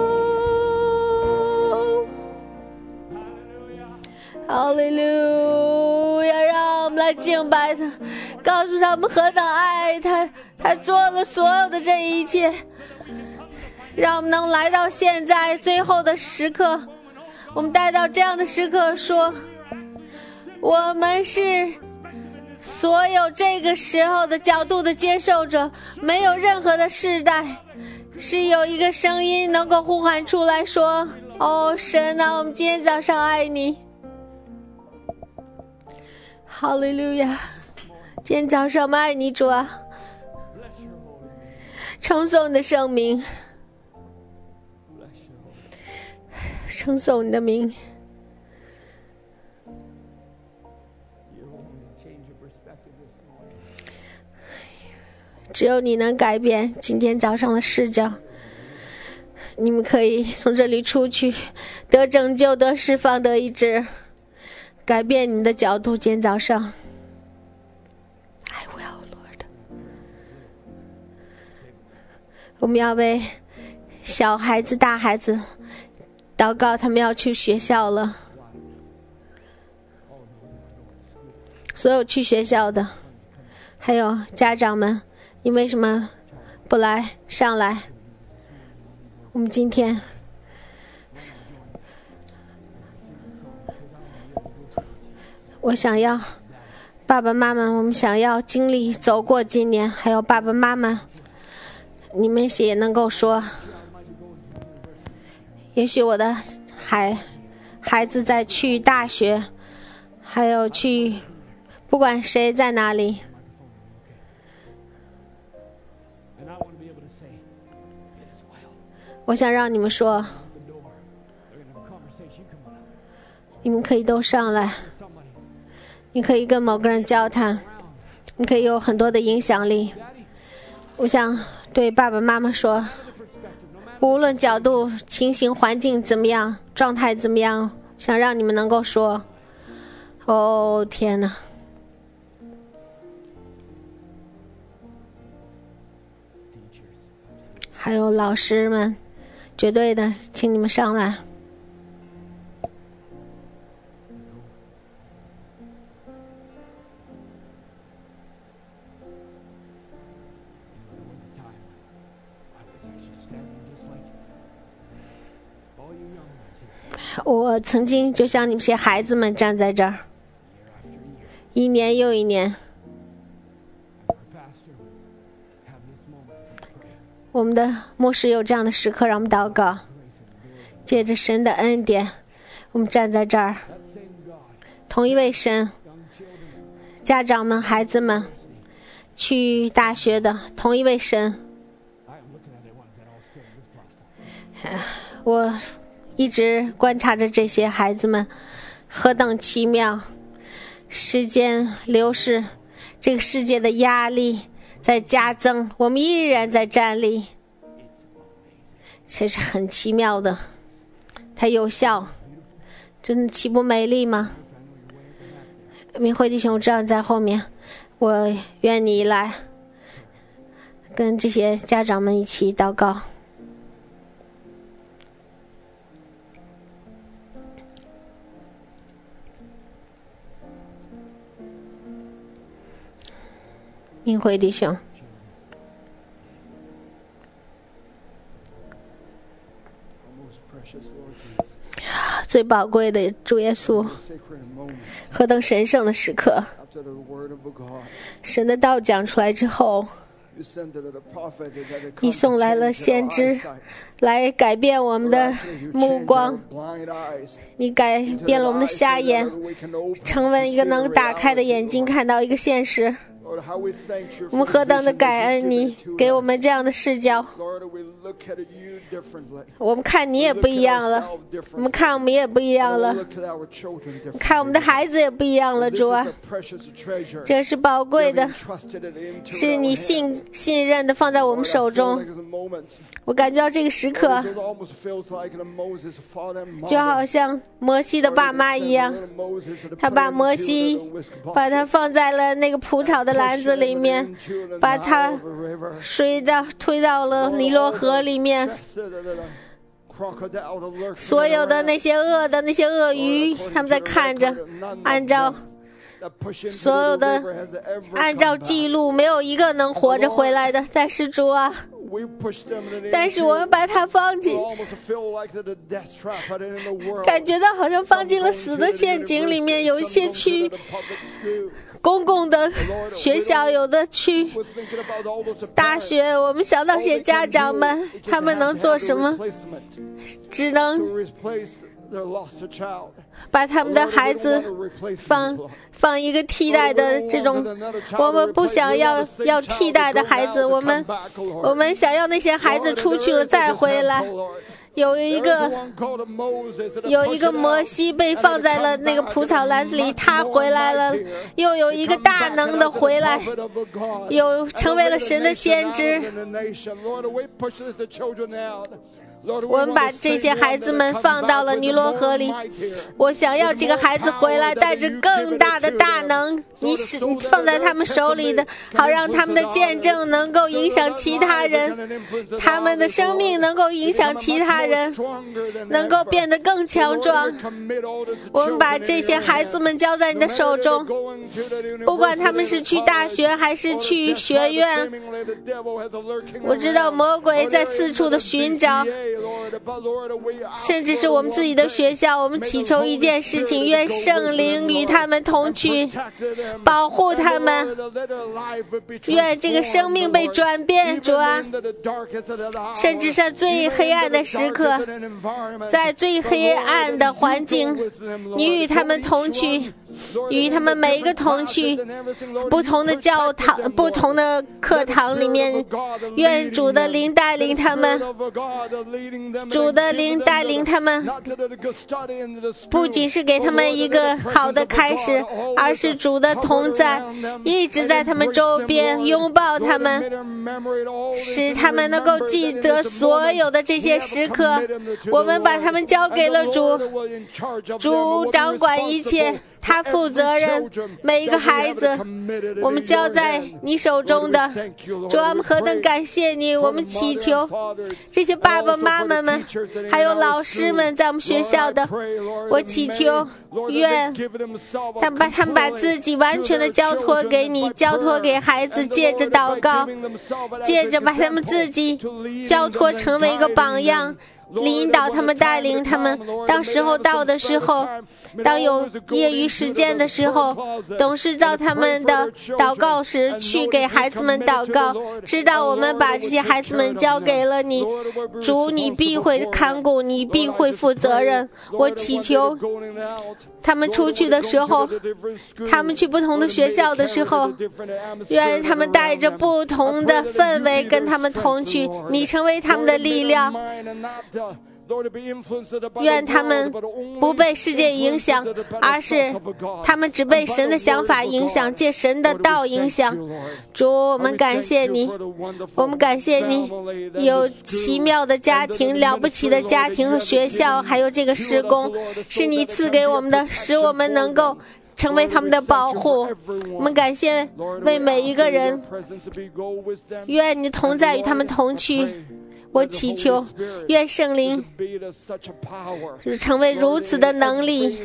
哈利路亚！让我们来敬拜他，告诉他们何等爱他，他做了所有的这一切，让我们能来到现在最后的时刻，我们带到这样的时刻说，我们是所有这个时候的角度的接受者，没有任何的世代是有一个声音能够呼喊出来说，哦，神啊，我们今天早上爱你。哈利路亚！今天早上我们爱你，主啊，称颂你的圣名，称颂你的名。只有你能改变今天早上的视角。你们可以从这里出去，得拯救，得释放，得医治，改变你的角度。今天早上 I will, Lord。 我们要为小孩子大孩子祷告，他们要去学校了，所有去学校的还有家长们，你为什么不来上来？我们今天我想要爸爸妈妈，我们想要经历走过今年，还有爸爸妈妈你们也能够说，也许我的孩孩子在去大学，还有去，不管谁在哪里，我想让你们说，你们可以都上来，你可以跟某个人交谈，你可以有很多的影响力。我想对爸爸妈妈说，无论角度、情形、环境怎么样，状态怎么样，想让你们能够说，哦天哪，还有老师们，绝对的，请你们上来。我曾经就像你们这些孩子们站在这儿，一年又一年，我们的牧师有这样的时刻，让我们祷告，借着神的恩典，我们站在这儿，同一位神，家长们、孩子们，去大学的同一位神。我一直观察着这些孩子们，何等奇妙！时间流逝，这个世界的压力在加增，我们依然在站立，这是很奇妙的，它有效，真的岂不美丽吗？明慧弟兄，我知道你在后面，我愿你来跟这些家长们一起祷告。明慧弟兄，最宝贵的主耶稣，何等神圣的时刻！神的道讲出来之后，你送来了先知，来改变我们的目光，你改变了我们的瞎眼，成为一个能打开的眼睛，看到一个现实。我们何等的感恩你给我们这样的视角，我们看你也不一样了，我们看我们也不一样了，看我们的孩子也不一样了。主啊，这是宝贵的，是你信信任的放在我们手中。我感觉到这个时刻就好像摩西的爸妈一样，他把摩西把他放在了那个蒲草的篮子里面，把他水到推到了尼罗河里面，所有的那些恶的那些鳄鱼，他们在看着，按照所有的按照记录，没有一个能活着回来的。但是主啊，但是我们把它放进，感觉到好像放进了死的陷阱里面。有一些去公共的学校，有的去大学，我们想到这些家长们，他们能做什么？只能把他们的孩子放放一个替代的这种，我们不想要要替代的孩子，我们我们想要那些孩子出去了再回来。有一个有一个摩西被放在了那个蒲草篮子里，他回来了，又有一个大能的回来，有成为了神的先知。我们把这些孩子们放到了尼罗河里，我想要这个孩子回来，带着更大的大能，你是你放在他们手里的，好让他们的见证能够影响其他人，他们的生命能够影响其他人，能够变得更强壮。我们把这些孩子们交在你的手中，不管他们是去大学还是去学院，我知道魔鬼在四处的寻找，甚至是我们自己的学校，我们祈求一件事情，愿圣灵与他们同去， 保护他们。愿这个生命被转变，主啊，甚至在最黑暗的时刻，在最黑暗的环境，你与他们同去，与他们每一个同去，不同的教堂、不同的课堂里面，愿主的灵带领他们，主的灵带领他们，不仅是给他们一个好的开始，而是主的同在一直在他们周边，拥抱他们，使他们能够记得所有的这些时刻。我们把他们交给了主，主掌管一切，他负责任，每一个孩子我们交在你手中的。主啊，我们何等感谢你，我们祈求这些爸爸妈妈们还有老师们在我们学校的，我祈求愿他们把他们把自己完全的交托给你，交托给孩子，借着祷告，借着把他们自己交托成为一个榜样，引导他们，带领他们。当时候到的时候，当有业余时间的时候，董事照他们的祷告时去给孩子们祷告，知道我们把这些孩子们交给了你，主你必会看顾，你必会负责任。我祈求他们出去的时候，他们去不同的学校的时候，愿他们带着不同的氛围跟他们同去，你成为他们的力量。愿他们不被世界影响，而是他们只被神的想法影响，借神的道影响。主，我们感谢你，我们感谢你有奇妙的家庭，了不起的家庭和学校，还有这个施工是你赐给我们的，使我们能够成为他们的保护。我们感谢为每一个人，愿你同在与他们同去。我祈求愿圣灵成为如此的能力，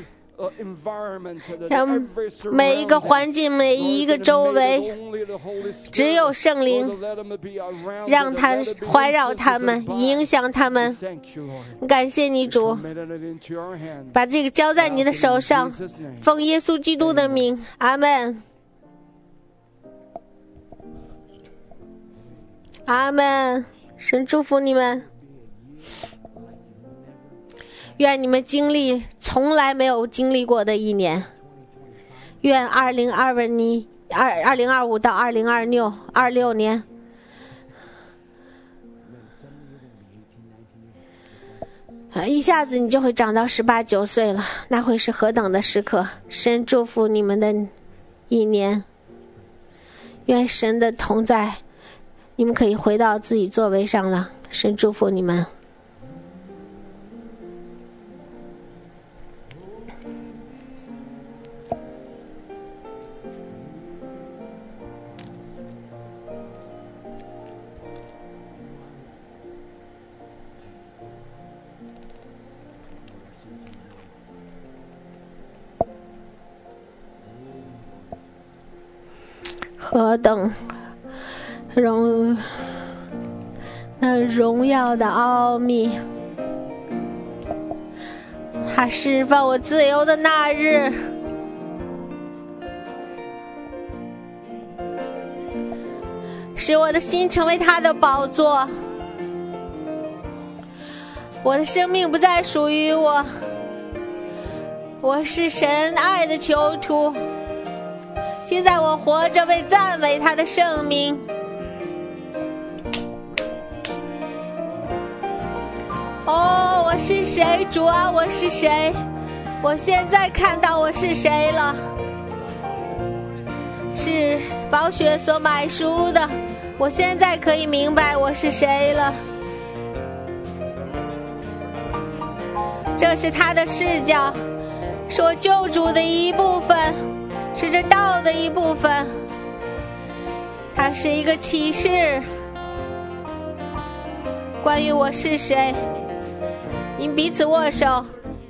让每一个环境，每一个周围只有圣灵，让他环绕他们，影响他们。感谢你主，把这个交在你的手上，奉耶稣基督的名，阿们，阿们。神祝福你们，愿你们经历从来没有经历过的一年。愿二零二二年、二二零二五到二零二六二六年，一下子你就会长到十八九岁了，那会是何等的时刻！神祝福你们的一年，愿神的同在。你们可以回到自己座位上了，神祝福你们。何等荣那荣耀的奥秘，他释放我自由的那日，使我的心成为他的宝座。我的生命不再属于我，我是神爱的囚徒。现在我活着为赞美他的圣名。哦，我是谁？主啊，我是谁？我现在看到我是谁了，是宝血所买赎的。我现在可以明白我是谁了。这是他的视角，是我救主的一部分，是这道的一部分。它是一个启示，关于我是谁。您彼此握手。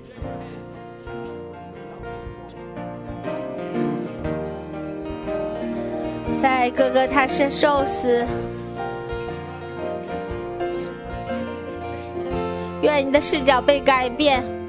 在各个他是受死，愿你的视角被改变。